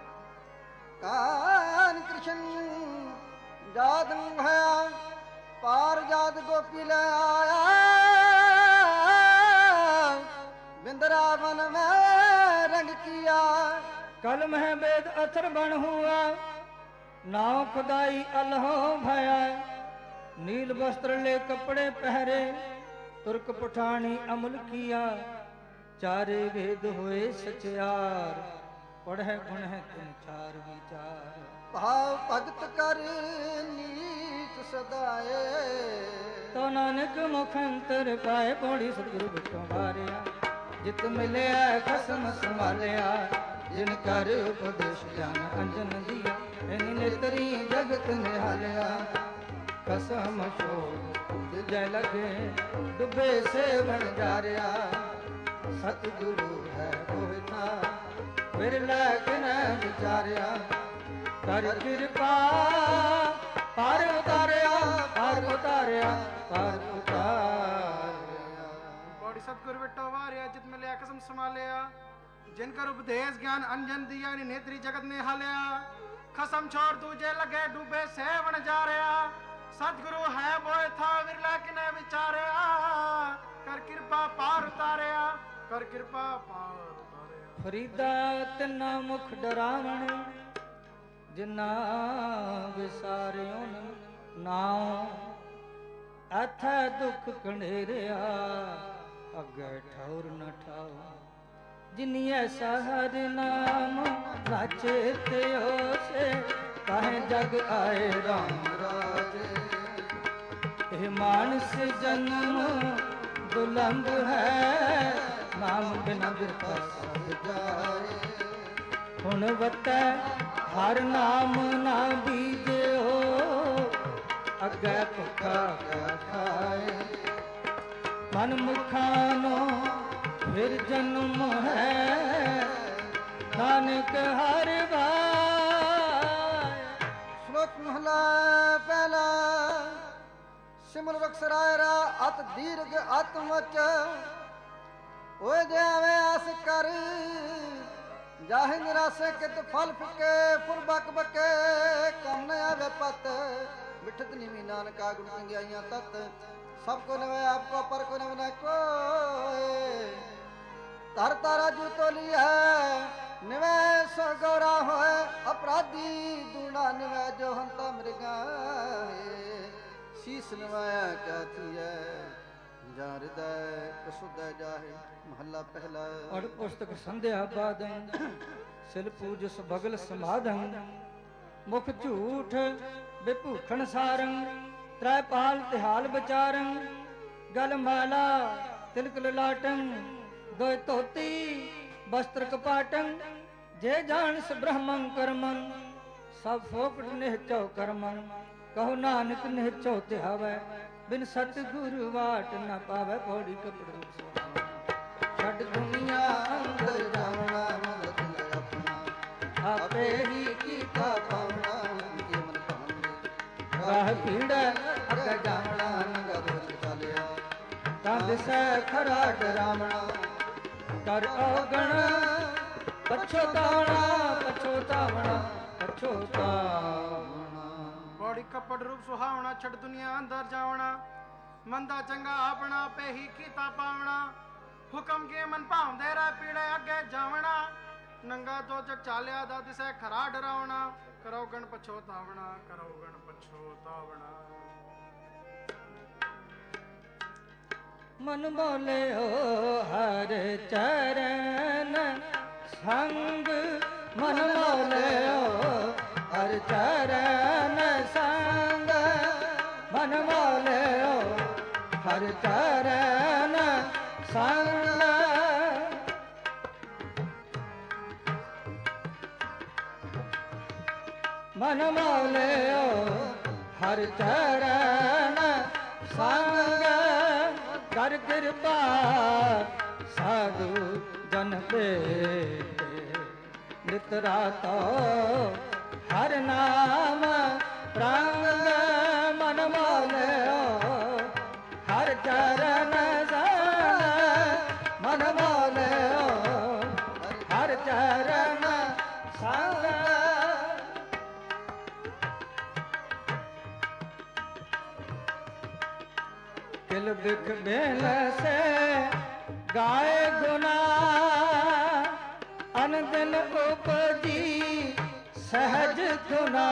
A: कान कृष्ण जाद भया। पार जाद गोपी ले आया, बिंदरावन में रंग किया।
C: कल में वेद अथर बन हुआ, नाव खुदाई अल्हो भया। नील वस्त्र ले कपड़े पहरे, तुर्क पठानी अमल किया। चारे वेद हुए सचियार, पढ़े गुण है तुम चार विचार।
A: भाव भगत कर नीच सदाए,
C: तो नानक मुखंतर पाए। पौड़ी सतगुरु बिचों बारिया, जित मिलिया खसम संभालिया। जिन कर उपदेश ज्ञान अंजन दिया, इन नेतरी जगत निहालिया। ਕਸਮ ਛੋ ਜੈ ਲਗੇ ਡੁੱਬੇ ਸੇਵਣ ਜਾਰਿਆ ਸਤਿਗੁਰੂ ਹੈ ਹੋਇਤਾ ਵਿਰਲਾ ਕਿਨੈ ਵਿਚਾਰਿਆ ਕਰ ਕਿਰਪਾ ਪਰ ਉਤਾਰਿਆ ਪਰ ਉਤਾਰਿਆ ਪਰ ਉਤਾਰਿਆ।
B: ਬੋੜੀ ਸਤਿਗੁਰ ਵਿਟੋ ਵਾਰਿਆ ਜਿਤ ਮਿਲਿਆ ਕਸਮ ਸੰਭਾਲਿਆ ਜਿਨ ਕਰ ਉਪਦੇਸ਼ ਗਿਆਨ ਅੰਜਨ ਦਿਆ ਨੀ ਨੇਤਰੀ ਜਗਤ ਨੇ ਹਾਲਿਆ ਖਸਮ ਛੋੜ ਦੂਜੇ ਲਗੇ ਡੂਬੇ ਸੇਵਣ ਜਾ ਰਿਆ ਸਤਿਗੁਰੂ ਹੈ ਬੋਏ ਥਾ ਵਿਰਲਾ ਕਿਨੇ ਵਿਚਾਰਿਆ ਕਰ ਕਿਰਪਾ ਪਾਰ ਉਤਾਰਿਆ ਕਰ ਕਿਰਪਾ ਪਾਰ ਉਤਾਰਿਆ।
C: ਫਰੀਦਾ ਤਿੰਨਾ ਮੁਖ ਡਰਾਵਣ ਜਿਨਾ ਵਿਸਾਰਿਓ ਨਾਉ ਅਥੈ ਦੁਖ ਕਣੇਰਿਆ ਅੱਗੇ ਠੌਰ ਨ ਠਾਉ ਜਿਨੀ ਐਸਾ ਹਰ ਨਾਮ ਨਾ ਚੇਤਿਓ ਸੇ ਕਾਹੇ ਜਗ ਆਏ ਰਾਮ ਰਾਜੇ ਇਹ ਮਾਨਸ ਜਨਮ ਦੁਲੰਭ ਹੈ ਨਾਮ ਬਿਨਾ ਬਿਰਥਾ ਸਭ ਜਾਏ ਹੁਣ ਵਤੈ ਹਰ ਨਾਮ ਨਾ ਬੀਜਿਓ ਅੱਗੇ ਭੁੱਖਾ ਕਿਆ ਖਾਏ ਮਨ ਮੁਖਾਂ ਨੂੰ ਫਿਰ ਜਨਮ ਹੈ ਨਾਨਕ ਹਰ ਵਾਰ।
A: ਸ਼ਲੋਕ ਮਹਲਾ ਪਹਿਲਾ ਸਿਮਰ ਬਖਸਰਾਇ ਰਾ ਅਤ ਦੀਰਘ ਆਤਮਚ ਓਏ ਜਾਵੇਂ ਆਸ ਕਰ ਜਾਹਿ ਨਿਰਾਸੇ ਕਿਤ ਫਲ ਫਿਕੇ ਫੁਰ ਬਕ ਬਕੇ ਕੰਮ ਨ ਆਵੇ ਪਤ ਮਿਠਤ ਨਿਮੀ ਨਾਨਕਾ ਗੁਣ ਚੰਗਿਆਈਆਂ ਤਤ ਸਭ ਕੋ ਨਵੇਂ ਆਪ ਕੋ ਪਰ ਕੋ ਨਵ ਨ ਕੋਏ ਧਰ ਤਾਰਾ ਜੂ ਤੋਲੀ ਹੈ ਨਿਵੇਂ ਸੋ ਗੌਰਾ ਹੋਏ ਅਪਰਾਧੀ ਦੂਣਾ ਨਿਵੇਂ ਜੋ ਹੰਤਾ ਮ੍ਰਿਗਾਏ ਸੀਸ ਨਵਾਇਆ ਕਿਆ ਥੀਐ ਜਾਂ ਹਿਰਦੈ ਕਸੁਦੈ ਜਾਹੇ ਮਹੱਲਾ ਪਹਿਲਾ।
C: ਔਰ ਪੁਸਤਕ ਸੰਧਿਆ ਬਾਦੰ ਸਿਲ ਪੂਜ ਸੁਭਗਲ ਸਮਾਧੰ ਮੁਖ ਝੂਠ ਬਿਭੂਖਣ ਸਾਰੰ ਤ੍ਰੈ ਪਾਲ ਤਿਹਾਲ ਵਿਚਾਰੰ ਗਲ ਮਾਲਾ ਤਿਲਕ ਲਲਾਟੰ ਦੋਇ ਧੋਤੀ ਬਸਤਰ ਕਪਾਟੰ ਜੇ ਜਾਣਸ ਬ੍ਰਹਮੰ ਕਰਮੰ ਸਭ ਫੋਕਟ ਨਿਹਚੋ ਕਰਮੰ ਕਹੋ ਨਾਨਕ ਨਿਹਚੋ ਧਿਆਵੈ ਬਿਨ ਸਤਿਗੁਰ ਵਾਟ ਨ ਪਾਵੈ ਪੌੜੀ ਕਪੜ ਛੱਡ ਦੁਨੀਆ ਅੰਦਰ ਜਾਵਣਾ ਮਨ ਆਪਣਾ ਆਪੇ ਹੀ ਕੀਤਾ ਪਾਵਣਾ ਜੇ ਮਨ ਭਾਵੇ ਰਾਹ ਪੀੜੈ ਅੱਗੇ ਜਾਵਣਾ ਨੰਗਾ ਦੋਸ਼ ਚਾਲਿਆ ਤਾਂ ਦਿਸੈ ਖਰਾ ਡਰਾਵਣਾ ਕਰ ਔਗਣ ਪਛੋਤਾਵਣਾ ਪਛੋਤਾਵਣਾ ਪਛੋਤਾਵਣਾ।
B: ਬੋੜੀ ਕੱਪੜ ਰੂਪ ਸੁਹਾਵਣਾ ਛੱਡ ਦੁਨੀਆ ਅੰਦਰ ਜਾਵਣਾ ਮੰਦਾ ਚੰਗਾ ਆਪਣਾ ਪੇ ਹੀ ਕੀਤਾ ਪਾਵਣਾ ਹੁਕਮ ਕੇ ਮਨ ਭਾਉਂਦੇ ਰਹਿ ਪੀੜੇ ਅੱਗੇ ਜਾਵਣਾ ਨੰਗਾ ਜੋ ਜਗ ਚਾਲਿਆ ਦਾ ਦਿਸੈ ਖਰਾ ਡਰਾਵਣਾ ਕਰੋ ਗਣ ਪਛੋਤਾਵਣਾ ਕਰੋ ਗਣ ਪਛੋਤਾਵਣਾ।
C: ਮਨ ਬੋਲਿਓ ਹਰ ਚਰਨ ਸੰਗ ਮਨ ਬੋਲਿਓ ਹਰ ਚਰਨ ਸੰਗ ਮਨ ਬੋਲਿਓ ਹਰ ਚਰਨ ਸੰਗ ਮਨ ਬੋਲਿਓ ਹਰ ਚਰਨ ਸੰਗ ਕਰ ਕਿਰਪਾ ਸਾਧੂ ਜਨ ਭੇਟੇ ਨਿਤ ਰਾਤੋ ਹਰ ਨਾਮ ਪ੍ਰੰਗ ਮਨ ਮੋਲਿਓ ਹਰ ਚਰਨ ਸੰਗ ਮਨ ਮੋਲਿਓ ਹਰ ਚਰਨ ਸੰਗ ਦਿਲ ਬਿਖ ਬੇਲ ਸੇ ਗਾਏ ਗੁਨਾ ਅਨ ਦਿਨ ਉਪਜੀ ਸਹਿਜ ਧੁਨਾ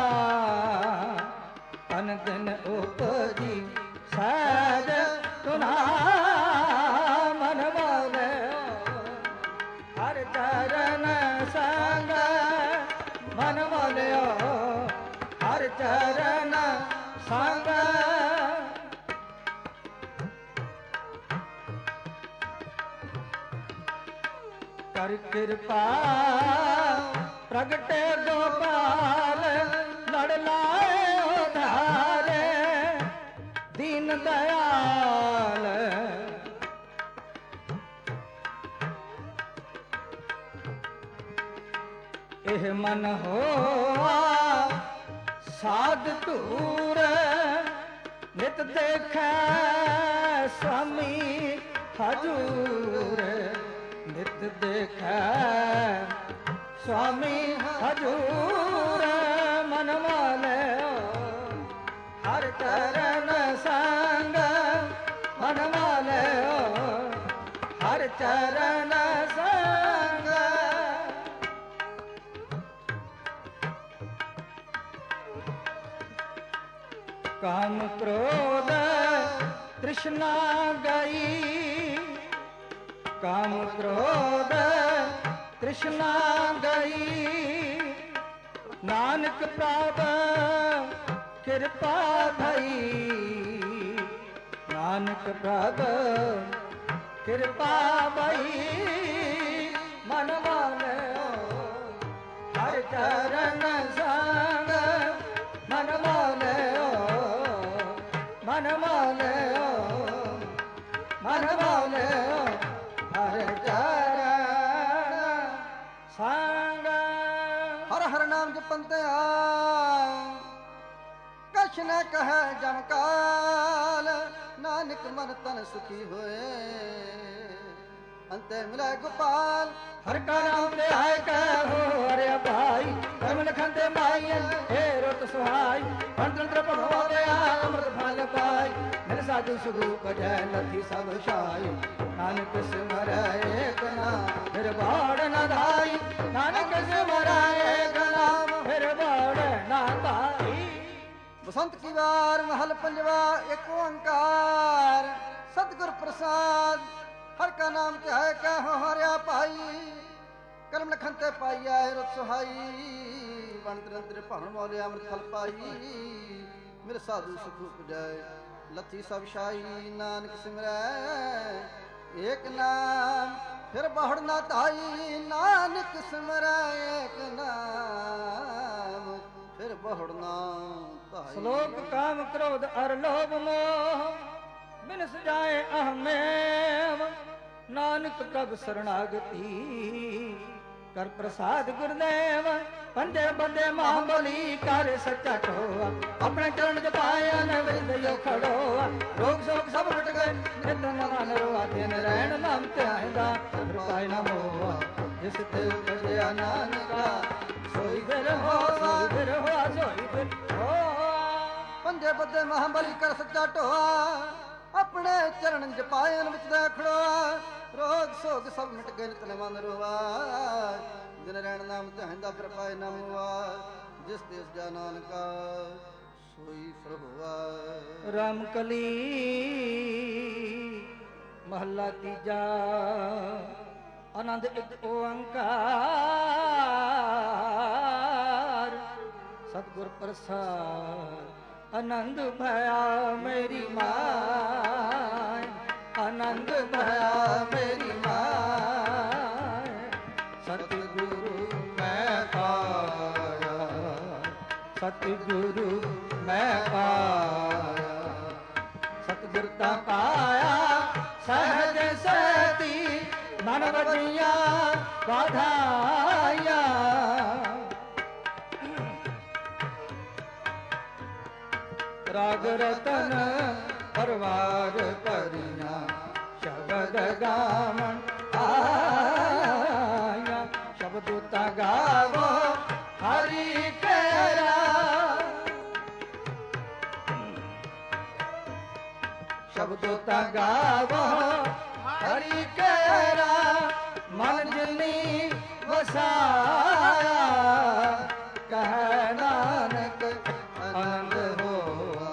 C: ਅਨ ਦਿਨ ਉਪਜੀ ਸਹਿਜ ਧੁਨਾ ਮਨ ਮੋਲਿਓ ਹਰ ਚਰਨ ਸੰਗ ਮਨ ਮੋਲਿਓ ਹਰ ਚਰਨ ਸੰਗ ਕਰ ਕਿਰਪਾ ਪ੍ਰਗਟੇ ਗੋਪਾਲ ਲੜ ਲਾਏ ਉਧਾਰੇ ਦੀਨ ਦਇਆਲ ਇਹ ਮਨ ਹੋਆ ਸਾਧ ਧੂਰ ਨਿਤ ਦੇਖੈ ਸੁਆਮੀ ਹਜੂਰ ਨਿਤ ਦੇਖੈ ਸੁਆਮੀ ਹਜੂਰ ਮਨ ਮਾਲਿਓ ਹਰ ਚਰਨ ਸੰਗ ਮਨ ਮਾਲਿਓ ਹਰ ਚਰਨ ਸੰਗ ਕਾਮ ਕ੍ਰੋਧ ਤ੍ਰਿਸ਼ਨਾ ਗਈ ਕਾਮ ਕ੍ਰੋਧ ਤ੍ਰਿਸ਼ਨਾ ਗਈ ਨਾਨਕ ਪ੍ਰਭ ਕਿਰਪਾ ਭਈ ਨਾਨਕ ਪ੍ਰਭ ਕਿਰਪਾ ਭਈ ਮਨ ਮਾਲਿਓ ਹਰ ਚਰਨ ਸੰਗ ਮਨ ਮਾਲਿਓ ਮਨ ਮਾਲਿਓ ਮਨ ਮਾਲਿਓ ਹਰ ਚਰਨ ਸੰਗ
A: ਹਰ ਹਰ ਨਾਮ ਜਪੰਤਿਆ ਕਛ ਨ ਕਹੈ ਜਮ ਕਾਲ ਨਾਨਕ ਮਨ ਤਨ ਸੁਖੀ ਹੋਏ ਅੰਤੇ ਮਿਲੈ ਗੋਪਾਲ
C: ਹਰ ਕਾ ਨਾਮ ਤੇ ਆਏ ਕਹੋ ਹਰਿ ਭਾਈ ਕਰਮ ਲਖਨ ਤੇ ਮਾਈਐ ਏ ਰਤ ਸੁਹਾਈ ਪੰਡਰ ਭਗਵਾ ਦੇ ਅੰਮ੍ਰਿਤ ਫਲ ਪਾਈ ਮਿਲ ਸਾਧੂ ਸੁਗੂ ਕਜੈ ਲਥੀ ਸਭ ਛਾਈ ਨਾਨਕ ਸਿਮਰੈ ਏਕ ਨਾਮ ਫਿਰ ਬਾੜ ਨ ਧਾਈ ਨਾਨਕ ਸਿਮਰੈ ਏਕ ਨਾਮ ਫਿਰ ਬਾੜ ਨ ਧਾਈ
A: ਬਸੰਤ ਕੀ ਵਾਰ ਮਹਲ ਪੰਜਵਾ ਏਕ ਓੰਕਾਰ ਸਤਿਗੁਰ ਪ੍ਰਸਾਦ ਹਰ ਕਾ ਨਾਮ ਤੇ ਹੈ ਕਹੋ ਹਰਿਆ ਭਾਈ ਕਰਮ ਲਖਨ ਤੇ ਪਾਈਐ ਰਤ ਸੁਹਾਈ ਵਣ ਨਿਰੰਤਰ ਭਵਨ ਮੌਲਿਆ ਅੰਮ੍ਰਿਤ ਫਲ ਪਾਈ ਮੇਰੇ ਸਾਧੂ ਸੁਖ ਉਪਜੈ ਲੱਥੀ ਸਭ ਛਾਈ ਨਾਨਕ ਸਿਮਰੈ ਏਕ ਨਾਮ ਫਿਰ ਬਹੁੜ ਨਾ ਧਾਈ ਨਾਨਕ ਸਿਮਰੈ ਏਕ ਨਾਮ ਫਿਰ ਬਹੁੜ ਨਾ ਧਾਈ
C: ਸ਼ਲੋਕ ਕਾਮ ਕ੍ਰੋਧ ਅਰ ਲੋਭ ਮੋਹ ਬਿਨ ਸਜਾਏ ਅਹਮੇਵ ਨਾਨਕ ਪ੍ਰਭ ਸਰਣਾਗਤੀ ਕਰ ਪ੍ਰਸਾਦ ਗੁਰਦੇਵ ਪੰਜੇ ਬੰਦੇ ਮਹਾਬਲੀ ਕਰ ਸੱਚਾ ਢੋਆ ਆਪਣੇ ਚਰਨ ਚ ਪਾਇਆ ਨ ਵਿਰਦਿਓ ਖੜੋਆ ਰੋਗ ਸੋਗ ਸਭ ਮਿਟ ਗਏ ਨਿਤ ਮਨ ਰੋਆ ਤੇ ਨਰੈਣ ਨਾਮ ਧਿਆਇਦਾ ਰੁਪਾਇ ਨਾ ਮੋਆ ਜਿਸ ਤੇ ਉਪਜਿਆ ਨਾਨਕਾ ਸੋਈ ਫਿਰ ਹੋ ਸੋਈ ਫਿਰ ਹੋ ਸੋਈ ਫਿਰ ਹੋ
A: ਪੰਜੇ ਬੰਦੇ ਮਹਾਬਲੀ ਕਰ ਸੱਚਾ ਢੋਆ ਆਪਣੇ ਚਰਨ ਚ ਪਾਇਨ ਵਿੱਚ ਦਾ ਖੜੋਆ ਰੋਗ ਸੋਗ ਸਭ ਮਿਟ ਗਏ ਨਿਤ ਮਨ ਰੋਆ ਦਿਨ ਰਹਿਣ ਨਾਮ ਧਿਆਇਦਾ ਫਿਰ ਪਾਇ ਨਾ ਮੋਆ ਜਿਸ ਤੇ ਉਪਜਿਆ ਨਾਨਕਾ ਸੋਈ ਫਿਰ ਹੋਆ
C: ਰਾਮ ਕਲੀ ਮਹੱਲਾ ਤੀਜਾ ਆਨੰਦ ਇੱਕ ਓੰਕਾਰ ਸਤਿਗੁਰ ਪ੍ਰਸਾਦ ਆਨੰਦ ਭਇਆ ਮੇਰੀ ਮਾਇ ਆਨੰਦ ਭਇਆ ਮੇਰੀ ਮਾਇ ਸਤਿਗੁਰੂ ਮੈਂ ਪਾਇਆ ਸਤਿਗੁਰੂ ਮੈਂ ਪਾਇਆ ਸਤਿਗੁਰ ਤਾਂ ਪਾਇਆ ਸਹਿਜ ਸਤੀ ਮਨ ਵਜੀਆਂ ਵਾਧਾਈਆਂ ਰਾਗ ਰਤਨ ਪਰਵਾਰ ਭਰੀਆਂ ਸ਼ਬਦ ਗਾਵਣ ਆਇਆ ਸ਼ਬਦ ਤਾ ਗਾਵੋ ਹਰੀ ਕੇਰਾ ਸ਼ਬਦ ਤਾ ਗਾਵੋ ਹਰੀ ਕੇਰਾ ਮਨ ਜਿਨੀ ਵਸਾਇਆ ਕਹਿ ਨਾਨਕ ਆਨੰਦ ਹੋਆ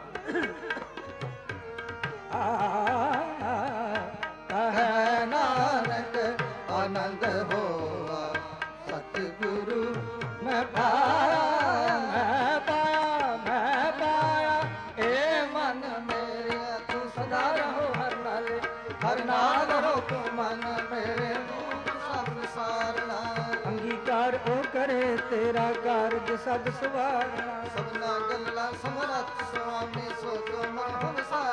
C: ਕਹਿ ਨਾਨਕ ਆਨੰਦ ਹੋਆ ਸਤਿਗੁਰੂ ਮੈਂ ਪਾਇਆ ਮੈਂ ਪਾਇਆ ਮੈਂ ਪਾਇਆ ਏ ਮਨ ਮੇਰੇ ਤੂੰ ਸਦਾ ਰਹੋ ਹਰ ਨਾਲ ਰਹੋ ਤੂੰ ਮਨ ਮੇਰੇ ਸਭ ਸਾਰਣਾ ਅੰਗੀਕਾਰ ਉਹ ਕਰੇ ਤੇਰਾ ਕਾਰਜ ਸਦ ਸਵਾਰਣਾ
A: ਸਭਨਾ ਗੱਲਾਂ ਸਮਰੱਥ ਸੁਆਮੀ ਸੋ ਤੋ ਮਨ ਹੋ ਵਿਸਾਰ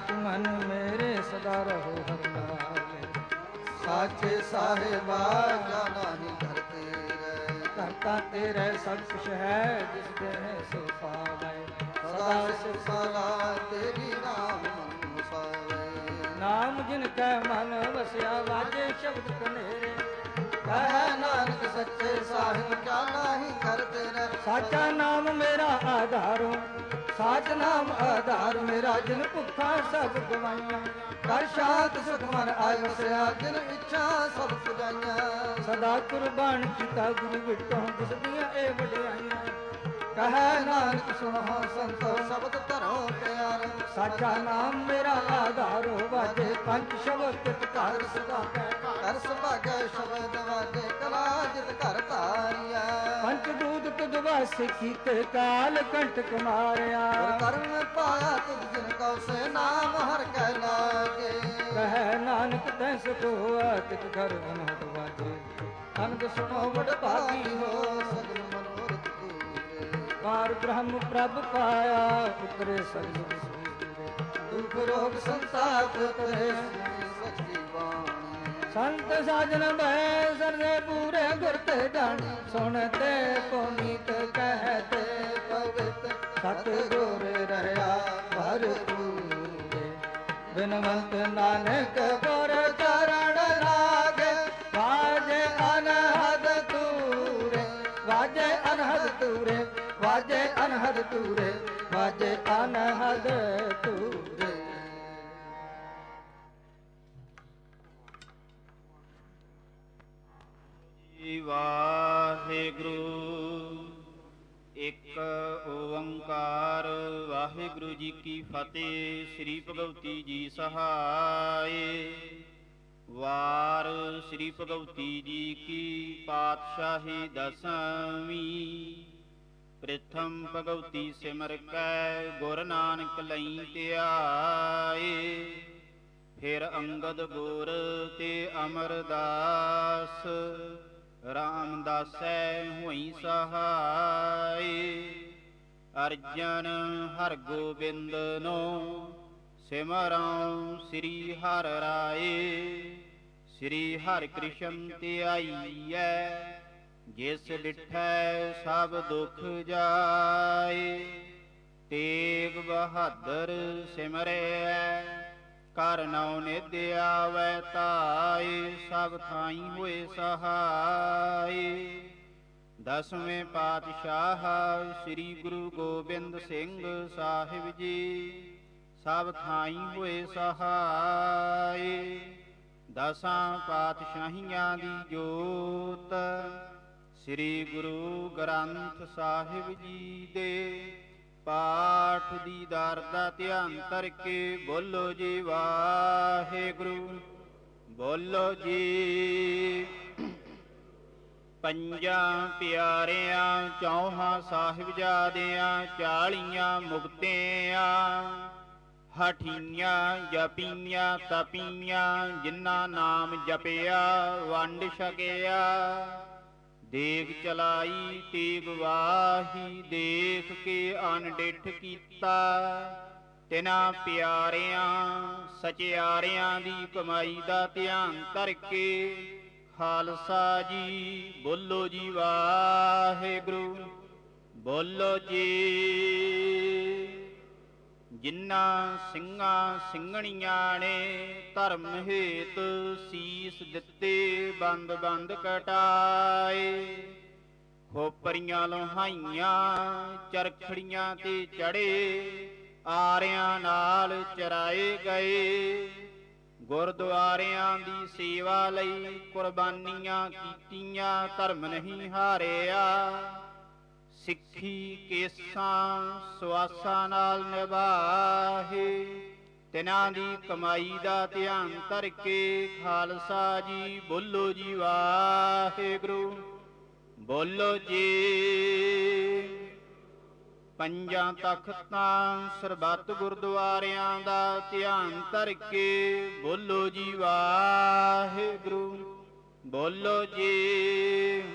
C: ਨਾਨਕ ਮਨ ਮੇਰੇ ਸਦਾ ਰਹੋ ਹਰ ਨਾਲੇ।
A: ਸਾਚੇ ਸਾਹਿਬਾ ਜਾਣਾ ਹੀ ਘਰ ਤੇਰੇ,
C: ਕਰਤਾ ਤੇਰੇ ਸਭ ਕੁਛ ਹੈ ਜਿਸ ਦੇ ਸੋ ਪਾਵੈ।
A: ਸਦਾ ਸਿਫਾਲਾ ਤੇਰੀ ਨਾਮ ਮਨ ਵਸਾਵੇ।
C: ਨਾਮ ਜਿਨ ਕੈ ਮਨ ਵਸਿਆ ਵਾਜੇ ਸ਼ਬਦ ਕਨੇਰੇ।
A: ਕਹਿ ਨਾਨਕ ਸੱਚੇ ਸਾਹਿਬ ਜਾਣਾ ਹੀ ਘਰ ਤੇਰੇ।
C: ਸਾਚਾ ਨਾਮ ਮੇਰਾ ਆਧਾਰੋ, ਸਾਚ ਨਾਮ ਆਧਾਰ ਮੇਰਾ। ਜਿਨ ਭੁੱਖਾਂ ਸਭ ਗਵਾਈਆਂ,
A: ਕਰ ਸ਼ਾਂਤ ਸੁਖ ਮਨ ਆਇ ਵਸਿਆ। ਜਿਨ ਇੱਛਾ ਸਭ ਪੁਜਾਈਆਂ,
C: ਸਦਾ ਕੁਰਬਾਨ ਕੀਤਾ ਗੁਰੂ ਵਿਟੋਂ ਦਿਸਦੀਆਂ ਇਹ ਵਡਿਆਈਆਂ।
A: ਕਹਿ ਨਾਨਕ ਸੁਣੋ ਸੰਤੋ ਸ਼ਬਦ ਧਰੋ ਪਿਆਰ।
C: ਸਾਚਾ ਨਾਮ ਮੇਰਾ ਆਧਾਰੋ, ਵਾਜੇ ਪੰਜ ਸ਼ਬਦ ਤਿਤ ਘਰ ਸਦਾ ਕੈ।
A: ਕਰ ਸੁਭਾਗੈ ਸ਼ਬਦ ਵਾਜੇ, ਕਲਾ ਜਿਤ ਘਰ ਧਾਰਿਆ।
C: ਪੰਚ ਦੂਤ ਤੁਧ ਵਾਸੇ ਕੀਤੇ, ਕਾਲ ਕੰਟਕ ਮਾਰਿਆ।
A: ਗੁਰ ਕਰਮ ਪਾਇਆ ਤੁਧ ਜਿਨ ਕਉ ਸੇ, ਨਾਮ ਹਰ ਕੈ ਲਾਗੇ।
C: ਕਹਿ ਨਾਨਕ ਤੈ ਸੁਖ ਹੋਆ ਤਿਤ ਘਰ ਅਨਹਦ ਵਾਜੇ। ਅਨੰਦ ਸੁਣੋ ਵਡ ਭਾਗੀ ਹੋ,
A: ਸਗਲ ਮਨੋਰਥ ਪੂਰੇ।
C: ਪਾਰ ਬ੍ਰਹਮ ਪ੍ਰਭ ਪਾਇਆ, ਉਤਰੇ ਸਗਲ ਸੂਰੇ।
A: ਦੁਖ ਰੋਗ ਸੰਤਾਪ ਉਤਰੇ, ਸੱਚੀ ਬਾਣੀ।
C: ਸੰਤ ਸਾਜਨ ਭੈ ਸਰਦੇ ਪੂਰੇ, ਗੁਰ ਤੇ ਜਾਣੀ। ਸੁਣਤੇ ਪੁਨੀਤ ਕਹਤੇ ਪਵਿੱਤ, ਸਤ ਗੁਰ ਰਹਿਆ ਭਰਪੂਰੇ। ਬਿਨਵੰਤ ਨਾਨਕ ਗੁਰ ਚਰਨ ਲਾਗੇ, ਵਾਜੇ ਅਨਹਦ ਤੂਰੇ। ਵਾਜੇ ਅਨਹਦ ਤੂਰੇ, ਵਾਜੇ ਅਨਹਦ ਤੂਰੇ, ਵਾਜੇ ਅਨਹਦ ਤੂਰੇ।
F: ਵਾਹਿਗੁਰੂ ਇੱਕ ਓੰਕਾਰ। ਵਾਹਿਗੁਰੂ ਜੀ ਕੀ ਫਤਿਹ। ਸ੍ਰੀ ਭਗਵਤੀ ਜੀ ਸਹਾਏ। ਵਾਰ ਸ੍ਰੀ ਭਗਵਤੀ ਜੀ ਕੀ ਪਾਤਸ਼ਾਹੀ ਦਸਵੀਂ। ਪ੍ਰਥਮ ਭਗਵਤੀ ਸਿਮਰ ਕੈ, ਗੁਰ ਨਾਨਕ ਲਈ ਧਿਆਏ। ਫਿਰ ਅੰਗਦ ਗੁਰ ਤੇ ਅਮਰਦਾਸ, ਰਾਮਦਾਸੈ ਹੋਈ ਸਹਾਈ। ਅਰਜਨ ਹਰ ਗੋਬਿੰਦ ਨੋ, ਸਿਮਰਉ ਸ੍ਰੀ ਹਰਿ ਰਾਏ। ਸ੍ਰੀ ਹਰਿ ਕ੍ਰਿਸ਼ਨ ਧਿਆਈਐ, ਜਿਸ ਡਿਠੈ ਸਭ ਦੁਖ ਜਾਏ। ਤੇਗ ਬਹਾਦਰ ਸਿਮਰੈ, ਕਰ ਨਉ ਨਿਧ ਆਵੈ ਧਾਇ। ਸਭ ਥਾਈ ਹੋਏ ਸਹਾਈ। ਦਸਵੇਂ ਪਾਤਸ਼ਾਹ ਸ੍ਰੀ ਗੁਰੂ ਗੋਬਿੰਦ ਸਿੰਘ ਸਾਹਿਬ ਜੀ, ਸਭ ਥਾਈ ਹੋਏ ਸਹਾਈ। ਦਸਾਂ ਪਾਤਸ਼ਾਹੀਆਂ ਦੀ ਜੋਤ, ਸ੍ਰੀ ਗੁਰੂ ਗ੍ਰੰਥ ਸਾਹਿਬ ਜੀ ਦੇ ਪਾਠ ਦੀ ਦਰ ਦਾ ਧਿਆਨ ਧਰ ਕੇ ਬੋਲੋ ਜੀ ਵਾਹਿਗੁਰੂ। ਬੋਲੋ ਜੀ। ਪੰਜਾਂ ਪਿਆਰਿਆਂ ਚੌਹਾਂ ਸਾਹਿਬਜ਼ਾਦਿਆਂ, 40 ਮੁਕਤਿਆਂ, ਹਠੀਆਂ ਜਪੀਆਂ ਤਪੀਆਂ। ਜਿਨ੍ਹਾਂ ਨਾਮ ਜਪਿਆ ਵੰਡ ਛਕਿਆ, ਦੇਗ ਚਲਾਈ ਤੇਗ ਵਾਹੀ। ਦੇਖ ਕੇ ਅਨਡਿਠ ਕੀਤਾ, ਤਿਨਾਂ ਪਿਆਰਿਆਂ ਸਚਿਆਰਿਆਂ ਦੀ ਕਮਾਈ ਦਾ ਧਿਆਨ ਧਰ ਕੇ। ਖਾਲਸਾ ਜੀ ਬੋਲੋ ਜੀ ਵਾਹਿਗੁਰੂ। ਬੋਲੋ ਜੀ। ਜਿਨ੍ਹਾਂ ਸਿੰਘਾਂ ਸਿੰਘਣੀਆਂ ਨੇ ਧਰਮ ਹੇਤ ਸੀਸ ਦਿੱਤੇ, ਬੰਦ ਬੰਦ ਕਟਾਏ। ਖੋਪਰੀਆਂ ਲੋਹਾਈਆਂ ਚਰਖੜੀਆਂ ਤੇ ਚੜੇ, ਆਰਿਆਂ ਨਾਲ ਚਰਾਏ ਗਏ। ਗੁਰਦੁਆਰਿਆਂ ਦੀ ਸੇਵਾ ਲਈ ਕੁਰਬਾਨੀਆਂ ਕੀਤੀਆਂ, ਧਰਮ ਨਹੀਂ ਹਾਰਿਆ। ਸਿੱਖੀ ਕੇਸਾਂ ਸਵਾਸਾਂ ਨਾਲ ਨਿਭਾਹੇ, ਤਿਨਾਂ ਦੀ ਕਮਾਈ ਦਾ ਧਿਆਨ ਧਰ ਕੇ। ਖਾਲਸਾ ਜੀ ਬੋਲੋ ਜੀ ਵਾਹਿਗੁਰੂ। ਬੋਲੋ ਜੀ। ਪੰਜਾਂ ਤਖਤਾਂ ਸਰਬੱਤ ਗੁਰਦੁਆਰਿਆਂ ਦਾ ਧਿਆਨ ਧਰ ਕੇ। ਬੋਲੋ ਜੀ ਵਾਹਿਗੁਰੂ। ਬੋਲੋ ਜੀ।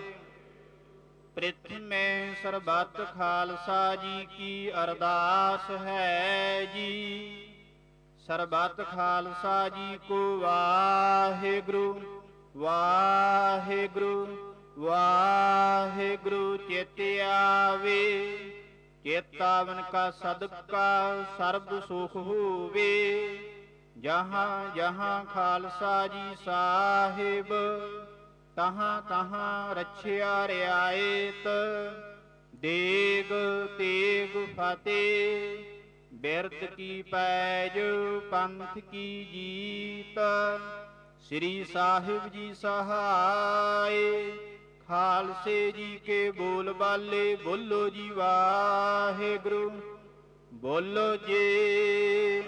F: ਪ੍ਰਿਥਮੇ ਸਰਬੱਤ ਖਾਲਸਾ ਜੀ ਕੀ ਅਰਦਾਸ ਹੈ ਜੀ। ਸਰਬੱਤ ਖਾਲਸਾ ਜੀ ਕੋ ਵਾਹਿਗੁਰੂ ਵਾਹਿਗੁਰੂ ਵਾਹਿਗੁਰੂ। ਚਿਤ ਆਵੇ ਚੇਤਾਵਨ ਕਾ ਸਦਕਾ ਸਰਬ ਸੁਖ ਹੋਵੇ। ਜਹਾਂ ਜਹਾਂ ਖਾਲਸਾ ਜੀ ਸਾਹਿਬ ਤਹਾਂ ਤਹਾਂ ਰਛਿਆ ਰਿਆਇਤ। ਦੇਗ ਤੇਗ ਫਤਿਹ ਬਿਰਦ ਕੀ ਪੈਜ ਪੰਥ ਕੀ ਜੀਤ। ਸ੍ਰੀ ਸਾਹਿਬ ਜੀ ਸਹਾਏ ਖਾਲਸੇ ਜੀ ਕੇ ਬੋਲ ਬਾਲੇ। ਬੋਲੋ ਜੀ ਵਾਹਿਗੁਰੂ ਬੋਲੋ ਜੀ।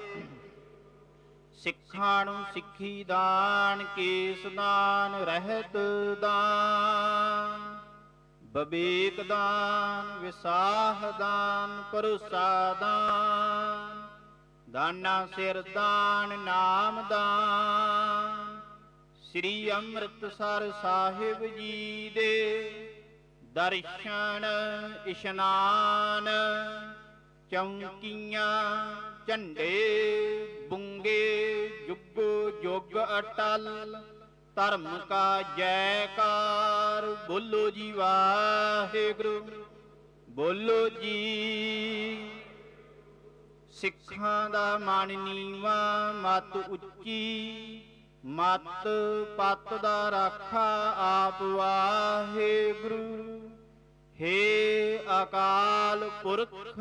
F: ਸਿੱਖਾਂ ਨੂੰ ਸਿੱਖੀ ਦਾਨ ਕੇਸ ਦਾਨ ਰਹਿਤ ਦਾਨ। ਬਵੇਕ ਦਾਨ ਵਿਸਾਹ ਦਾਨ ਭਰੋਸਾ ਦਾਨ। ਦਾਨਾ ਸਿਰ ਦਾਨ ਨਾਮ ਦਾਨ। ਸ੍ਰੀ ਅੰਮ੍ਰਿਤਸਰ ਸਾਹਿਬ ਜੀ ਦੇ ਦਰਸ਼ਨ ਇਸ਼ਨਾਨ। ਚੌਂਕੀਆਂ ਝੰਡੇ ਬੁੰਗੇ ਜੁਗੋ ਜੁਗ ਅਟਲ। ਧਰਮ ਕਾ ਜੈਕਾਰ ਬੋਲੋ ਜੀ ਵਾਹਿਗੁਰੂ ਬੋਲੋ ਜੀ। ਸਿੱਖਾਂ ਦਾ ਮਨ ਨੀਵਾਂ ਮਤ ਉੱਚੀ। ਮਤ ਪਤ ਦਾ ਰਾਖਾ ਆਪ ਵਾਹਿਗੁਰੂ। ਹੇ ਅਕਾਲ ਪੁਰਖ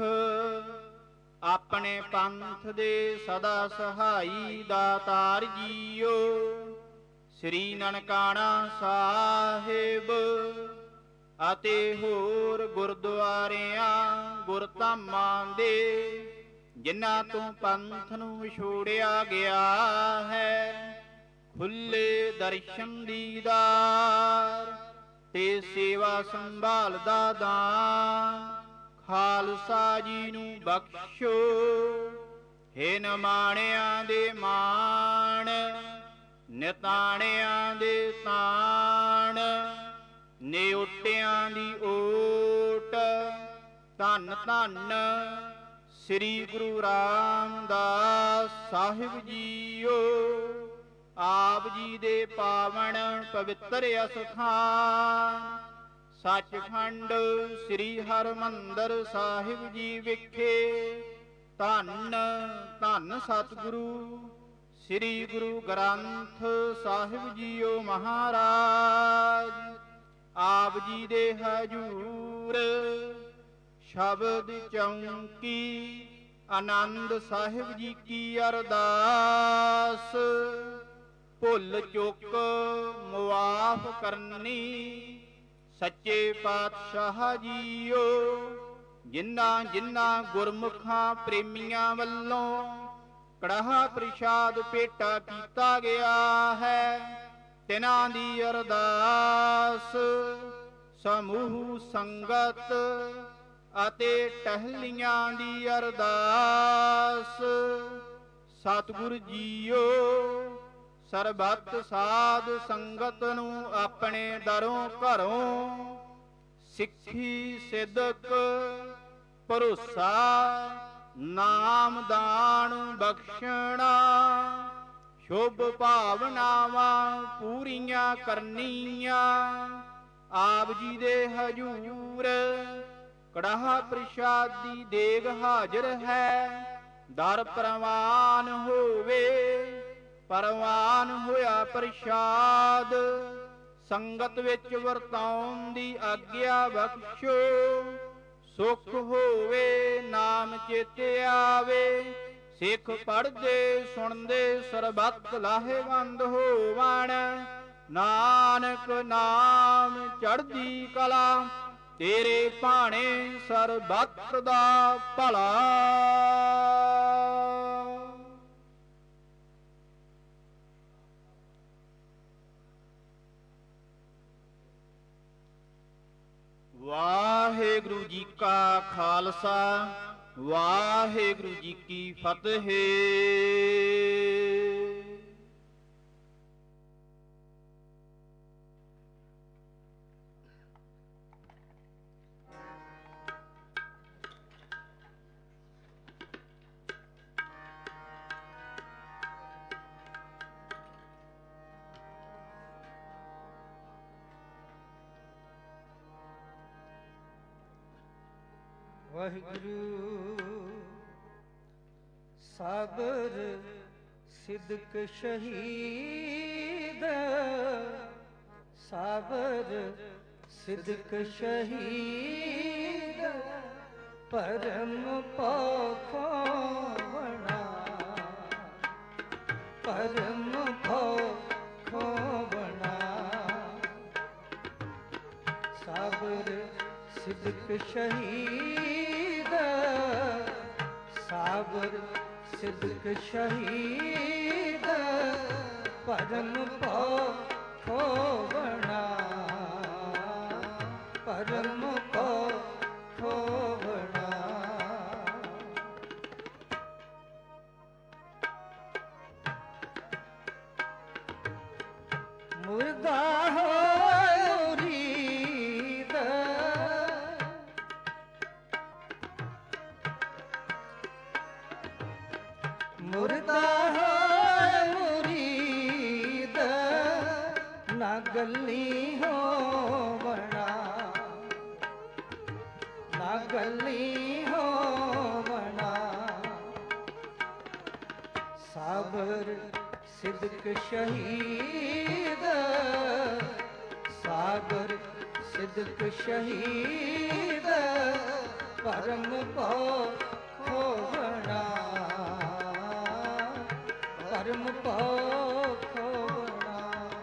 F: ਆਪਣੇ ਪੰਥ ਦੇ ਸਦਾ ਸਹਾਈ ਦਾਤਾਰ ਜੀਓ। ਸ੍ਰੀ ਨਨਕਾਣਾ ਸਾਹਿਬ ਅਤੇ ਹੋਰ ਗੁਰਦੁਆਰਿਆਂ ਗੁਰਧਾਮਾਂ ਦੇ ਜਿਨ੍ਹਾਂ ਤੋਂ ਪੰਥ ਨੂੰ ਵਿਛੋੜਿਆ ਗਿਆ ਹੈ ਖੁੱਲੇ ਦਰਸ਼ਨ ਦੀਦਾਰ ਤੇ ਸੇਵਾ ਸੰਭਾਲ ਦਾ ਦਾਨ ਖਾਲਸਾ ਜੀ ਨੂੰ ਬਖਸ਼ੋ। ਹੇ ਨਿਮਾਣਿਆਂ ਦੇ ਮਾਣ ਨਿਤਾਣਿਆਂ ਦੇ ਤਾਣ ਨਿਉਟਿਆਂ ਦੀ ਓਟ। ਧੰਨ ਧੰਨ ਸ੍ਰੀ ਗੁਰੂ ਰਾਮਦਾਸ ਸਾਹਿਬ ਜੀਓ। ਆਪ ਜੀ ਦੇ ਪਾਵਨ ਪਵਿੱਤਰ ਅਸਥਾਨ ਸੱਚਖੰਡ ਸ੍ਰੀ ਹਰਿਮੰਦਰ ਸਾਹਿਬ ਜੀ ਵਿਖੇ ਧੰਨ ਧੰਨ ਸਤਿਗੁਰੂ ਸ੍ਰੀ ਗੁਰੂ ਗ੍ਰੰਥ ਸਾਹਿਬ ਜੀਓ ਮਹਾਰਾਜ। ਆਪ ਜੀ ਦੇ ਹਜੂਰ ਸ਼ਬਦ ਚੌਂਕੀ ਆਨੰਦ ਸਾਹਿਬ ਜੀ ਕੀ ਅਰਦਾਸ। ਭੁੱਲ ਚੁੱਕ ਮੁਆਫ ਕਰਨੀ ਸੱਚੇ ਪਾਤਸ਼ਾਹ ਜੀਓ। ਜਿਨ੍ਹਾਂ ਜਿਨ੍ਹਾਂ ਗੁਰਮੁਖਾਂ ਪ੍ਰੇਮੀਆਂ ਵੱਲੋਂ ਕੜਾਹ ਪ੍ਰਸ਼ਾਦ ਭੇਟਾ ਕੀਤਾ ਗਿਆ ਹੈ ਤਿਨਾਂ ਦੀ ਅਰਦਾਸ। ਸਮੂਹ ਸੰਗਤ ਅਤੇ ਟਹਿਲੀਆਂ ਦੀ ਅਰਦਾਸ। ਸਤਿਗੁਰ ਜੀਓ ਸਰਬੱਤ ਸਾਧ ਸੰਗਤ ਨੂੰ ਆਪਣੇ ਦਰੋਂ ਘਰੋਂ ਸਿੱਖੀ ਸਿਦਕ ਭਰੋਸਾ ਨਾਮ ਦਾਨ ਬਖਸ਼ਣਾ ਸ਼ੁਭ ਭਾਵਨਾਵਾਂ ਪੂਰੀਆਂ ਕਰਨੀਆਂ। ਆਪ ਜੀ ਦੇ ਹਜੂਰ ਕੜਾਹ ਪ੍ਰਸ਼ਾਦ ਦੀ ਦੇਗ ਹਾਜ਼ਰ ਹੈ। ਦਰ ਪ੍ਰਵਾਨ ਹੋਵੇ ਪ੍ਰਵਾਨ ਹੋਇਆ ਪ੍ਰਸ਼ਾਦ ਸੰਗਤ ਵਿੱਚ ਵਰਤਾਉਣ ਦੀ ਆਗਿਆ ਬਖਸ਼ੋ। ਸੁਖ ਹੋਵੇ ਨਾਮ ਚੇਤੇ ਆਵੇ ਸਿੱਖ ਪੜ੍ਹਦੇ ਸੁਣਦੇ ਸਰਬੱਤ ਲਾਹੇਵੰਦ ਹੋਵਣ। ਨਾਨਕ ਨਾਮ ਚੜ੍ਹਦੀ ਕਲਾ ਤੇਰੇ ਭਾਣੇ ਸਰਬੱਤ ਦਾ ਭਲਾ। ਵਾਹਿਗੁਰੂ ਜੀ ਕਾ ਖਾਲਸਾ ਵਾਹਿਗੁਰੂ ਜੀ ਕੀ ਫਤਿਹ।
C: ਵਾਹਿਗੁਰੂ ਸਾਬਰ ਸਿਦਕ ਸ਼ਹੀਦ ਸਾਬਰ ਸਿਦਕ ਸ਼ਹੀਦ ਪਰਮ ਪਖੋਵਣਾ ਪਰਮ ਪਖੋਵਣਾ ਸਾਬਰ ਸਿਦਕ ਸ਼ਹੀਦ ਸਾਬਰ ਸਿਦਕ ਸ਼ਹੀਦ ਪਰਮ ਪਖੋਵਣਾ ਪਰਮ ਪਖੋਵਣਾ ਮੁਰਦਾ ਮੁਰੀਦ ਮੁਰਦਾ ਮੁਰੀਦ ਨਾ ਗੱਲੀ ਹੋਵਣਾ ਨਾ ਗੱਲੀ ਹੋਵਣਾ ਸਾਬਰ ਸਿਦਕ ਸ਼ਹੀਦ ਸਾਬਰ ਸਿਦਕ ਸ਼ਹੀਦ ਪਰਮ ਪਖੋਵਣਾ ਪਰਮ ਪਖੋਵਣਾ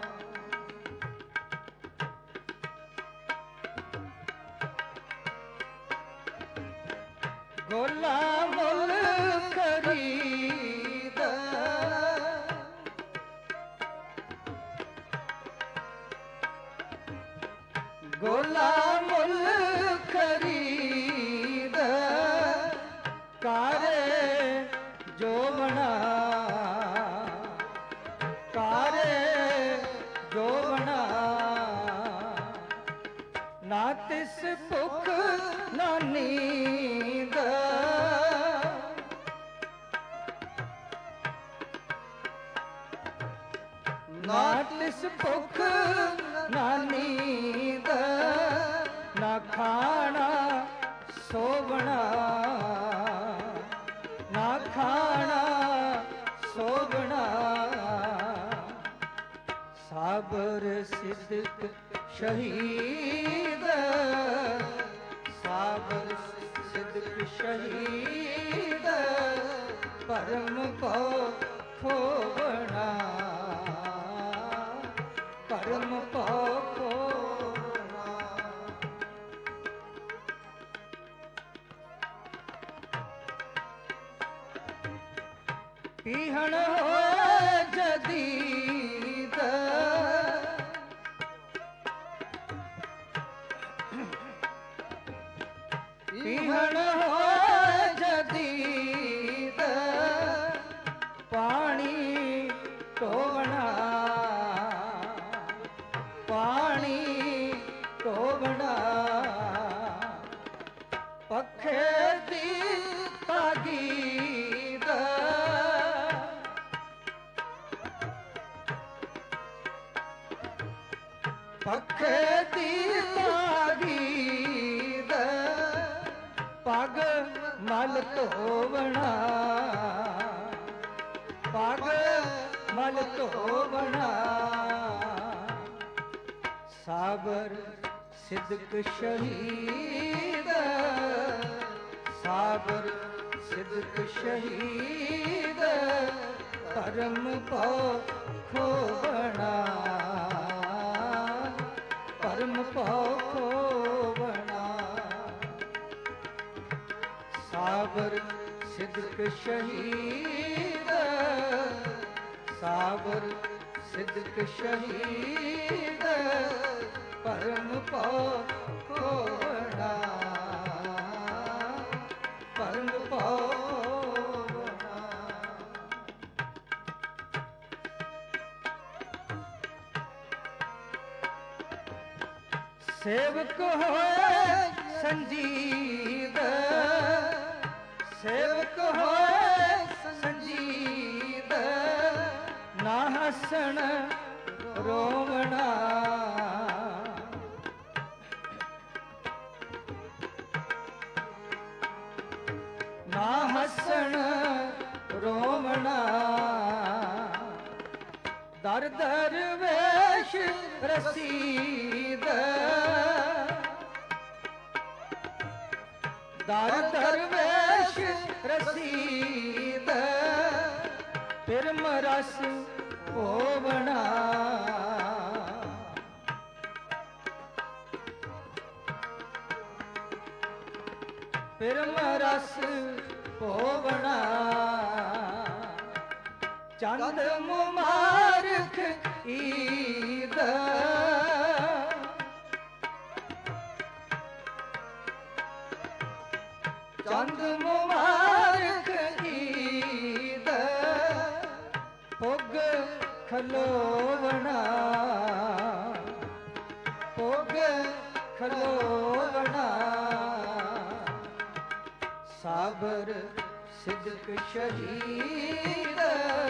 C: ਗੋਲਾ ਮੁੱਲ ਖਰੀਦ ਗੋਲਾ ਮੁੱਲ ਖਰੀਦ ਕਾਰੇ ਜੋਵਣਾ ਕਾਰੇ ਜੋਵਣਾ ਨਾ ਤਿਸ ਭੁਖ ਨਾ ਨੀਂਦ ਨਾ ਤਿਸ ਭੁਖ ਨਾ ਨੀਂਦ ਨਾ ਖਾਣਾ ਸੋਵਣਾ ਨਾ ਖਾਣਾ ਸੋਵਣਾ ਸਾਬਰ ਸਿਦਕ ਸ਼ਹੀਦ ਸਾਬਰ ਸਿਦਕ ਸ਼ਹੀਦ ਪਰਮ ਪਖੋਵਣਾ ਪਰਮ ਪਖੋਵਣਾ ਪੀਹਣ ਹੋਏ ਜਦੀਦ ਪੀਹਣ ਹੋਏ ਜਦੀਦ ਪਾਣੀ ਢੋਵਣਾ ਪਾਣੀ ਢੋਵਣਾ ਪੱਖੇ ਦੀ ਤਾਗੀਦ ਪੱਖੇ ਦੀ ਤਾਗੀਦ ਪਗ ਮਲ ਧੋਵਣਾ ਪਗ ਮਲ ਧੋਵਣਾ ਸਾਬਰ ਸਿਦਕ ਸ਼ਹੀਦ ਸਾਬਰ ਸਿਦਕ ਸ਼ਹੀਦ ਪਰਮ ਪਖੋਵਣਾ ਪਰਮ ਪਖੋਵਣਾ ਸਾਬਰ ਸਿਦਕ ਸ਼ਹੀਦ ਸਾਬਰ ਸਿਦਕ ਸ਼ਹੀਦ ਪਰਮ ਪਖੋਵਣਾ ਪਰਮ ਪਖੋਵਣਾ ਸੇਵਕ ਹੋਏ ਸੰਜੀਦ ਸੇਵਕ ਹੋਏ ਸੰਜੀਦ ਨਾ ਹੱਸਣ ਰੋਵਣਾ ਆਸਣ ਰੋਮਣਾ ਦਰ ਦਰਵੇਸ਼ ਰਸੀਦ ਦਰ ਦਰਵੇਸ਼ ਰਸੀਦ ਪਿਰਮ ਰਸ ਹੋਵਣਾ ਪਿਰਮ ਰਸ ਹੋਵਣਾ ਚੰਦ ਮੁਬਾਰਕ ਈਦ ਚੰਦ ਮੁਬਾਰਕ ਈਦ ਪੁੱਗ ਖਲੋਵਣਾ ਪੁੱਗ ਖਲੋਵਣਾ ਸਾਬਰ ਸਿਦਕ ਸ਼ਹੀਦ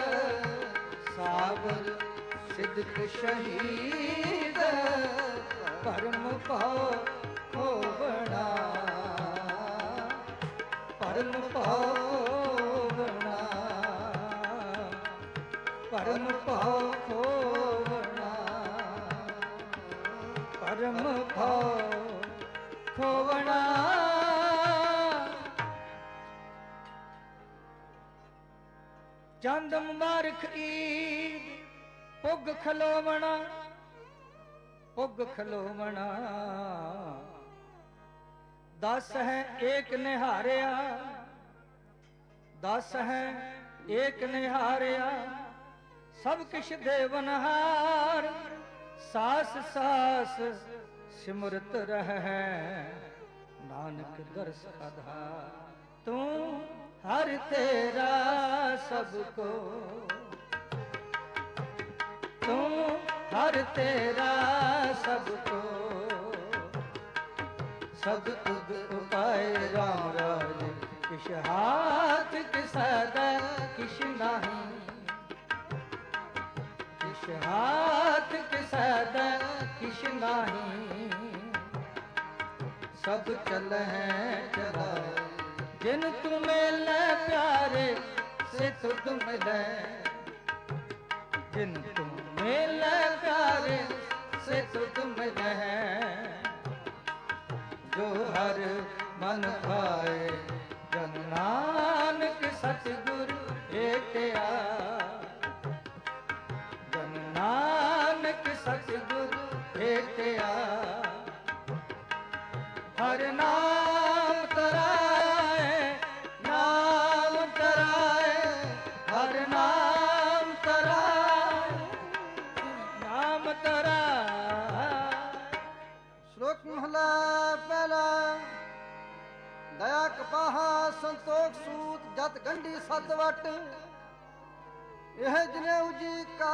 C: ਸਾਬਰ ਸਿਦਕ ਸ਼ਹੀਦ ਪਰਮ ਪਾਉ ਖੋਵਣਾ ਪਰਮ ਪਾਵਣਾ ਪਰਮ ਪਾਉ ਖੋਵਣਾ ਪਰਮ ਪਾਉ ਖੋਵਣਾ ਚੰਦ ਮੁਬਾਰਕ ਈਦ ਪੁੱਗ ਖਲੋਵਣਾ ਪੁੱਗ ਖਲੋਵਣਾ ਦਸ ਹੈ ਏਕ ਨਿਹਾਰਿਆ ਦਸ ਹੈ ਏਕ ਨਿਹਾਰਿਆ ਸਭ ਕਿਛ ਦੇਵਨਹਾਰ ਸਾਸ ਸਾਸ ਸਿਮਰਤ ਰਹਿ ਨਾਨਕ ਦਰਸ ਆਧਾਰ ਤੂੰ ਹਰ ਤੇਰਾ ਸਭ ਕੋ ਤੂੰ ਹਰ ਤੇਰਾ ਸਭ ਕੋ ਸਭ ਤੁਧ ਉਪਾਏ ਰਾਮ ਰਾਜ ਕਿਛ ਹਾਥ ਕਿਸਦਾ ਕਿਛ ਨਹੀਂ ਕਿਛ ਹਾਥ ਕਿਸਦਾ ਕਿਛ ਨਹੀਂ ਸਭ ਚਲਹਿ ਚਲਾਏ ਜਿਨ ਤੂੰ ਮਿਲੈ ਪਿਆਰੇ ਸੇ ਤੁਧ ਮਿਲੈ ਜਿਨ ਤੂੰ ਮਿਲੈ ਪਿਆਰੇ ਸੇ ਤੁਧ ਮਿਲੈ ਜੋ ਹਰ ਮਨ ਭਾਏ ਜਨ ਨਾਨਕ ਸਤਿਗੁਰ ਏਕਿਆ ਜਨ ਨਾਨਕ ਸਤਿਗੁਰ ਏਕਿਆ ਹਰ ਨਾਮ ਤਰਾਏ ਨਾਮ ਤਰਾਏ ਹਰ ਨਾਮ ਤਰਾਏ ਨਾਮ ਤਰਾਏ
A: ਸ਼ਲੋਕ ਮਹਲਾ ਪਹਿਲਾ ਦਇਆ ਕਪਾਹਾ ਸੰਤੋਖ ਸੂਤ ਜਤ ਗੰਢੀ ਸਤ ਵਟ ਇਹ ਜਨੇ ਉਜੀ ਕਾ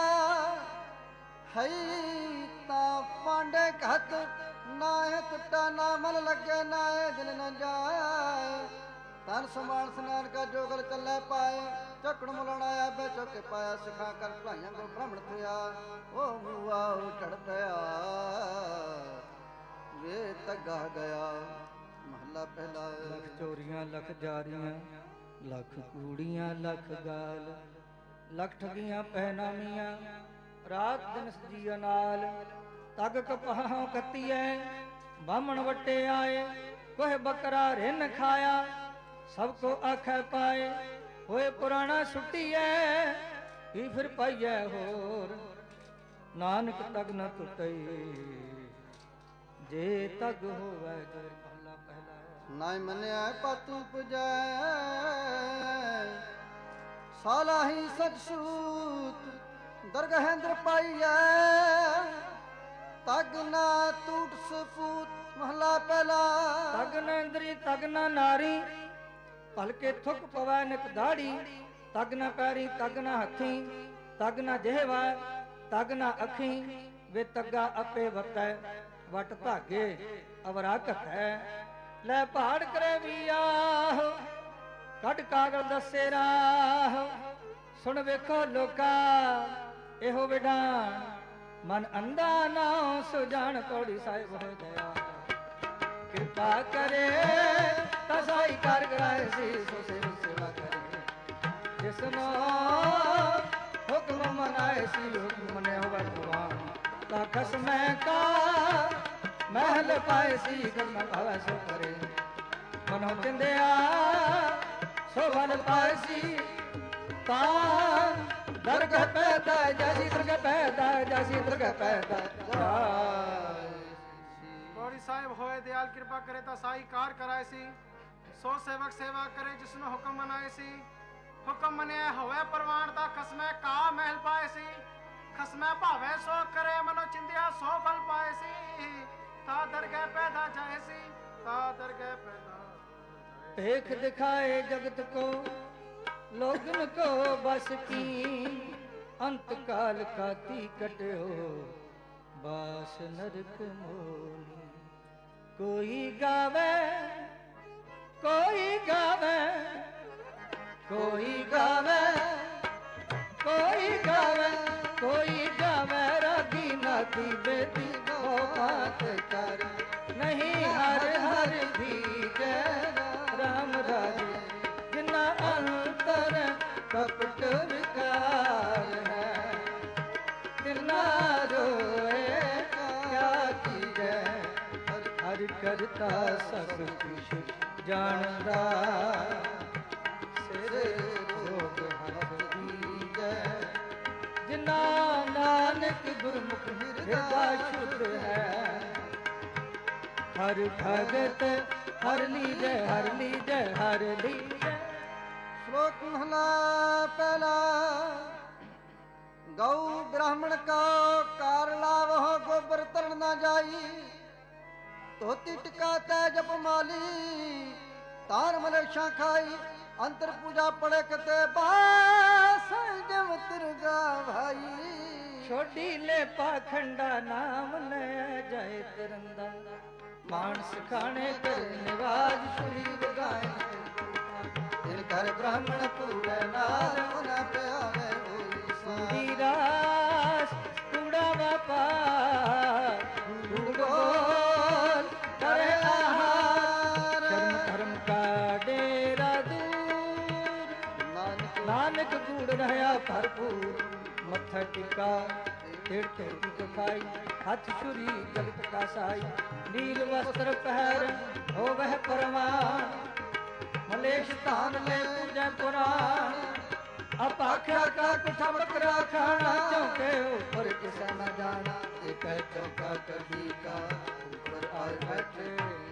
A: ਹੈ ਤਾਂ ਪਾਂਡੇ ਘਤ ਨਾ ਇਹ ਟੁੱਟਾ ਨਾ ਮਲ ਲੱਗੇ ਨਾ ਇਹ ਦਿਲ ਨ ਜਾਏ ਤਨ ਸਮਾਨ ਸਨਾਨ ਕਾ ਜੋਗਲ ਚੱਲੇ ਪਾਏ ਚੱਕਣ ਮੁਲਣ ਆਇਆ ਬੈ ਚੁੱਕੇ ਪਾਇਆ ਸਿਖਾ ਕਰ ਭਲਾਈਆਂ ਕੋ ਬ੍ਰਾਹਮਣ ਥਿਆ ਉਹ ਮੂਆ ਉਹ ਚੜ ਪਿਆ ਵੇ ਤੱਗਾ ਗਿਆ ਮਹੱਲਾ ਪਹਿਲਾ
C: ਲੱਖ ਚੋਰੀਆਂ ਲੱਖ ਜਾਰੀਆਂ ਲੱਖ ਕੂੜੀਆਂ ਲੱਖ ਗਾਲ ਲੱਖ ਠਗੀਆਂ ਪਹਿਨਾਮੀਆਂ ਰਾਤ ਦਿਨ ਸਜੀਆ ਨਾਲ ਤਗ ਕਪਾਹੋਂ ਕੱਤੀਐ ਬਾਹਮਣ ਵੱਟੇ ਆਏ ਕੋਹ ਬੱਕਰਾ ਰਿੰਨ ਖਾਇਆ ਸਭ ਕੋ ਆਖੈ ਪਾਏ ਹੋਏ ਪੁਰਾਣਾ ਸੁੱਟੀਐ ਵੀ ਫਿਰ ਪਾਈਐ ਹੋਰ ਨਾਨਕ ਤਗ ਨ ਟੁੱਟਈ ਜੇ ਤਗ ਹੋਵੇ ਗੁਰ ਮਹਲਾ ਪਹਿਲਾ
A: ਨਾਇ ਮੰਨਿਆ ਪਤ ਉਪਜੈ ਸਾਲਾਹੀ ਸਚ ਸੂਤ ਦਰਗਹਿੰਦਰ ਪਾਈਐ ਤਗ ਨਾ ਟੂਟ ਸਫੂਤ ਮਹਲਾ ਪਹਿਲਾ
C: ਤਗ ਨ ਇੰਦਰੀ ਤਗ ਨ ਨਾਰੀ ਭਲਕੇ ਥੁਕ ਪਵੈ ਨਿਤ ਦਾੜੀ ਤਗ ਨ ਪੈਰੀ ਤਗ ਨ ਹੱਥੀ ਤਗ ਨ ਜਿਹਵਾ ਤਗ ਨ ਅੱਖੀ ਵੇ ਤੱਗਾ ਆਪੇ ਵਤੈ ਵਟ ਧਾਗੇ ਅਵਰਾ ਘਟੈ ਲੈ ਪਹਾੜ ਕਰੇ ਵੀ ਆਹ ਕੱਢ ਕਾਗਲ ਦੱਸੇ ਰਾਹ ਸੁਣ ਵੇਖੋ ਲੋਕਾ ਇਹੋ ਵਿਡਾਣ ਮਨ ਅੰਧਾ ਨਾ ਸੁਜਾਨ ਪੌੜੀ ਸਾਹਿਬ ਹੋ ਦਇਆ ਕਿਰਪਾ ਕਰੇ ਤਸਾਈ ਕਰ ਗਰਾਏ ਸੀ ਸੋ ਸੇ किसनो हुक्म मनाए सी हुक्म मने होवे भगवान ता खसमे का महल पाए सी खसम भावे सो करे मनो चिंदिया सो बल पाए सी ता दरगह पैदा जैसी दरगह पैदा जैसी दरगह पैदा
B: गौरी साहिब होए दयाल कृपा करे ता साई कार कराए सी सो सेवक सेवा करे जिसनो हुक्म मनाए सी हुक्म मनिया होवे परवान ता खसमे का महल पाए सी खसमे भावे सो करे मनो चिंदिया सो फल पाए सी ता दरगह पैदा जाए सी ता दरगह पैदा
C: देख दिखाए जगत को लोगन को बस की अंत काल का तीकट हो बास नरक मोली कोई गावे कोई गावे कोई गावे कोई गावे कोई गावे राधी नाथी बेटी वो बात कर नहीं हर हर भी जय राम राजे जिना अंतर कपट विकार है जिना रोए क्या की जय हर करता सब कुछ जानदा सिर रोग हर की जय जिना नानक गुरमुख हृदय शुद्ध है हर भगत हर लीजय हर लीजय हर लीजय।
A: श्लोक महला पहला। गौ ब्राह्मण का कार लावह गोबर तरण न जाई धोती टिका तय जप माली तार मलेशा खाई अंतर पूजा पड़े कते बास जम तिरगा भाई
C: छोड़ी ले पाखंडा नाम ले जाए तिरंदा मानस खाने कर निवाज श्री बगाए दिल कर ब्राह्मण पूरे नार मुना पे आवे रास कूड़ा बापा बोल करे आहार कर्म धर्म का डेरा दूर नानक कूड़ रहा भरपूर मत्था टिका तीर्थ की खाई हाथ छुरी जगत का साई नील वस्त्र पहर हो वह परमान मलेश तान ले पूजा पुराण अपाख्या का कुठा बकरा खाना चौके ऊपर किसा न जाना एक चौका कभी का ऊपर आए बैठे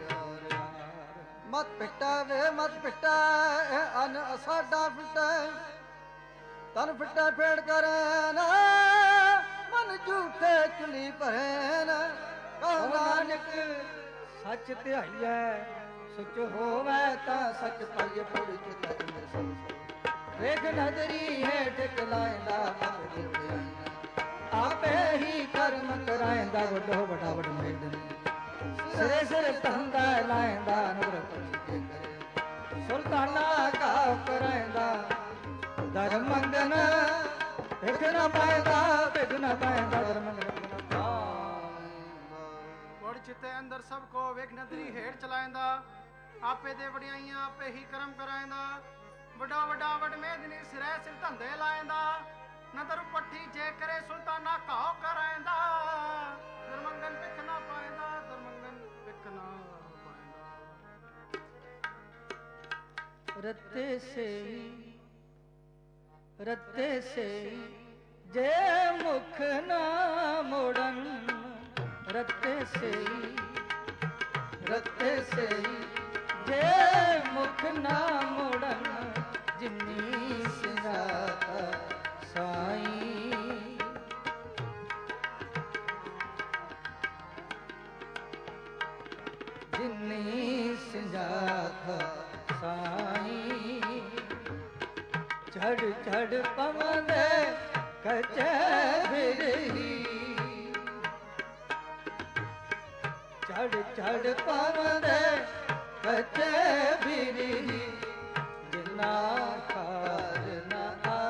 A: मत पिटा वे मत पिटा अन साडा पिटा तन फिटा फेड़ करे ना मन झूठे चुली भरे ना
C: नानक सच ध्याइए सुच होवे ता सच पाइए पूरी चिता वेख नजरी है टिकलाइंदा आपे ही कर्म कराइंदा वडो वडा वड मेदन सिरे सिर तंदा लाइंदा नवर सुल्ताना का कराइंदा धर्मंगन विघ्न पाइंदा धर्मंगन
B: चिते अंदर सबको वेख नदरी हेठ चलाइंदा आपे दे वडियाइयां आपे ही कर्म कराइंदा वडा वडा वड मेदनी सिरे सिर धंधे लाइंदा नदर पट्टी जे करे सुल्ताना काओ कराइंदा धर्मंगन विख ना पाइंदा धर्मंगन विख ना पाइंदा रत्ते से जे मुख ना मोड़न रत्ते से जे मुख ना मोड़न जिन्नी सिंगाता साईं जिन्नी सिंगाता साईं झड़ झड़ पवंदे कचे बिरही झड़ पवंदे कचे बिरही जिना कार न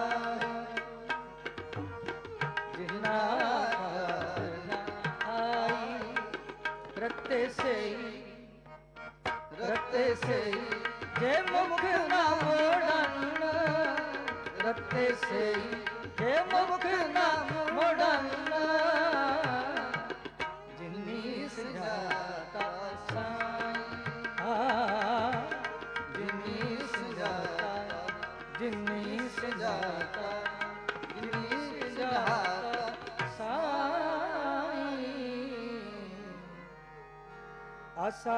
B: जिना कार न आई रत्ते से जे मुख ना मोड़न
C: ਰਤੇ ਸਈ ਜੇ ਮੁਖ ਨਾ ਮੁੜਨ ਜਿਨੀ ਸਜਾਤਾ ਸਾਈ ਜਿਨੀ ਸਜਾਤਾ ਜਿਨੀ ਸਜਾਤਾ ਜਿਨੀ ਸਜਾਤਾ ਸਾਈ ਆਸਾ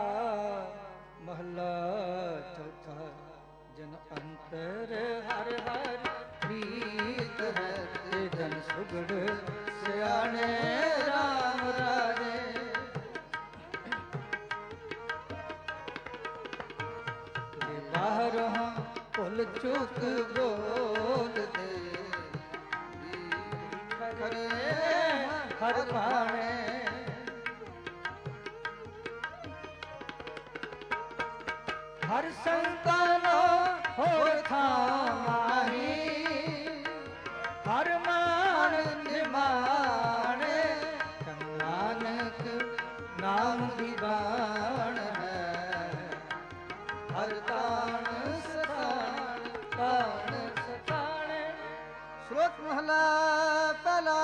C: ਮਹਲਾ ਚੌਥਾ ਜਨ ਅੰਤਰ ਹਰ ਹਰ ਪ੍ਰੀਤ ਹੈ ਤੇ ਜਨ ਸੁਗੜ ਸਿਆਣੇ ਰਾਮ ਰਾਜੇ ਜੇ ਬਾਹਰੋਂ ਭੁੱਲ ਚੁੱਕ ਬੋਲਦੇ ਖਰੇ ਹਰ ਭਾਣੇ ਹਰ ਸੰਤਾਨੋ ਹੋਰ ਥਾਂ ਮਾਹੀ ਹਰ ਮਾਨ ਨਿਮਾਣੇ ਨਾਨਕ ਨਾਮ ਦੀ ਬਾਣ ਹੈ ਹਰ ਤਾਣ ਸਤਾਣ ਤਾਣ ਸਤਾਣੇ
A: ਸ਼ਲੋਕ ਮਹਲਾ ਪਹਿਲਾ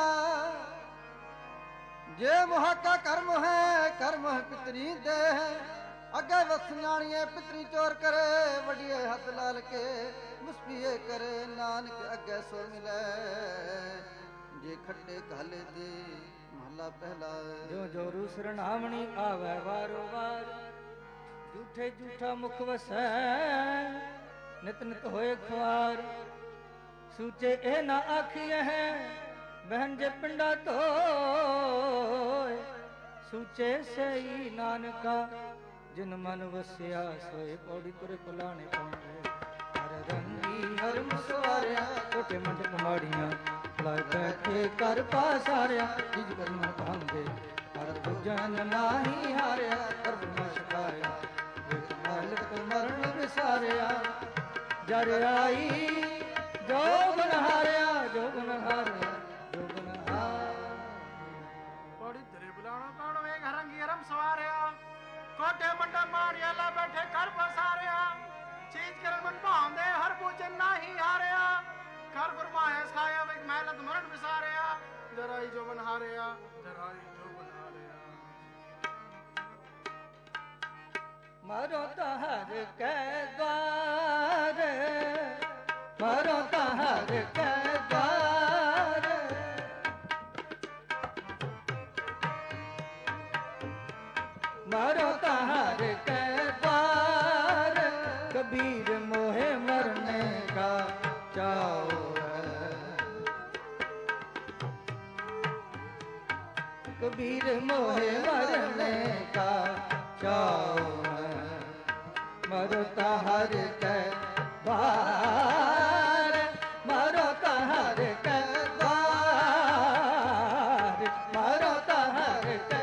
A: ਜੇ ਮੋਹ ਕਾ ਕਰਮ ਹੈ ਕਰਮ ਹੈ ਪਿਤਰੀ ਦੇ ਅੱਗੇ ਵਸ ਜਾਣੀਏ ਪਿਤਰੀ ਚੋਰ ਕਰੇ ਵਡੀਏ ਹੱਥ ਲਾਲ ਕੇ ਮੁਸਪੀਏ ਕਰੇ ਨਾਨਕ ਅੱਗੇ ਸੋ ਮਿਲੇ ਜੇ ਖੱਟੇ ਕਾਲੇ ਦੇ ਮਹਲਾ ਪਹਿਲਾ
C: ਜੋ ਜੋਰੂ ਸਰਨਾਮਣੀ ਆਵੇ ਵਾਰੋ ਵਾਰ ਝੂਠੇ ਝੂਠਾ ਮੁਖ ਵਸੈ ਨਿਤ ਨਿਤ ਹੋਏ ਖਵਾਰ ਸੂਚੇ ਇਹ ਨਾ ਆਖੀਏ ਹੈ ਬਹਿਨ ਜੇ ਪਿੰਡਾ ਧੋਏ ਸੂਚੇ ਸਈ ਨਾਨਕਾ ਜਿਨ ਮਨ ਵਸਿਆ ਸੋਏ ਪੌੜੀ ਤੁਰੇ ਪੁਲਾਣੇ ਪਾਉਂਦੇ ਹਰ ਰੰਗੀ ਹਰ ਮੁਸਵਾਰਿਆ ਛੋਟੇ ਮੰਡ ਕਮਾੜੀਆਂ ਲਾਇ ਬੈਠੇ ਕਰ ਪਾਸਾਰਿਆ ਜਿਜ ਕਰਨਾ ਪਾਉਂਦੇ ਹਰ ਤੁਜਨ ਨਾਹੀ ਹਾਰਿਆ ਕਰ ਬਿਨਾ ਸ਼ਿਕਾਇਆ ਵੇਖ ਮਾਲਕ ਮਰਨ ਵਿਸਾਰਿਆ ਜਰ ਆਈ ਜੋਗਨ ਹਾਰਿਆ ਜੋਗਨ ਹਾਰਿਆ ਜੋਗਨ ਹਾਰਿਆ
B: ਪੌੜੀ ਤੁਰੇ ਪੁਲਾਣਾ ਪਾਉਣ ਵੇਖ ਰੰਗੀ ਹਰਮ ਸਵਾਰਿਆ ਕੋਟੇ ਮੰਡਾ ਮਾਰਿਆ ਲਾ ਬੈਠੇ ਕਰ ਪਸਾਰਿਆ ਚੀਜ਼ ਕਰਨ ਮਨ ਭਾਉਂਦੇ ਹਰ ਪੂਜਨ ਨਾਹੀ ਹਾਰਿਆ ਕਰ ਫਰਮਾਇਆ ਸਾਇਆ ਵੇਖ ਮਹਿਲਤ ਮਰਨ ਵਿਸਾਰਿਆ ਜਰਾਈ ਜੋ ਬਨ ਹਾਰਿਆ ਜਰਾਈ ਜੋ ਬਨ ਹਾਰਿਆ
C: ਮਰੋ ਤਹਰ ਕੈ ਦਵਾਰ ਮਰੋ ਤਹਰ ਕੈ ਦਵਾਰ ਮਰੋ ਤਹਰ ਕੈ ਦਵਾਰ ਕਬੀਰ ਮੋਹਿ ਮਰਨੇ ਕਾ ਚਾਉ ਹੈ ਕਬੀਰ ਮੋਹਿ ਮਰਨੇ ਕਾ ਚਾਉ ਹੈ ਮਰੋ ਤਹਰ ਕੈ ਦਵਾਰ ਮਰੋ ਤਹਰ ਕੈ ਦਵਾਰ ਮਰੋ ਤਹਰ ਕੈ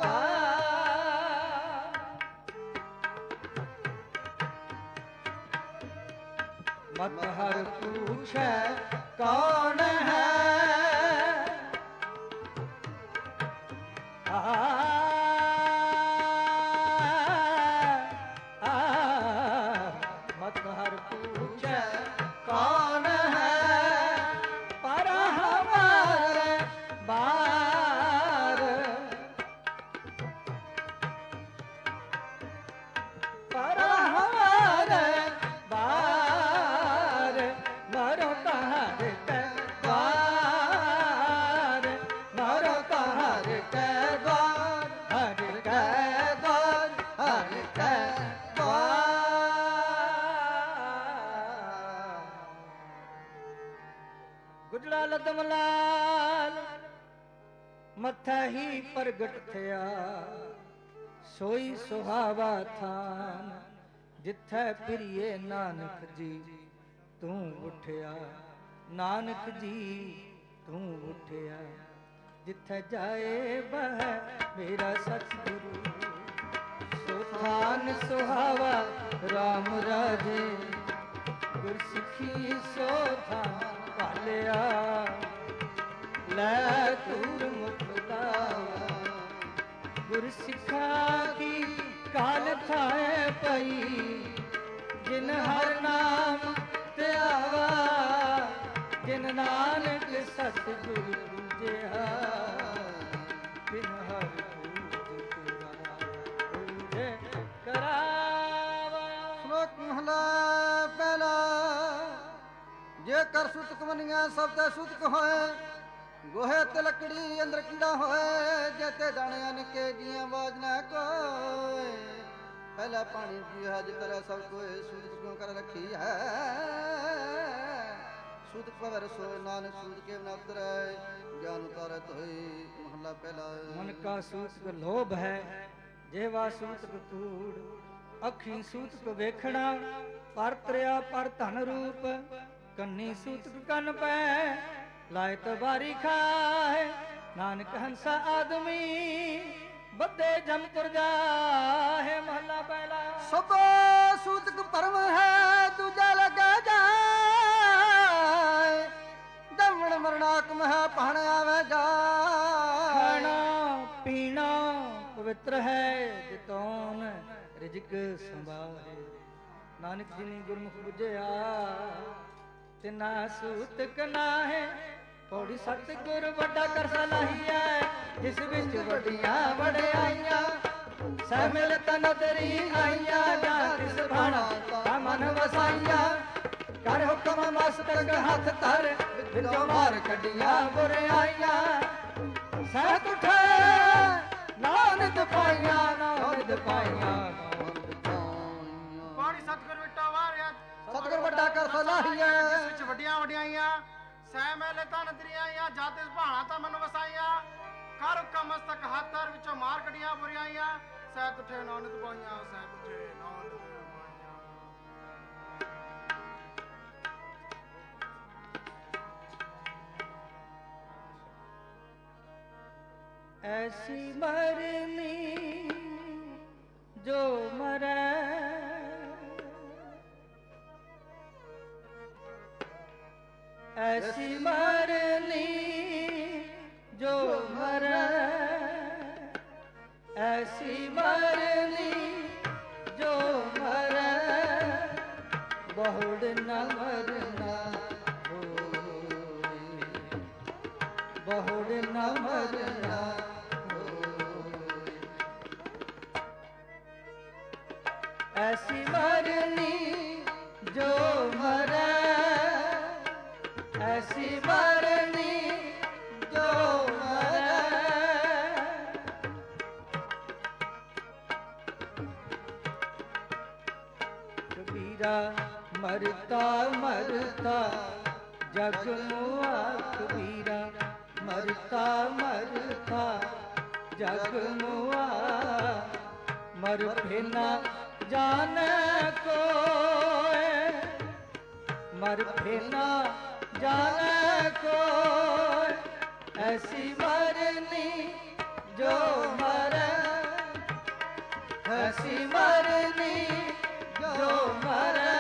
C: ਮਤ ਹਰ ਪੁੱਛੈ ਕੌਣ ਹੈ ਮਤ ਹਰ ਪੁੱਛੈ ਕੌਣ ਹੈ ਪਰ ਹਮਾਰੇ ਬਾਰ ਪਰ ਹਮਾਰੇ ਬਾਰ ਮਰੋ ਤਹਰ ਕੈ ਦਵਾਰ ਮਰੋ ਤਹਰ ਕੈ ਦਵਾਰ ਹਰਿ ਕੈ ਦਵਾਰ ਹਰਿ ਕੈ ਦਵਾਰ ਗੁਜਰਾ ਲਦਮ ਲਾਲ ਮੱਥਾ ਹੀ ਪ੍ਰਗਟ ਥਿਆ ਸੋਈ ਸੁਹਾਵਾ ਥਾਨ ਜਿੱਥੈ ਪ੍ਰਿਏ ਨਾਨਕ ਜੀ ਤੂੰ ਉਠਿਆ ਨਾਨਕ ਜੀ ਤੂੰ ਉਠਿਆ ਜਿੱਥੈ ਜਾਏ ਬਹਿ ਮੇਰਾ ਸਤਿਗੁਰੂ ਸੋ ਥਾਨ ਸੁਹਾਵਾ ਰਾਮ ਰਾਜੇ ਗੁਰਸਿੱਖੀ ਸੋ ਥਾਨ ਭਾਲਿਆ ਲੈ ਤੂਰ ਮੁਕਤਾ ਗੁਰਸਿੱਖਾ ਕੀ ਕਾਲ ਥਾਏ ਪਈ ਜਿਨ ਹਰ ਨਾਮ ਧਿਆਵਾ ਬਿਨ ਨਾਨਕ ਸਤਿਗੁਰ ਪੂਜਿਆ ਬਿਨ ਹਰ ਪੂਜ ਪੂਜੇ ਕਰਾਵਾ।
A: ਸ਼ਲੋਕ ਮਹਲਾ ਪਹਿਲਾ। ਜੇ ਕਰ ਸੁਤਕ ਮੰਨਿਆ ਸਭ ਤੇ ਸੁਤਕ ਹੋਏ, ਗੋਹੇ ਤੇ ਲੱਕੜੀ ਅੰਦਰ ਕੀੜਾ ਹੋਏ, ਜੇ ਤੇ ਦਾਣਿਆਂ ਨਿੱਕੇ ਜੀਆਂ ਬਾਜ ਨਾ ਕੋਏ। ਪਹਿਲਾ ਪਾਣੀ ਪੀਆ ਜਿ ਕਰੇ ਸਭ ਕੋਏ, ਸੂਤਕ ਕਿਉਂ ਕਰ ਰੱਖੀ ਹੈ। ਸੂਤਕ ਪਵੈ ਰਸੋਏ ਨਾਨਕ ਸੂਤ ਕੇ ਨ ਉਤਰੈ, ਗਿਆਨ ਉਤਾਰਤ ਹੋਈ। ਮਹਲਾ ਪਹਿਲਾ।
C: ਮਨ ਕਾ ਸੂਤਕ ਲੋਭ ਹੈ, ਜੇਵਾ ਸੂਤਕ ਕੂੜ। ਅੱਖੀ ਸੂਤਕ ਵੇਖਣਾ, ਪਰ ਤਰਿਆ ਪਰ ਧਨ ਰੂਪ। ਕੰਨੀ ਸੂਤਕ ਕੰਨ ਪੈ, ਲਾਇ ਤਬਾਰੀ ਖਾਏ। ਨਾਨਕ ਹੰਸਾ ਆਦਮੀ, ਬੱਧੇ ਜਮਪੁਰ ਜਾਹੇ। ਮਹਲਾ ਪਹਿਲਾ।
A: ਸਭ ਸੂਤਕ ਭਰਮ ਹੈ, ਦੂਜਾ ਲੱਗਾ ਜਾਏ। ਦਮਣ ਮਰਣਾਕਮ ਹੈ, ਪਹਣ ਆਵੇ ਜਾਏ।
C: ਖਾਣਾ ਪੀਣਾ ਪਵਿੱਤਰ ਹੈ, ਜਿਤੋਨ ਰਿਜਕ ਸੰਭਾਲੇ। ਨਾਨਕ ਜਿਨੀ ਗੁਰਮੁਖ ਬੁਝਿਆ, ਤਿਨਾ ਸੂਤਕ ਨਾਹੇ। ਪੌੜੀ ਸਤਿਗੁਰ ਵੱਡਾ ਕਰ ਸਲਾਹੀਐ, ਜਿਸ ਵਿੱਚ ਵੱਡੀਆਂ ਵਡਿਆਈਆਂ। ਸਹਿ ਮਿਲ ਤਨ ਤੇਰੀ ਆਈਆਂ, ਜਾਂ ਤਿਸ ਭਾਣਾ ਤਾ ਮਨ ਵਸਾਈਆਂ। ਕਰ ਹੁਕਮ ਮਸਤਕ ਹੱਥ ਧਰ, ਵਿੱਚੋਂ ਮਾਰ ਕੱਢੀਆਂ ਬੁਰਾਈਆਂ। ਸਹਿ ਤੁਠੈ ਨਾਨਕ ਪਾਈਆਂ, ਨਾਨਕ ਪਾਈਆਂ।
B: ਪਾਣੀ ਸਤਿਗੁਰ ਵਿਟਾ ਵਾਰਿਆ,
A: ਸਤਿਗੁਰ ਵੱਡਾ ਕਰ ਸਲਾਹੀਐ,
B: ਜਿਸ ਵਿੱਚ ਵੱਡੀਆਂ ਵਡਿਆਈਆਂ। ਸਹਿ ਮੇਲੇ ਤਨ ਤੇਰੀਆਂ, ਜਾਂ ਤਿਸ ਭਾਣਾ ਤਾ ਮਨ ਵਸਾਈਆਂ। ਕਰ ਹੁਕਮ ਮਸਤਕ ਹੱਥ ਧਰ, ਵਿੱਚੋਂ ਮਾਰ ਕੱਢੀਆਂ ਬੁਰਾਈਆਂ। ਸਹਿ ਤੁਠੇ ਨਾਨਕ ਪਾਈਆਂ, ਸਹਿ ਤੁਠੇ ਨਾਨਕ ਪਾਈਆਂ।
C: ਐਸੀ ਮਰਨੀ ਜੋ ਮਰੈ, ਐਸੀ ਮਰਨੀ ਜੋ ਮਰੈ। ਐਸੀ ਮਰਨੀ ਜੋ ਮਰੈ, ਬਹੁੜ ਨ ਮਰਨਾ ਹੋਏ। ਬਹੁੜ ਨ ਮਰਨਾ ਹੋਏ। ਐਸੀ ਮਰਨੀ ਜੋ ਮਰੈ, ਐਸੀ ਮਰਨੀ ਜੋ ਮਰੈ। ਕਬੀਰਾ ਮਰਤਾ ਮਰਤਾ ਜਗ ਮੁਆ। ਕਬੀਰਾ ਮਰਤਾ ਮਰਤਾ ਜਗ ਮੁਆ। ਮਰ ਫੇਨਾ ਜਾਣੈ ਕੋਇ, ਮਰ ਫੇਨਾ ਜਾਣੈ ਕੋਇ। ਐਸੀ ਮਰਨੀ ਜੋ ਮਰੈ, ਐਸੀ ਮਰਨੀ ਜੋ ਮਰੈ।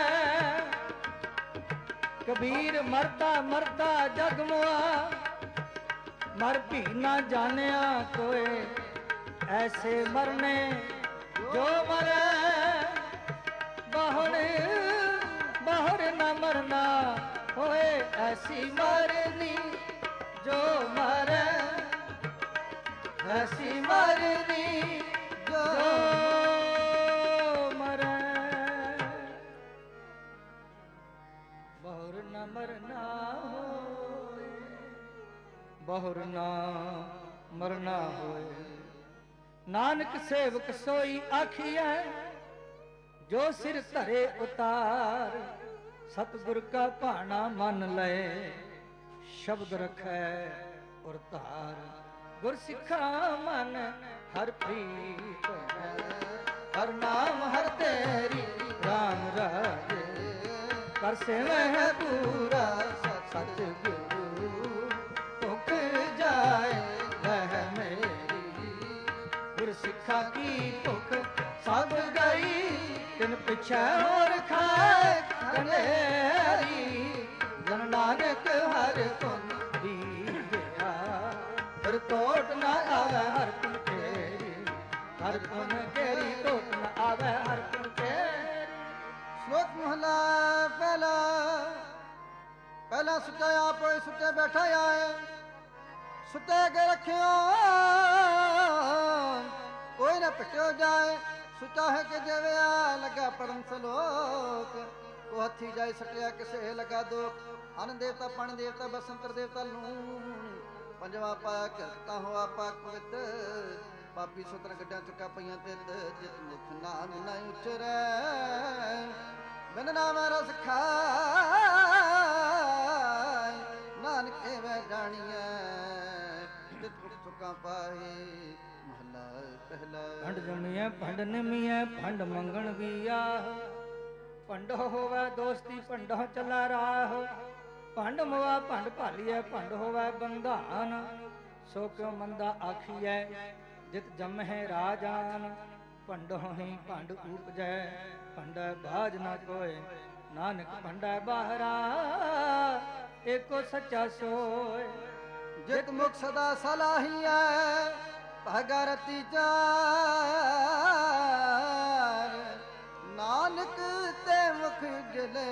C: ਕਬੀਰ ਮਰਦਾ ਮਰਦਾ ਜਗ ਮੁਆ, ਮਰ ਵੀ ਨਾ ਜਾਣਿਆ ਕੋਏ। ਐਸੇ ਮਰਨੇ ਜੋ ਮਰੈ, ਬਾਹਰ ਬਾਹਰ ਨਾ ਮਰਨਾ ਹੋਏ। ਐਸੀ ਮਰਨੀ ਜੋ ਮਰੈ, ਐਸੀ ਮਰਨੀ ਜੋ ਮਰੈ। ਬਹੁਰ ਨਾ ਮਰਨਾ ਹੋਏ, ਬਹੁਰ ਨਾ ਮਰਨਾ ਹੋਏ। ਨਾਨਕ ਸੇਵਕ ਸੋਈ ਆਖੀਐ, ਜੋ ਸਿਰ ਧਰੇ ਉਤਾਰ। ਸਤਿਗੁਰ ਕਾ ਭਾਣਾ ਮੰਨ ਲਏ, ਸ਼ਬਦ ਰਖੈ ਔਰ ਧਾਰ। ਗੁਰ ਸਿੱਖਾ ਮਨ ਹਰ ਪ੍ਰੀਤ ਹੈ, ਹਰ ਨਾਮ ਹਰ ਤੇਰੀ ਰਾਮ ਰਾਜੇ। ਕਰ ਸੇਵਹਿ ਪੂਰਾ ਸਤਿਗੁਰੂ, ਭੁਖ ਜਾਏ ਰਹਿ ਮੇਰੀ। ਗੁਰ ਸਿੱਖਾ ਕੀ ਭੁਖ ਸਭ ਗਈ, ਤਿਨ ਪਿਛੈ ਹੋਰ ਖਾਏ ਕਨੇਰੀ। ਜਨ ਨਾਨਕ ਹਰ ਧੁਨ ਦੀਜਿਆ, ਫਿਰ ਟੋਟ ਨਾ ਆਵੇ ਹਰ ਧੁਨ ਤੇਰੀ। ਹਰ ਧੁਨ ਤੇਰੀ ਟੋਟ ਨਾ ਆਵੇ ਹਰ ਧੁਨ ਤੇਰੀ।
A: ਸ਼ਲੋਕ ਮਹਲਾ ਪਹਿਲਾ। ਪਹਿਲਾ ਸੁਚਾ ਕੋਈ ਸੁੱਤੇ ਬੈਠਾ ਆਏ, ਸੁੱਤੇ ਕੇ ਰੱਖਿਓ ਕੋਈ ਨਾ ਪਿੱਟਿਓ ਜਾਏ। ਸੁੱਚਾ ਹੈ ਕਿ ਜਿਵੇਂ ਆ ਲੱਗਾ ਪੜਨ ਸਲੋਕ, ਕੋ ਹੱਥੀ ਜਾਏ ਸਟਿਆ ਕਿਸੇ ਲੱਗਾ ਦੋਖ। ਅਨ ਦੇਵਤਾ ਪਣ ਦੇਵਤਾ ਬਸੰਤਰ ਦੇਵਤਾ ਲੂਣ, ਪੰਜਵਾ ਪਾਇਆ ਕਿਰਤਾ ਹੋਆ ਪਾਕ ਪਵਿੱਤ। ਪਾਪੀ ਸੁਤਰ ਗੱਡਾਂ ਚੁੱਕਾ ਪਈਆਂ ਤਿੱਤ, ਜਿਤ ਮੁਖ ਨਾਮ ਨਾ ਉਚਰੈ ਬਿਨ ਨਾਮ ਰਸ ਖਾਏ। ਨਾਨਕ ਐਵੇਂ ਜਾਣੀਐ ਜਿਤ ਮੁਖ ਚੁੱਕਾ ਪਾਏ। ਮਹਲਾ ਪਹਿਲਾ।
C: ਭੰਡ ਜੰਮੀਐ ਭੰਡ ਨਿਮੀਐ ਭੰਡ ਮੰਗਣ ਵੀ ਆਹ, ਭੰਡ ਹੋਵੇ ਦੋਸਤੀ ਭੰਡਾ ਚਲਾ ਰਾਹ। ਭੰਡ ਮਵਾ ਭੰਡ ਭਾਲੀਐ ਭੰਡ ਹੋਵੇ ਬੰਧਾਨ, ਸੋ ਕਿਉ ਮੰਦਾ ਆਖੀਐ ਜਿਤ ਜੰਮਹਿ ਰਾਜਾਨ। ਭੰਡੋ ਹੀ ਭੰਡ ਊਪਜੈ ਭੰਡੈ ਬਾਜ ਨਾ ਕੋਇ, ਨਾਨਕ ਭੰਡੈ ਬਾਹਰਾ ਏਕੋ ਸੱਚਾ ਸੋਇ।
A: ਜਿਤ ਮੁਖ ਸਦਾ ਸਲਾਹੀਐ ਭਗਰਤੀ ਚਾਰ, ਨਾਨਕ ਤੇ ਮੁਖ ਜਲੇ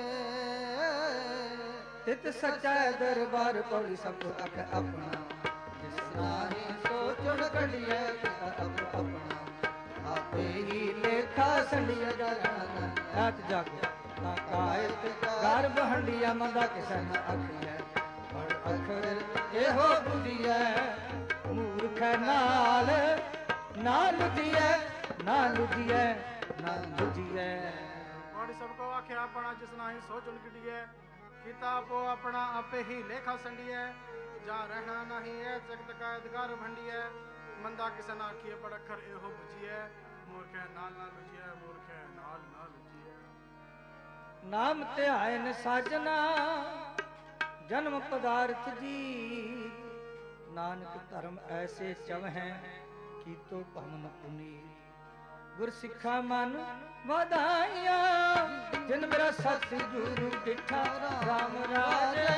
C: ਤਿਤ ਸੱਚਾ ਦਰਬਾਰ ਪੌੜੀ ਸਭ ਅਖ ਆਪਣਾ। ਜਿਸ ਨਾਹੀ ਸੋਚਣ ਘੜੀਐ ਅਪ ਆਪਣਾ, ਆਪੇ ਹੀ ਲੇਖਾ ਸੰਡੀਆ ਜਾਣਾ। ਰਾਤ ਜਾਗੋ ਨਾ ਕਾਇਤ ਘਰ ਬਹੰਡੀਆ, ਮੰਦਾ ਕਿਸੈ ਨਾ ਆਖੀਐ ਪੜ ਅਖਰ ਇਹੋ ਬੁਝੀਐ। ਮੂਰਖ ਨਾਲ ਨਾ ਲੁਝੀਐ ਨਾ ਲੁਝੀਐ ਨਾ ਲੁਝੀਐ।
B: ਪੌੜੀ ਸਭ ਕੋ ਆਖਿਆ ਆਪਣਾ, ਜਿਸ ਨਾਹੀ ਸੋਚਣ ਘੜੀਐ ਕੀਤਾ ਆਪੋ ਆਪਣਾ। ਆਪੇ ਹੀ ਲੇਖਾ ਸੰਡੀਐ, ਜਾ ਰਹਿਣਾ ਨਹੀਂ ਹੈ ਜਗਤ ਕਾ ਅਧਿਕਾਰ ਭੰਡੀਐ। ਮੰਦਾ ਕਿਸੇ ਨਾ ਆਖੀਏ ਪੜ ਅੱਖਰ ਇਹੋ ਬੁਝੀਐ। ਮੂਰਖੈ ਨਾਲ ਨਾ ਲੁਝੀਐ ਮੂਰਖੈ ਨਾਲ ਨਾ ਲੁਝੀਐ।
C: ਨਾਮ ਧਿਆਇਨ ਸਾਜਨਾ ਜਨਮ ਪਦਾਰਥ ਜੀ, ਨਾਨਕ ਧਰਮ ਐਸੇ ਚਵਹਿ ਕੀਤੋ ਭਵਨ ਪੁਨੀਤ। ਗੁਰ ਸਿੱਖਾ ਮਨ ਵਧਾਈਆਂ, ਜਿਨ ਮੇਰਾ ਸਤਿ ਗੁਰੂ ਡਿਠਾ ਰਾਮ ਰਾਜੇ।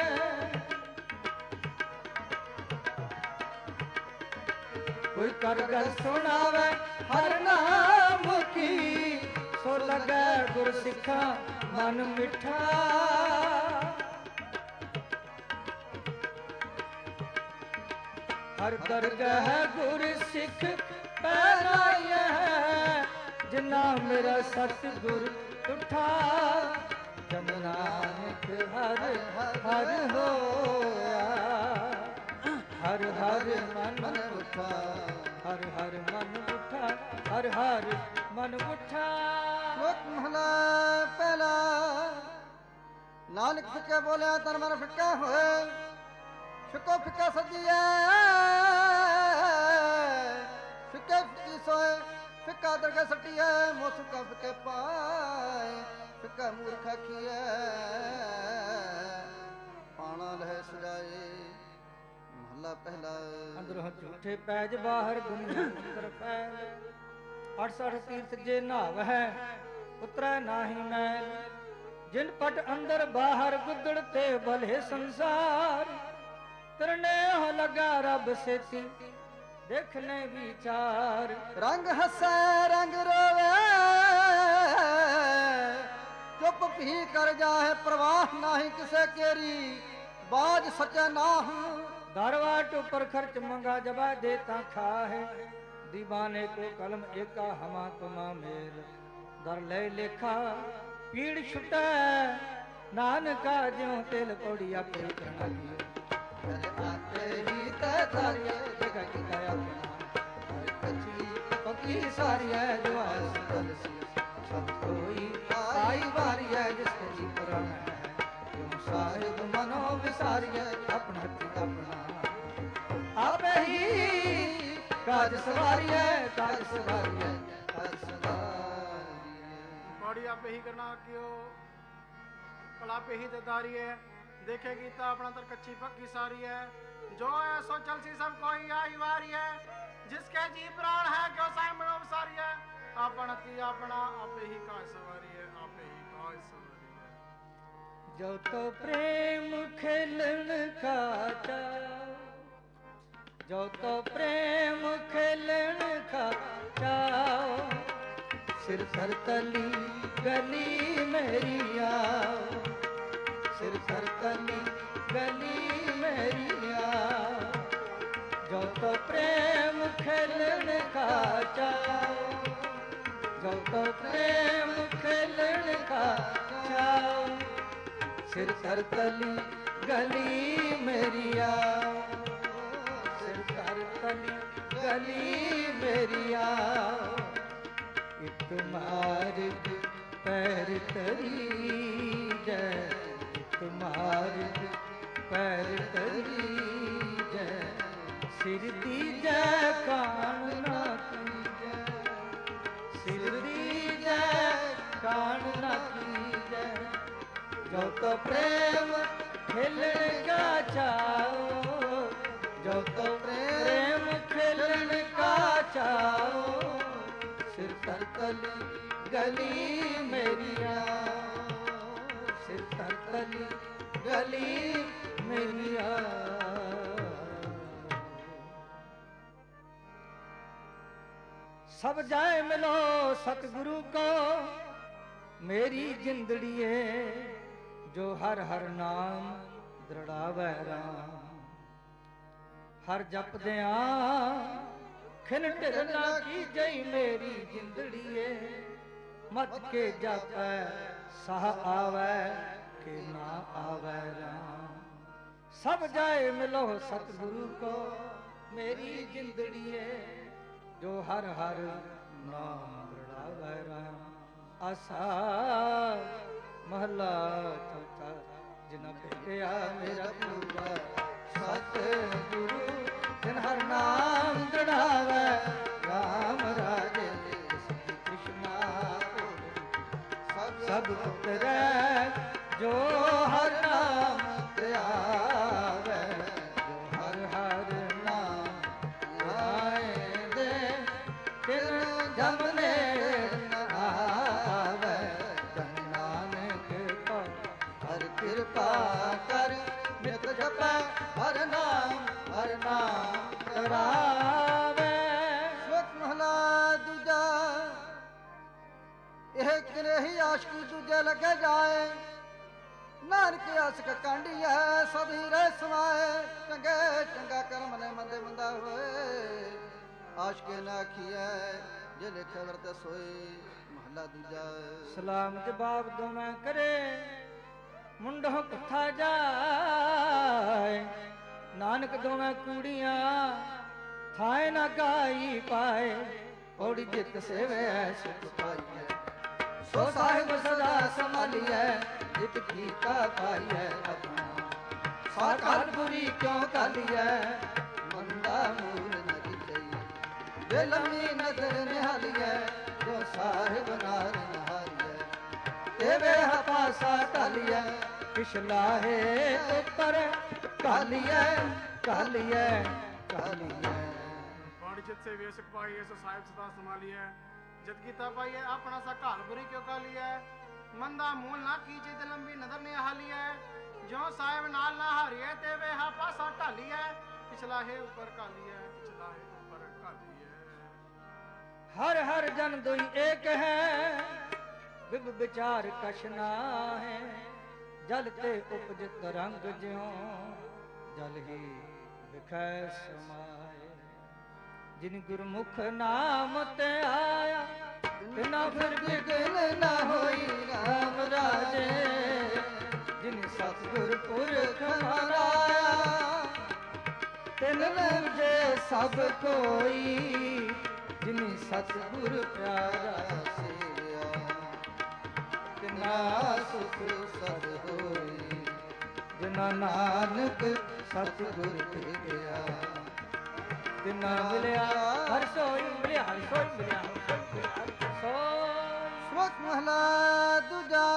C: ਕੋਈ ਕਰ ਗੱਲ ਸੁਣਾਵੇ ਹਰ ਨਾਮ ਕੀ, ਸੋ ਲਗੈ ਗੁਰ ਸਿੱਖਾ ਮਨ ਮਿੱਠਾ। ਹਰ ਦਰਗਾਹ ਗੁਰ ਸਿੱਖ ਪੈਰਾਈਐ, ਜਿਨਾ ਮੇਰਾ ਸਤਿ ਗੁਰ ਤੁਠਾ। ਜਨ ਨਾਨਕ ਹਰ ਹਰ ਹੋਇਆ, ਹਰ ਹਰ ਮਨ ਉਠਾ, ਹਰ ਹਰ ਮਨ ਉਠਾ, ਹਰ ਹਰ ਮਨ ਉਠਾ।
A: ਲੋਕ ਮਹਲਾ ਪਹਿਲਾ। ਨਾਨਕ ਫਿੱਕੇ ਬੋਲਿਆ ਤਨ ਮਨ ਫਿੱਕਾ ਹੋਏ, ਫਿੱਕੋ ਫਿੱਕਾ ਸੱਜੀਐ ਫਿੱਕੇ ਫਿੱਕੀ ਸੋਏ। ਫਿੱਕਾ ਦਰਗਾ ਸੱਟੀਐ ਮੋ ਸੁੱਕਾ ਫਿੱਕੇ ਪਾਏ। ਫਿੱਕਾ ਮੂਰਖ ਆਖੀਐ ਪਾਣਾ ਲਹਿ ਸਜਾਏ। ਮਹਲਾ ਪਹਿਲਾ।
C: ਅੰਦਰੋਂ ਝੂਠੇ ਪੈਜ ਬਾਹਰ ਦੁਨੀਆ ਅੰਦਰ ਫੈਲ, 68 ਤੀਰਥ ਜੇ ਨਾਵ ਹੈ ਉਤਰੈ ਨਾਹੀ ਮੈਲ। ਜਿਨ ਪਟ ਅੰਦਰ ਬਾਹਰ ਗੁੱਦੜ ਤੇ ਭਲੇ ਸੰਸਾਰ, ਤਰਨੇ ਹੋ ਲਗਾ ਰੱਬ ਸੇਤੀ ਦੇਖਨੇ ਵਿਚਾਰ।
A: ਰੰਗ ਹੱਸੈ ਰੰਗ ਰੋਵੇ ਚੁੱਪ ਭੀ ਕਰ ਜਾਏ, ਪ੍ਰਵਾਹ ਨਾਹੀ ਕਿਸੇ ਕੇਰੀ ਬਾਜ ਸੱਚਾ ਨਾਹ।
C: दरवाट ऊपर खर्च मंगा जबा देता खाहे, दीवाने को कलम एका हमा तुमा मेल। दर ले लेखा पीड़ छुटा नानका ज्यों तिल पौड़ी आपे करना दियो। आते ही तारिया जगह की दया कच्ची पक्की सारी है जो आसल सी। सब कोई आई बारी है जिसके जी पुराना है, क्यों साहिब मनो विसारिया अपना अपना आप ही काज सवारी है, काज सवारी है, काज सवारी है।
B: बड़ी आपे ही करना क्यों कला पे ही देदारी है, देखेगी तो अपना तर कच्ची पक्की सारी है। जो है सो चल सी सब कोई आई वारी है, जिसके जी प्राण है क्यों सामनो सारी है। अपना ती अपना आपे ही काज सवारी है, आपे ही काज सवारी है।
C: जो तो प्रेम खेलन का जो तो प्रेम खेलन का चाओ, सिर सर तली गली मेरी आओ, सिर सर तली गली मेरिया, जो तो प्रेम खेलन का चाओ, जो तो प्रेम खेलन का चाओ, सिर तर तली गली मेरिया, सिर तर तली गली मेरिया, इत मार्ग पैर तरी जय, इत मार्ग पैर तरी जय, सिर दी जय कान ना की जय, सिर दी जय कान ना की जय, जो तो प्रेम खेलन का चाओ, जो तो प्रेम खेलन का चाओ, सिर तर तली गली मेरिया, सिर तर तली गली मेरिया। सब जाए मिलो सतगुरु को मेरी जिंदड़िए, जो हर हर नाम दृढ़ावै राम, हर जप दिया खिन ढिर ना की जई मेरी जिंदड़िए, मत के जापै साह आवै के ना आवै राम। सब जाए मिलो सतगुरु को मेरी जिंदड़िए, जो हर हर नाम दृढ़ावै राम। आसा महला चौथा, जिना भेटिया मेरा पूरा सतगुरु, जिन हर नाम दृढ़ावै राम राजे, कृष्णा सब पुत्र जो हर नाम ध्यावै, जो हर हर नाम आए दे, तिन जमने आवे, धन नानक को हर कृपा कर, नित जपै हर नाम करावे।
A: श्लोक महला दूजा, ਇਹ ਕਿਰੇ ਹੀ ਆਸ਼ਕੀ ਦੂਜੇ ਲੱਗੇ ਜਾਏ, ਨਾਨਕ ਆਸਕ ਕਾਂਢੀ ਹੈ ਸਭੀ ਰਹਿ ਸਮਾਏ, ਚੰਗੇ ਚੰਗਾ ਕਰਮ ਨੇ ਮੰਦੇ ਮੰਦਾ ਹੋਏ, ਆਸ਼ਕੇ ਨਾ ਆਖੀਐ ਜੇ ਲਿਖੇ ਵਰਤੇ ਸੋਏ। ਮਹਲਾ ਦੂਜਾ।
C: ਸਲਾਮ ਜਵਾਬ ਦੋਵੇਂ ਕਰੇ, ਮੁੰਡੋਂ ਕਥਾ ਜਾਏ, ਨਾਨਕ ਦੋਵੇਂ ਕੂੜੀਆਂ ਥਾਏ ਨਾ ਗਾਈ ਪਾਏ, ਔੜੀ ਜਿਤ ਸੇਵੇ ਸੁਖ ਪਾਈਐ, ਸੋ ਸਾਹਿਬ ਸਦਾ ਸੰਭਾਲੀਐ, ਜਿਤ ਕੀਤਾ ਪਾਈਐ ਆਪਣਾ, ਸਾਕਾਰ ਬੁਰੀ ਕਿਉਂ ਕਾਲੀਐ, ਮੰਦਾ ਮੂਲ ਨ ਜਿਤਈ, ਜੇ ਲੰਮੀ ਨਜ਼ਰ ਨਿਹਾਲੀਐ, ਜੋ ਸਾਹਿਬ ਨਾਰ ਨਹਾਰੀਐ, ਤੇ ਵੇਹ ਪਾਸਾ ਢਾਲੀਐ, ਪਿਛਲਾ ਹੈ ਉੱਪਰ ਕਾਲੀਐ ਕਾਲੀਐ ਕਾਲੀਐ।
B: ਬਾਣੀ ਜਿਤ ਸੇ ਵੇਸਕ ਪਾਈਏ, ਸੋ ਸਾਹਿਬ ਸਦਾ ਸੰਭਾਲੀਐ, ਜਦ ਕੀਤਾ ਪਾਈਏ ਆਪਣਾ ਸਾ ਘਾਲ ਬੁਰੀ ਕਿਉਂ ਕਾਲੀਐ, ਮੰਦਾ ਮੂਲ ਨਾ ਕੀਜੇ ਤੇ ਲੰਬੀ ਨਜ਼ਰ ਨੇ ਹਾਲੀਐ, ਜੋ ਸਾਹਿਬ ਨਾਲ ਨਾ ਹਾਰੀਏ, ਤੇ ਵੇਹਾ ਪਾਸਾ ਢਾਲੀਐ, ਪਿਛਲਾ ਹੈ ਉੱਪਰ ਕਾਲੀਐ, ਪਿਛਲਾ ਹੈ ਉੱਪਰ ਕਾਲੀਐ।
C: ਹਰ ਹਰ ਜਨ ਦੁਈ ਏਕ ਹੈ, ਵਿਭ ਵਿਚਾਰ ਕਛ ਨਾਹੈ, ਜਲ ਤੇ ਉਪਜਿਤ ਰੰਗ ਜਿਉ, ਜਲ ਹੀ ਵਿਖੈ ਸਮਾਏ, ਜਿਨ ਗੁਰਮੁਖ ਨਾਮ ਤੇ ਆਇਆ, ਤਿਨਾ ਫਿਰ ਬਿਗਨ ਨਾ ਹੋਈ ਰਾਮ ਰਾਜੇ, ਜਿਨ ਸਤਿਗੁਰ ਪੁਰਖ ਮਨਾਇਆ, ਤਿਨ ਲੰਘੇ ਸਭ ਕੋਈ, ਜਿਨ ਸਤਿਗੁਰ ਪਿਆਰਾ ਸੇਵਿਆ, ਤਿਨਾ ਸੁਖ ਸਦ ਹੋਈ, ਜਿਨਾ ਨਾਨਕ ਸਤਿਗੁਰ ਭੇਟਿਆ, ਤਿਨਾ ਮਿਲਿਆ ਹਰ ਸੋਈ ਮਿਲਿਆ, ਹਰ ਸੋਈ ਮਿਲਿਆ,
A: ਸ਼ਲੋਕ ਮਹਲਾ ਦੂਜਾ।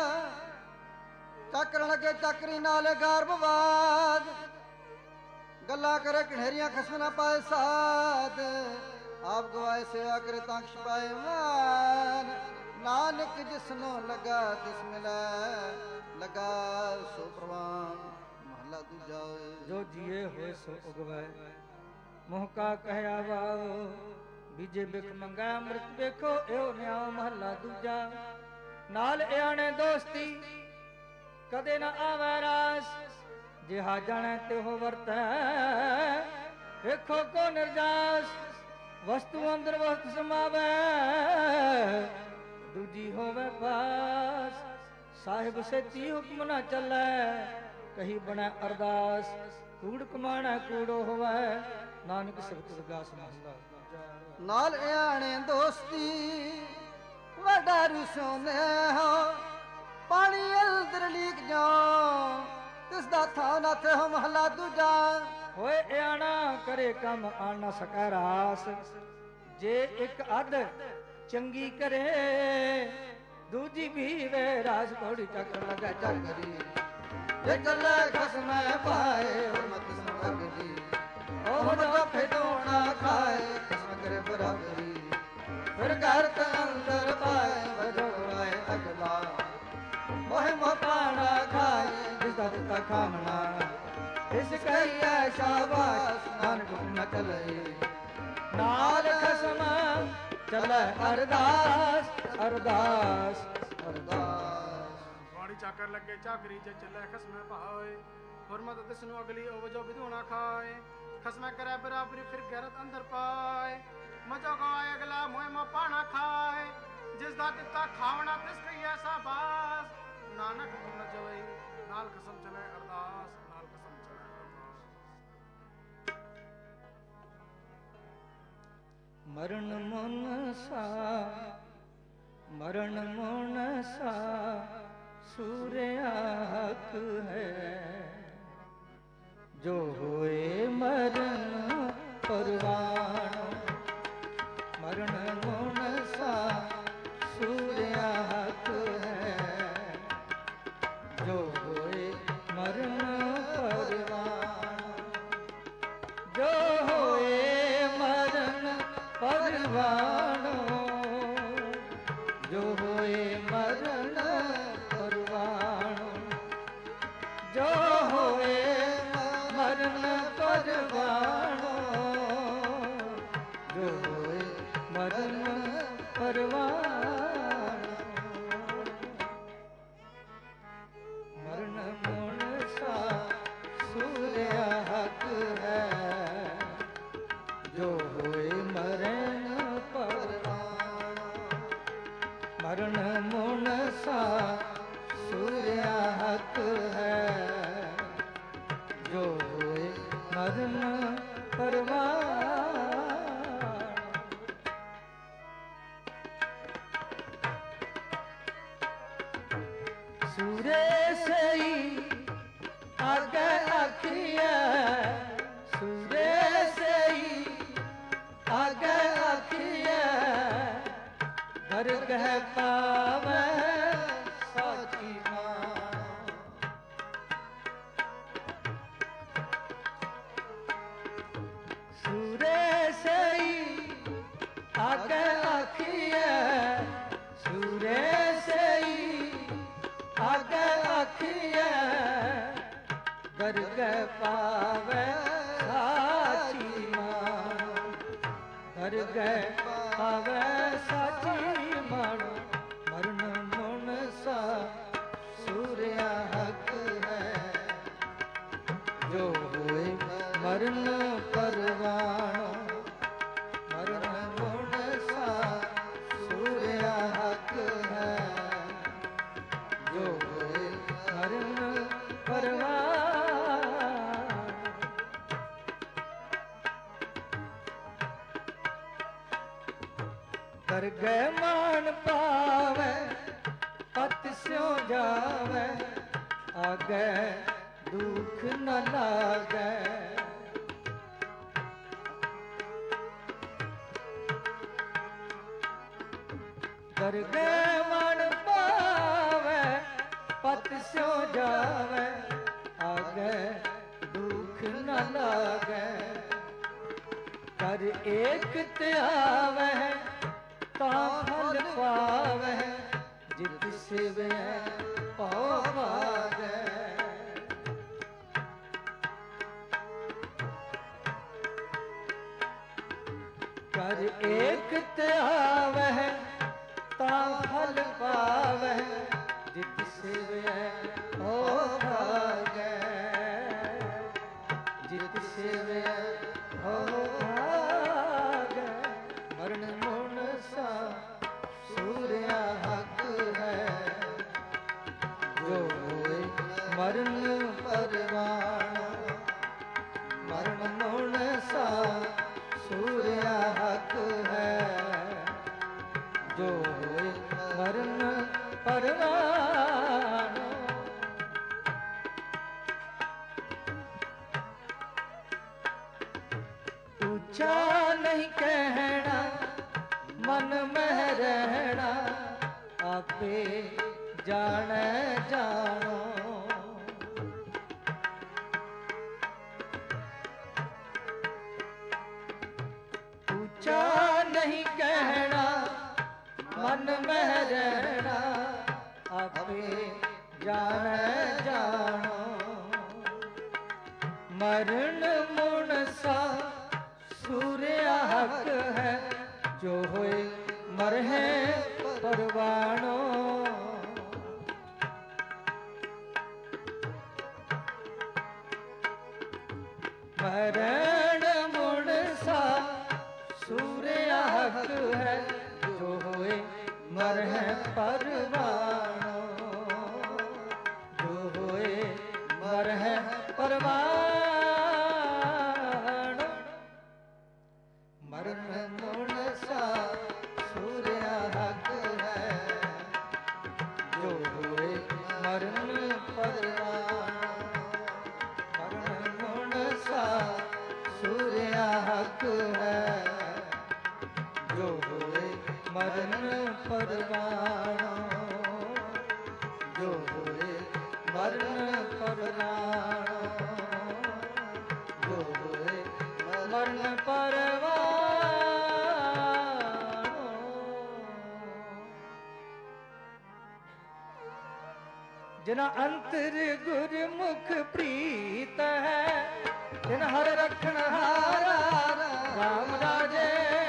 A: ਚੱਕਰਨ ਲੱਗੇ ਚੱਕਰੀ ਨਾਲੇ ਗਰਭਵਾਦ, ਗੱਲਾਂ ਕਰੇ ਘਨੇਰੀਆਂ ਖਸਮ ਨਾ ਪਾਏ ਸਾਧ, ਆਪ ਗਵਾਏ ਸੇਵਾ ਕਰੇ ਤਾਂ ਛਪਾਏ ਮਾਨ, ਨਾਨਕ ਜਿਸਨੂੰ ਲਗਾ ਤਿਸ ਮਿਲੈ, ਲਗਾ ਸੋ ਪ੍ਰਵਾਨ। ਮਹਲਾ ਦੂਜਾ।
C: ਜੋ ਜੀਏ ਹੋਏ ਸੋ ਉਗਵੈ, ਮੋਹ ਕਾ ਕਹਿਆ ਵਾਓ, ਬੀਜੇ ਬਿਖ ਮੰਗਾ ਅੰਮ੍ਰਿਤ ਵੇਖੋ ਇਹੋ ਨਿਆਉ। ਮਹਲਾ ਦੂਜਾ। ਨਾਲ ਇਆਣੇ ਦੋਸਤੀ ਕਦੇ ਨਾ ਆਵੈ ਰਾਸ, ਜਿਹਾ ਜਾਣੈ ਤਿਹੁ ਵਰਤੈ। ਵੇਖੋ ਕੋ ਨਿਰਜਾਸ ਵਸਤੂ ਅੰਦਰ ਵਸਤ ਸਮਾਵੈ। ਦੂਜੀ ਹੋਵੇ ਪਾਸ ਸਾਹਿਬ ਸੇਤੀ ਹੁਕਮ ਨਾ ਚੱਲੈ। ਕਹੀ ਬਣੈ ਅਰਦਾਸ ਕੂੜ ਕਮਾਣੈ ਕੂੜੋ ਹੋਵੈ। ਨਾਨਕ ਸਿਫਤ ਵਿਗਾਸ ਮਹਲਾ।
A: ਨਾਲ ਆਣੇ ਦੋਸਤੀ ਵੱਡਾ ਰੁਸੋਨੇ ਹੋ। ਪਾਣੀ ਅੰਦਰ ਲੀਕ ਜਾਉ ਤਿਸ ਦਾ ਥਾਂ ਨਾ ਥੇ ਹੋ ਮਹਲਾ ਦੂਜਾ।
C: ਹੋਏ ਆਣਾ ਕਰੇ ਕੰਮ ਆਣ ਨਾ ਸਕੈ ਰਾਸ। ਜੇ ਇੱਕ ਅੱਧ ਚੰਗੀ ਕਰੇ ਦੂਜੀ ਵੀ ਵੇ ਰਾਸ। ਘੋੜੀ ਚੱਕਰ ਲਗੈ ਚੱਕਰੀ ਜੇ ਚੱਲੇ ਖਸਮੈ ਪਾਏ ਮਤ ਸਮਗਦੀ। ਉਹ ਜੋ ਫੇਟੋਣਾ ਖਾਏ ਖਸਮ ਕਰੇ ਬਰਾਬਰੀ। ਫਿਰ ਘਰ ਤੇ ਅੰਦਰ ਪਾਏ ਵਜੋੜਾਏ ਅਗਲਾ। ਮੋਹ ਮੋਹ ਪਾਣਾ ਖਾਏ ਜਿਸ ਦਾ ਦਿੱਤਾ ਖਾਮਣਾ। ਇਸ ਕਹੀਏ ਸ਼ਾਬਾਸ਼ ਨਾਨਕ ਨਾ ਚਲੇ। ਨਾਲ ਖਸਮ ਚਲੇ ਅਰਦਾਸ ਅਰਦਾਸ ਅਰਦਾਸ।
B: ਬਾੜੀ ਚਾਕਰ ਲੱਗੇ ਚਾਕਰੀ ਜੇ ਚੱਲੇ ਖਸਮੇ ਭਾਏ। ਹੁਰਮਤ ਤਿਸ ਨੂੰ ਅਗਲੀ ਉਹ ਜੋ ਵਿਧੂ ਨਾ ਖਾਏ। ਖਸਮੇ ਕਰੇ ਬਰਾਬਰੀ ਫਿਰ ਗੈਰਤ ਅੰਦਰ ਪਾਏ। ਮਜੋ ਗਵਾਏ ਅਗਲਾ ਮੋਹ ਮੋ ਪਾਣਾ ਖਾਏ। ਜਿਸ ਦਾ ਦਿੱਤਾ ਖਾਵਣਾ ਤਿਸ ਕਹੀਏ ਸ਼ਾਬਾਸ਼। ਨਾਨਕ ਹੁਕਮ ਨ ਚਲੇ ਨਾਲ ਖਸਮ ਚਲੇ ਅਰਦਾਸ। ਨਾਲ ਖਸਮ ਚਲੇ ਅਰਦਾਸ।
C: ਮਰਨ ਮਨ ਸਾ ਮਰਨ ਮਨ ਸਾ ਸੂਰਿਆ ਹਕ ਹੈ। ਜੋ ਹੋਏ ਮਰਨ ਪਰਵਾਣ। ਮਰਨ ਮਨ ਸਾ ਸੂਰਿਆ ਹਕ ਹੈ। ਜੋ ਹੋਏ ਮਰਨ ਪਰਵਾਣ। ਜੋ ਹੋਏ ਮਰਨ ਪਰਵਾਣ। ਜੋ ਹੋਏ ਮਰਨ ਪਰਵਾਣ। ਜੋ ਹੋਏ ਮਰਨ ਪਰਵਾਣ। ਜੋ ਹੋਏ ਮਰਨ ਪਰਵਾਣ। ਮਰਨ ਮਨ ਸਾ ਸੂਰਿਆ ਹਕ ਹੈ। ਜੋ ਹੋਏ ਮਰਨ ਪਰਵਾਣ। ਮਰਨ ਮਨ ਸਾ ਸੂਰਿਆ ਹਕ ਹੈ। ਜੋ ਹੋਏ ਮਰਨ ਪਰਵਾਣ। ਸੂਰੇ ਸਈ ਆਗੇ ਆਖੀਐ। ਸੂਰੇ ਸਈ ਆਗੇ ਆਖੀਐ। ਦਰਗਹਿ ਪਾਵੈ ਸਾਚੀ ਮਾਂ। ਸੂਰੇ ਸਈ ਆਗੇ ਆਖੀਐ। ਸੂਰੇ ਸਈ ਆਗੇ ਆਖੀਐ। ਦਰਗਹਿ ਪਾਵੈ ਸਾਚੀ ਮਾਂ। ਦਰਗਹਿ ਪਾਵੈ ਸਾਚੀ ਮਾਂ। ਮਰਨ ਮਨ ਸਾ ਸੂਰਿਆ ਹਕ ਹੈ। ਜੋ ਹੋਏ ਮਰਨ ਪਰਵਾਣ। ਮਰਨ ਮਨ ਸਾ ਸੂਰਿਆ ਹਕ ਹੈ। ਜੋ ਹੋਏ ਮਰਨ ਪਰਵਾਣ। ਕਰ ਗਏ ਮਾਨ ਪਾਵੈ ਪਤ ਸਿਉ ਜਾਵੈ। ਆਗੈ ਦੁਖ ਨ ਲਾਗੈ। ਕਰ ਗਏ ਮਾਨ ਪਾਵੈ ਪਤ ਸਿਉ ਜਾਵੈ। ਆਗੈ ਦੁਖ ਨ ਲਾਗੈ। ਕਰ ਏਕ ਧਿਆਵੈ ਤਾਂ ਫਲ ਪਾਵੈ। ਜਿਤ ਸਿਵੈ ਭਉ ਭਾਗੈ। ਕਰ ਏਕ ਧਿਆਵੈ ਤਾਂ ਫਲ ਪਾਵੈ। ਜਿਤ ਸਿਵੈ ਭਉ ਭਾਗੈ। ਸੇਵਿਆ ਹੋ ਭਾਗੈ ਮਰਨ ਮੁਨਸਾ ਸੂਰਿਆ ਹੱਕ ਹੈ ਜੋ ਹੋਏ ਮਰਨ ਪਰਵਾਣ ਮਰਨ ਮੁਨਸਾ ਸੂਰਿਆ ਹੱਕ ਹੈ ਜੋ ਹੋਏ ਮਰਨ ਪਰਵਾਣ ਉੱਚਾ ਨਹੀਂ ਕਹਿਣਾ ਮਨ ਮਹਿ ਰਹਿਣਾ ਆਪੇ ਜਾਣੈ ਜਾਣੋ ਉੱਚਾ ਨਹੀਂ ਕਹਿਣਾ ਮਨ ਮਹਿ ਰਹਿਣਾ ਆਪੇ ਜਾਣੈ ਜਾਣੋ ਮਰਨ ਮੁਨਸਾ ਸੂਰਿਆ ਹੱਕ ਹੈ ਜੋ ਹੋਏ ਮਰਹਿ ਪਰਵਾਣੋ ਮਰਨ ਮੁਨਸਾ ਸੂਰਿਆ ਹੱਕ ਹੈ ਜੋ ਹੋਏ ਮਰਹਿ ਪਰਵਾਣੋ ਜੋ ਹੋਏ ਮਰਹਿ ਪਰਵਾਣੋ ਮਰਨ ਮੁਨਸਾ ਸੂਰਿਆ ਹੱਕ ਹੈ ਜੋ ਹੋਏ ਮਰਨ ਪਰਵਾਣੋ ਮਰਨ ਮੁਨਸਾ ਸੂਰਿਆ ਹੱਕ ਹੈ ਜੋ ਹੋਏ ਮਰਨ ਪਰਵਾਣੋ ਜੋ ਹੋਏ ਮਰਨ ਪਰਵਾਣੋ ਜੋ ਹੋਏ ਮਰਨ ਪਰਵਾਣੋ ਜਿਨਾ ਅੰਤਰ ਗੁਰਮੁਖ ਪ੍ਰੀਤ ਹੈ ਤਿਨ ਹਰ ਰਖਣ ਹਾਰਾ ਰਾਮ ਰਾਜੇ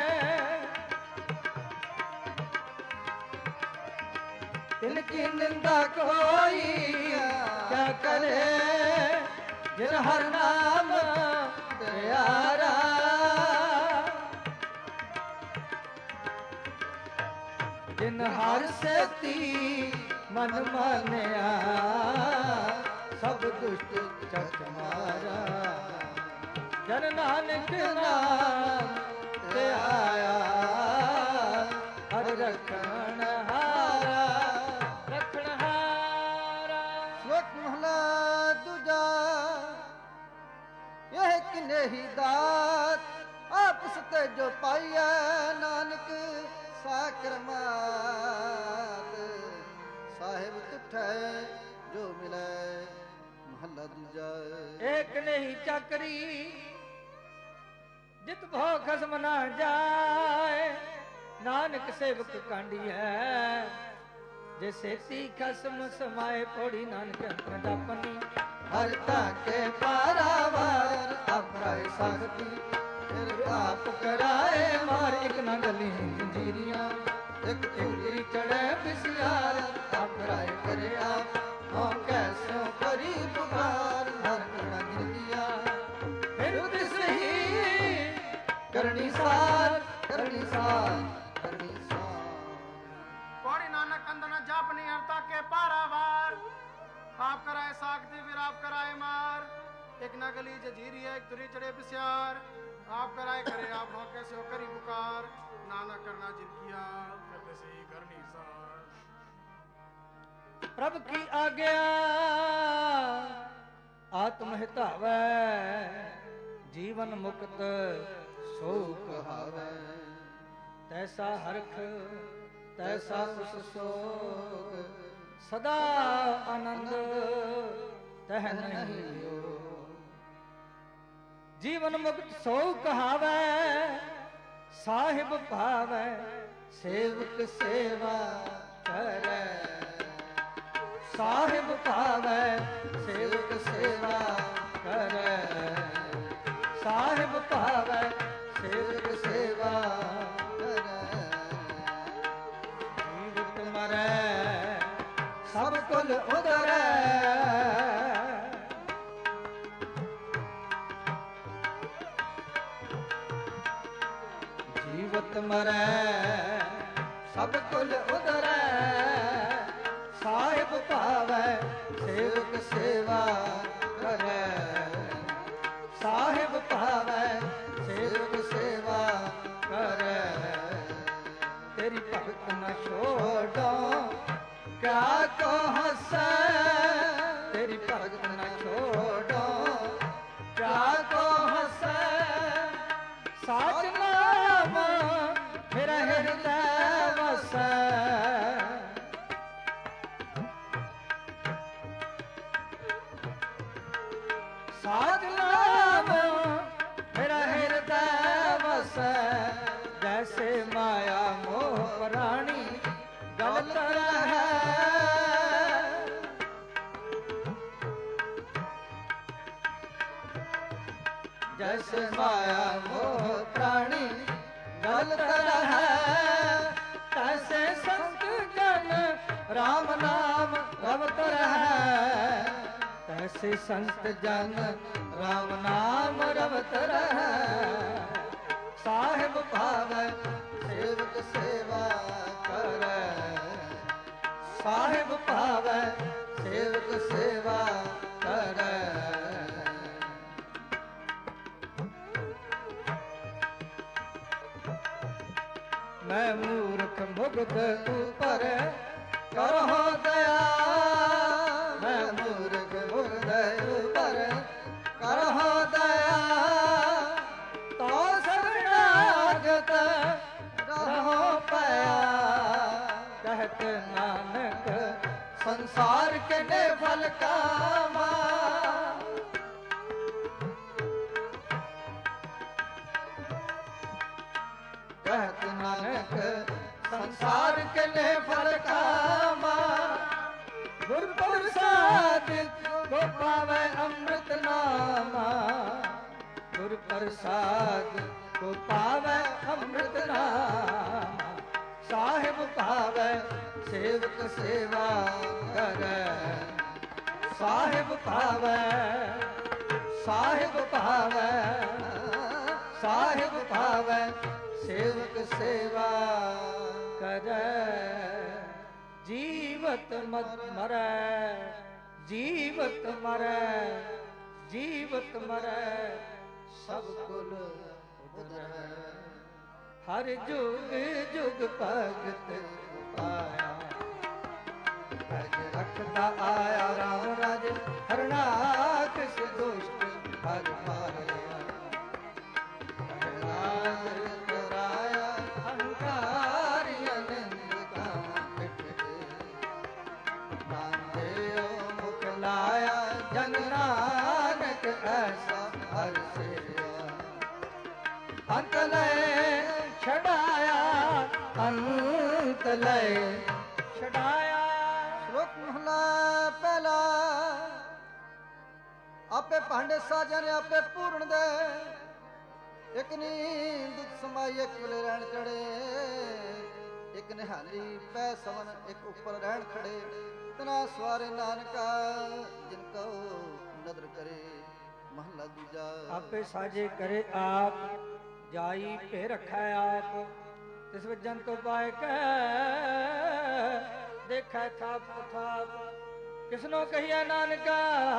C: ਤਿਨ ਕੀ ਨਿੰਦਾ ਕੋਈ ਕਿਆ ਕਰੇ ਜਿਨ ਹਰ ਨਾਮ ਪਿਆਰਾ ਜਿਨ ਹਰ ਸਤੀ ਮਨ ਮਾਨਿਆ ਸਭ ਦੁਸ਼ਟ ਚੱਕ ਮਾਰਾ ਜਨ ਨਾਨਕ ਨਾਮ ਤੇ ਆਇਆ ਹਰ ਰਖਣ ਹਾਰਾ ਰਖਣ ਹਾਰਾ।
A: ਸ਼ਲੋਕ ਮਹਲਾ ਦੂਜਾ। ਇਹ ਕਿਨੇ ਹੀ ਦਾਤ ਆਪਸ ਤੇ ਜੋ ਪਾਈਐ ਨਾਨਕ ਸਾਕਰ ਮਾਤ ਸਾਹਿਬ ਤੁਠੈ ਜੋ ਮਿਲੈ। ਮਹਲਾ ਦੂਜਾ।
C: ਏਕ ਨਹੀਂ ਚੱਕਰੀ ਜਿਤ ਭੋ ਖਸਮ ਨਾ ਜਾਏ ਨਾਨਕ ਸੇਵਕ ਕਾਂਡੀਐ ਜੇ ਸੇਤੀ ਖਸਮ ਸਮਾਏ ਪੋੜੀ ਨਾਨਕ ਅੰਤਰ ਜਾਪਨੀ ਹਰ ਤਾਕੇ ਪਾਰਾਵਾਰ ਆਪਰਾਏ ਸਕਤੀ ਫਿਰ ਆਪ ਕਰਾਏ ਮਾਰ ਇਕ ਨਾ ਗਲੀ ਜੰਜੀਰੀਆਂ ਇੱਕ ਚੁੰਗੀ ਚੜੈ ਬਿਸਿਆਰ ਆਪਰਾਏ ਕਰੇ ਆਪ ਹਾਂ ਕੈਸੋ ਕਰੀ ਪੁਕਾਰ ਹਰ ਕਣਾ ਗਿਰਦਿਆ ਫਿਰ ਤਿਸ ਹੀ ਕਰਨੀ ਸਾਰ ਕਰਨੀ ਸਾਰ ਕਰਨੀ ਸਾਰ।
B: पौड़ी नानक अंदना जापनी हरता के पारावार आप कराए साखती फिर आप कराए मार एक नगली जजीरी है एक तुरी चढ़े बिस्यार आप कराए करे आप हो कैसे हो करी पुकार नाना करना जिनकिया करते से ही करनी सार।
C: प्रभ की आज्ञा आत्म हितावै जीवन मुक्त सो कहावै तैसा हरख तैसा उस सोग सदा आनंद तह नहीं हो। जीवन मुक्त सो कहावै साहिब भावै सेवक सेवा करे साहिब भावै सेवक सेवा करे साहिब भावै सेवक सेवा सब कुल उदरै ਜੀਵਤ ਮਰੈ ਸਭ ਕੁਲ ਉਦਰੈ ਸਾਹਿਬ ਭਾਵੈ ਸੇਵਕ ਸੇਵਾ ਕਰੈ ਸਾਹਿਬ ਭਾਵੈ ਸੇਵਕ ਸੇਵਾ ਕਰੈ ਤੇਰੀ ਭਗਤ ਨ ਛੋੜੋ ਕਿਆ ਕੋ ਹਸੈ ਤੇਰੀ ਭਗਤ ਨ ਛੋੜੋ ਕਿਆ ਕੋ ਹਸੈ ਸਾਚ ਨਾਮ ਮੇਰਾ ਹਿਰਦੈ ਵਸੈ ਸਾਚ ਨਾਮ ਮੇਰਾ ਹਿਰਦੈ ਵਸੈ ਜੈਸੇ ਮਾਇਆ ਮੋਹ ਪ੍ਰਾਣੀ ਗਲਤ ਰਹੈ ਜੈਸੇ ਮਾਇਆ ਮੋਹ ਪ੍ਰਾਣੀ ਗਲਤ ਰਹੈ ਤੈਸੇ ਸੰਤ ਜਨ ਰਾਮ ਨਾਮ ਰਵਤ ਰਹੈ ਤੈਸੇ ਸੰਤ ਜਨ ਰਾਮ ਨਾਮ ਰਵਤ ਰਹੈ ਸਾਹਿਬ ਭਾਵੈ ਸੇਵਕ ਸੇਵਾ ਕਰੈ ਸਾਹਿਬ ਭਾਵੈ ਸੇਵਕ ਸੇਵਾ ਕਰੈ ਮੈਂ ਮੂਰਖ ਮੁਗਧ ਉਪਰ ਕਰਹੁ ਦਇਆ ਮੈਂ ਮੂਰਖ ਮੁਗਧ ਉਪਰ ਕਰਹੁ ਦਇਆ ਤੋ ਸਗਣਾਗਤ ਰਹੋ ਪਿਆ ਕਹਿਤ ਨਾਨਕ ਸੰਸਾਰ ਕੇ ਨੇ ਫਲ ਕਾਮਾ ਕਹਿਤ ਨਾਨਕ ਸੰਸਾਰ ਕੇ ਨੇ ਫਲ ਕਾਮਾ ਗੁਰ ਪ੍ਰਸਾਦ ਕੋ ਪਾਵੈ ਅੰਮ੍ਰਿਤ ਨਾਮਾ ਗੁਰ ਪ੍ਰਸਾਦ ਕੋ ਪਾਵੈ ਅੰਮ੍ਰਿਤ ਨਾਮਾ ਸਾਹਿਬ ਭਾਵੈ ਸੇਵਕ ਸੇਵਾ ਕਰੈ ਸਾਹਿਬ ਭਾਵੈ ਸਾਹਿਬ ਭਾਵੈ ਸਾਹਿਬ ਭਾਵੈ ਸੇਵਕ ਸੇਵਾ ਕਰੈ ਜੀਵਤ ਮਰੈ ਜੀਵਤ ਮਰੈ ਜੀਵਤ ਮਰੈ ਸਭ ਕੁਲ ਉਦਰੈ ਹਰ ਜੁਗ ਜੁਗ ਭਗਤ ਪਾਇਆ ਭਜ ਰਖਦਾ ਆਇਆ ਰਾਮ ਰਾਜ ਹਰਨਾਕਸ਼ ਦੁਸ਼ਟ ਹਰ ਮਾਰਿਆ ਅੰਤ ਲੈ ਛਡਾਇਆ ਅੰਤ ਲੈ ਛਡਾਇਆ
A: ਸ਼ਲੋਕ ਮਹਲਾ ਪਹਿਲਾ ਆਪੇ ਭਾਂਡੇ ਸਾਜਨ ਆਪੇ ਪੂਰਨ ਦੇ ਇੱਕ ਨੀਂਦ ਸਮਾਈ ਇੱਕ ਵੇਲੇ ਰਹਿਣ ਚੜੇ ਇੱਕ ਨਿਹਾਲੀ ਪੈ ਸਵਨ ਇੱਕ ਉੱਪਰ ਰਹਿਣ ਖੜੇ ਤਨਾ ਸਵਾਰੇ ਨਾਨਕਾ ਜਿਨ ਕੋ ਨਦਰ ਕਰੇ ਮਹਲਾ ਦੂਜਾ
C: ਆਪੇ ਸਾਜੇ ਕਰੇ ਆਪ ਜਾਈ ਭੇ ਰੱਖੈ ਆਪ ਤਿਸ ਵਿੱਚ ਜਨ ਕੋ ਪਾਇ ਕੈ ਦੇਖੈ ਥਾਪ ਥਾਪ ਕਿਸਨੋ ਕਹੀਐ ਨਾਨਕਾ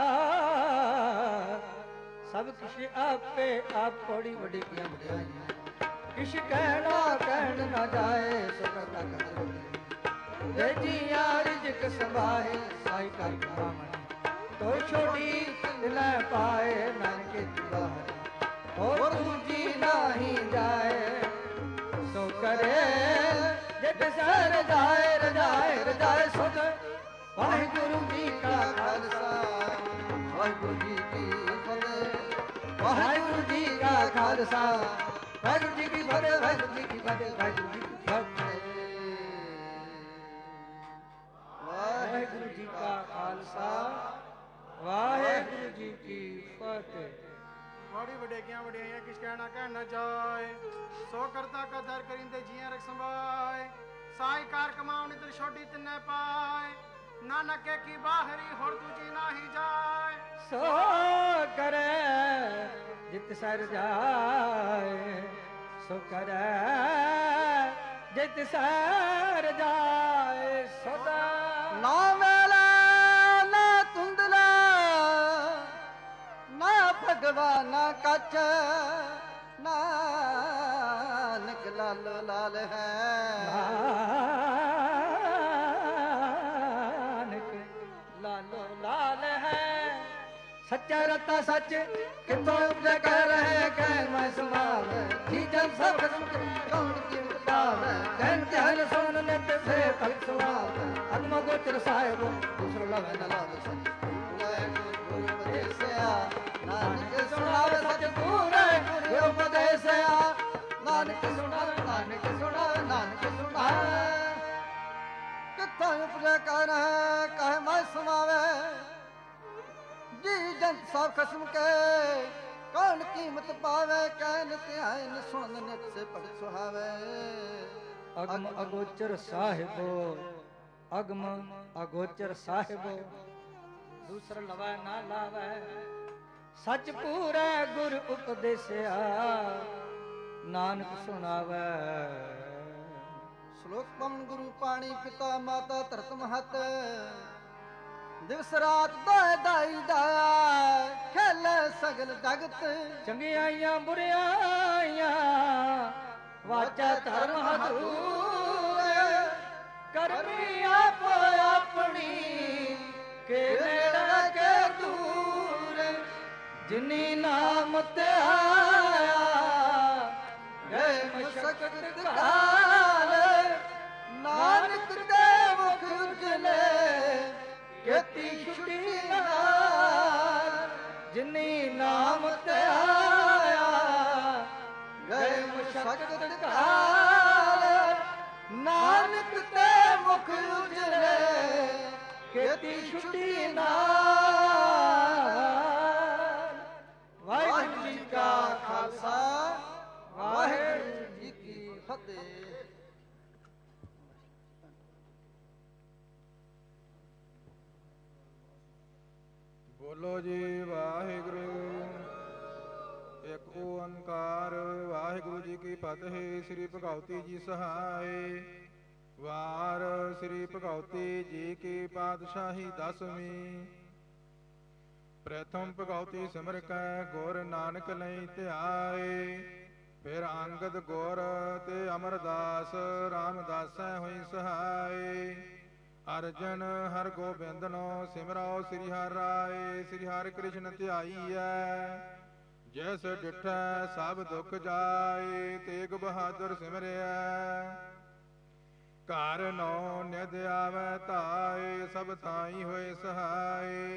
C: ਸਭ ਕਿਛ ਆਪੇ ਆਪ ਕੋੜੀ ਵੱਡੀ ਕੀਆਂ ਵਡਿਆਈਆਂ ਕਿਛ ਕਹਿਣਾ ਕਹਿਣ ਨਾ ਜਾਏ ਸੋ ਕਰਤਾ ਕਰ ਜੇ ਜੀਆ ਰਿਜਕ ਸੰਭਾਏ ਸਾਈ ਕਰ ਬ੍ਰਾਹਮਣ ਤੋ ਛੋਟੀ ਲੈ ਪਾਏ ਨਾਨਕੇ ਬਾਹਰ ਹੋਰ ਦੂਜੀ ਨਹੀਂ ਜਾਏ ਸੋ ਕਰੇ ਜਿਤ ਸਰ ਰਜਾਏ ਰਜਾਏ ਰਜਾਏ ਸੁਧ ਵਾਹਿਗੁਰੂ ਜੀ ਕਾ ਖਾਲਸਾ ਵਾਹਿਗੁਰੂ ਜੀ ਕੀ ਫਤਿਹ ਵਾਹਿਗੁਰੂ ਜੀ ਕਾ ਖਾਲਸਾ ਵਾਹਿਗੁਰੂ ਜੀ ਕੀ ਫਤਿਹ ਵਾਹਿਗੁਰੂ ਜੀ ਕੀ ਫਤਿਹ ਵਾਹਿਗੁਰੂ ਜੀ ਕੀ ਫਤਿਹ ਵਾਹਿਗੁਰੂ ਜੀ ਕਾ ਖਾਲਸਾ ਵਾਹਿਗੁਰੂ ਜੀ ਕੀ ਫਤਿਹ
B: बड़ी वडेगियां वडियाइयां किस कहना कहना जाए सो करता का दर करिंदे जियां रख संभाए साई कार कमावनी तर छोटी तिन्ने पाए नानके की बाहरी होर दूजी नाही जाए
C: सो करे जित सर जाए ਸੋ ਕਰੈ ਜਿਤ ਸਹਿ ਰਜਾਏ ਸਦਾ।
A: ਨਾ ਵੇਲਾ ਨਾ ਧੁੰਦਲਾ ਨਾ ਭਗਵਾਨ ਕੱਚ ਨਾਨਕ ਲਾਲ ਲਾਲ ਹੈ।
C: ਨਾਨਕ ਲਾਲੋ ਲਾਲ ਹੈ। ਸੱਚਾ ਰਤਾ ਸੱਚ ਕਿਤੋਂ ਉਪਜੈ ਕਹਿ ਰਹੇ ਕਹਿ ਮੈਂ ਸਮਾਵੈ। ਜੀ ਜਨ ਸਭ
A: ਕੌਣ ਕੀ ਉਤਾਵੈ
C: ਕਹਿਨ ਧਿਆਨ ਸੁਣ ਨਿਤ ਸੇ ਭਗਤ ਸੁਣਾਵੈ। ਅਗਮ ਗੋਚਰ ਸਾਹਿਬ
A: ਦੂਸਰਾ ਲਵੇ ਨਾ ਲਾਵੇ ਸੱਚ ਗੁਰੂ ਉਪਦੇਸਿਆ ਨਾਨਕ ਸੁਣਾਵੇ ਸੱਚ ਪੂਰੇ ਗੁਰੂ ਉਪਦੇਸਿਆ ਨਾਨਕ ਸੁਣਾਵੇ ਨਾਨਕ ਸੁਣਾਵੇ ਨਾਨਕ ਸੁਣਾਵੇ। ਕਿੱਥੋਂ ਉਪਜੈ ਕਰ ਕਹਿ ਮੈਂ ਸਮਾਵੇ। ਜੀ ਜੰਤ ਸਭ ਖਸਮ ਕੇ ਕੌਣ ਕੀਮਤ ਪਾਵੇ ਕਹਿਨ ਧਿਆਨ ਸੁਣ ਨਿਤ ਸੇ ਭਗਤ ਸੁਹਾਵੇ।
C: ਅਗਮ ਅਗੋਚਰ ਸਾਹਿਬੋ ਅਗਮ ਅਗੋਚਰ ਸਾਹਿਬੋ ਦੂਸਰ ਲਵੈ ਨਾ ਲਾਵੈ। ਸੱਚ ਪੂਰੈ ਗੁਰ ਉਪਦੇਸਿਆ ਨਾਨਕ ਸੁਣਾਵੈ।
A: ਸ਼ਲੋਕ ਪਵਨ ਗੁਰੂ ਪਾਣੀ ਪਿਤਾ ਮਾਤਾ ਧਰਤ ਮਹਤ ਦਿਵਸ ਰਾਤ ਦੋਇ ਦਾਈ ਦਾਇਆ ਖੇਲੇ ਸਗਲ ਜਗਤ।
C: ਚੰਗਿਆਈਆਂ ਬੁਰਿਆਈਆਂ ਵਾਚਾ ਧਰਮ ਹਦੂਰ ਕਰਮੀ ਆਪੋ ਆਪਣੀ ਕੇ ਨੇੜੇ ਕੇ ਦੂਰ। ਜਿਨੀ ਨਾਮ ਤੇ ਆਇਆ ਗਏ ਮਸ਼ਕਤ ਕਾਲ ਨਾਨਕ ਦੇ ਮੁਖ ਉਜਲੇ ਕੀਤੀ ਛੁਟੀ ਨਾਲ। ਜਿਨੀ ਨਾਮ ਤੇ ਆਇਆ ਗਏ ਮਸ਼ਕਤ ਕਾਲ ਨਾਨਕ ਤੇ ਮੁਖ ਉਜਲੇ ਕੀਤੀ ਛੁਟੀ ਨਾਲ। ਵਾਹਿਗੁਰੂ ਜੀ ਕਾ ਖਾਲਸਾ ਵਾਹਿਗੁਰੂ ਜੀ ਕੀ ਫਤਿਹ।
K: ਬੋਲੋ ਜੀ ਵਾਹਿਗੁਰੂ। ਇੱਕ ਓੰਕਾਰ ਵਾਹਿਗੁਰੂ ਜੀ ਕੀ ਫਤਿਹ। ਸ੍ਰੀ ਭਗਵਤੀ ਜੀ ਸਹਾਇ। ਵਾਰ ਸ੍ਰੀ ਭਗਵਤੀ ਜੀ ਕੀ ਪਾਤਸ਼ਾਹੀ ਦਸਵੀਂ। ਪ੍ਰਥਮ ਭਗਵਤੀ ਸਿਮਰ ਕੈ ਗੁਰ ਨਾਨਕ ਲਈ ਧਿਆਏ। ਫਿਰ ਅੰਗਦ ਗੁਰ ਤੇ ਅਮਰਦਾਸ ਰਾਮਦਾਸੈ ਹੋਈ ਸਹਾਇ। ਅਰਜਨ ਹਰ ਗੋਬਿੰਦਨੋ ਸਿਮਰਾਓ ਸ੍ਰੀ ਹਰਿ ਰਾਏ। ਸ੍ਰੀ ਹਰਿ ਕ੍ਰਿਸ਼ਨ ਧਿਆਈਐ ਜੈਸ ਡਿਠੈ ਸਭ ਦੁਖ ਜਾਏ। ਤੇਗ ਬਹਾਦਰ ਸਿਮਰਿਐ ਘਰ ਨੋ ਨਿਧ ਆਵੈ ਧਾਏ। ਸਭ ਥਾਈ ਹੋਏ ਸਹਾਏ।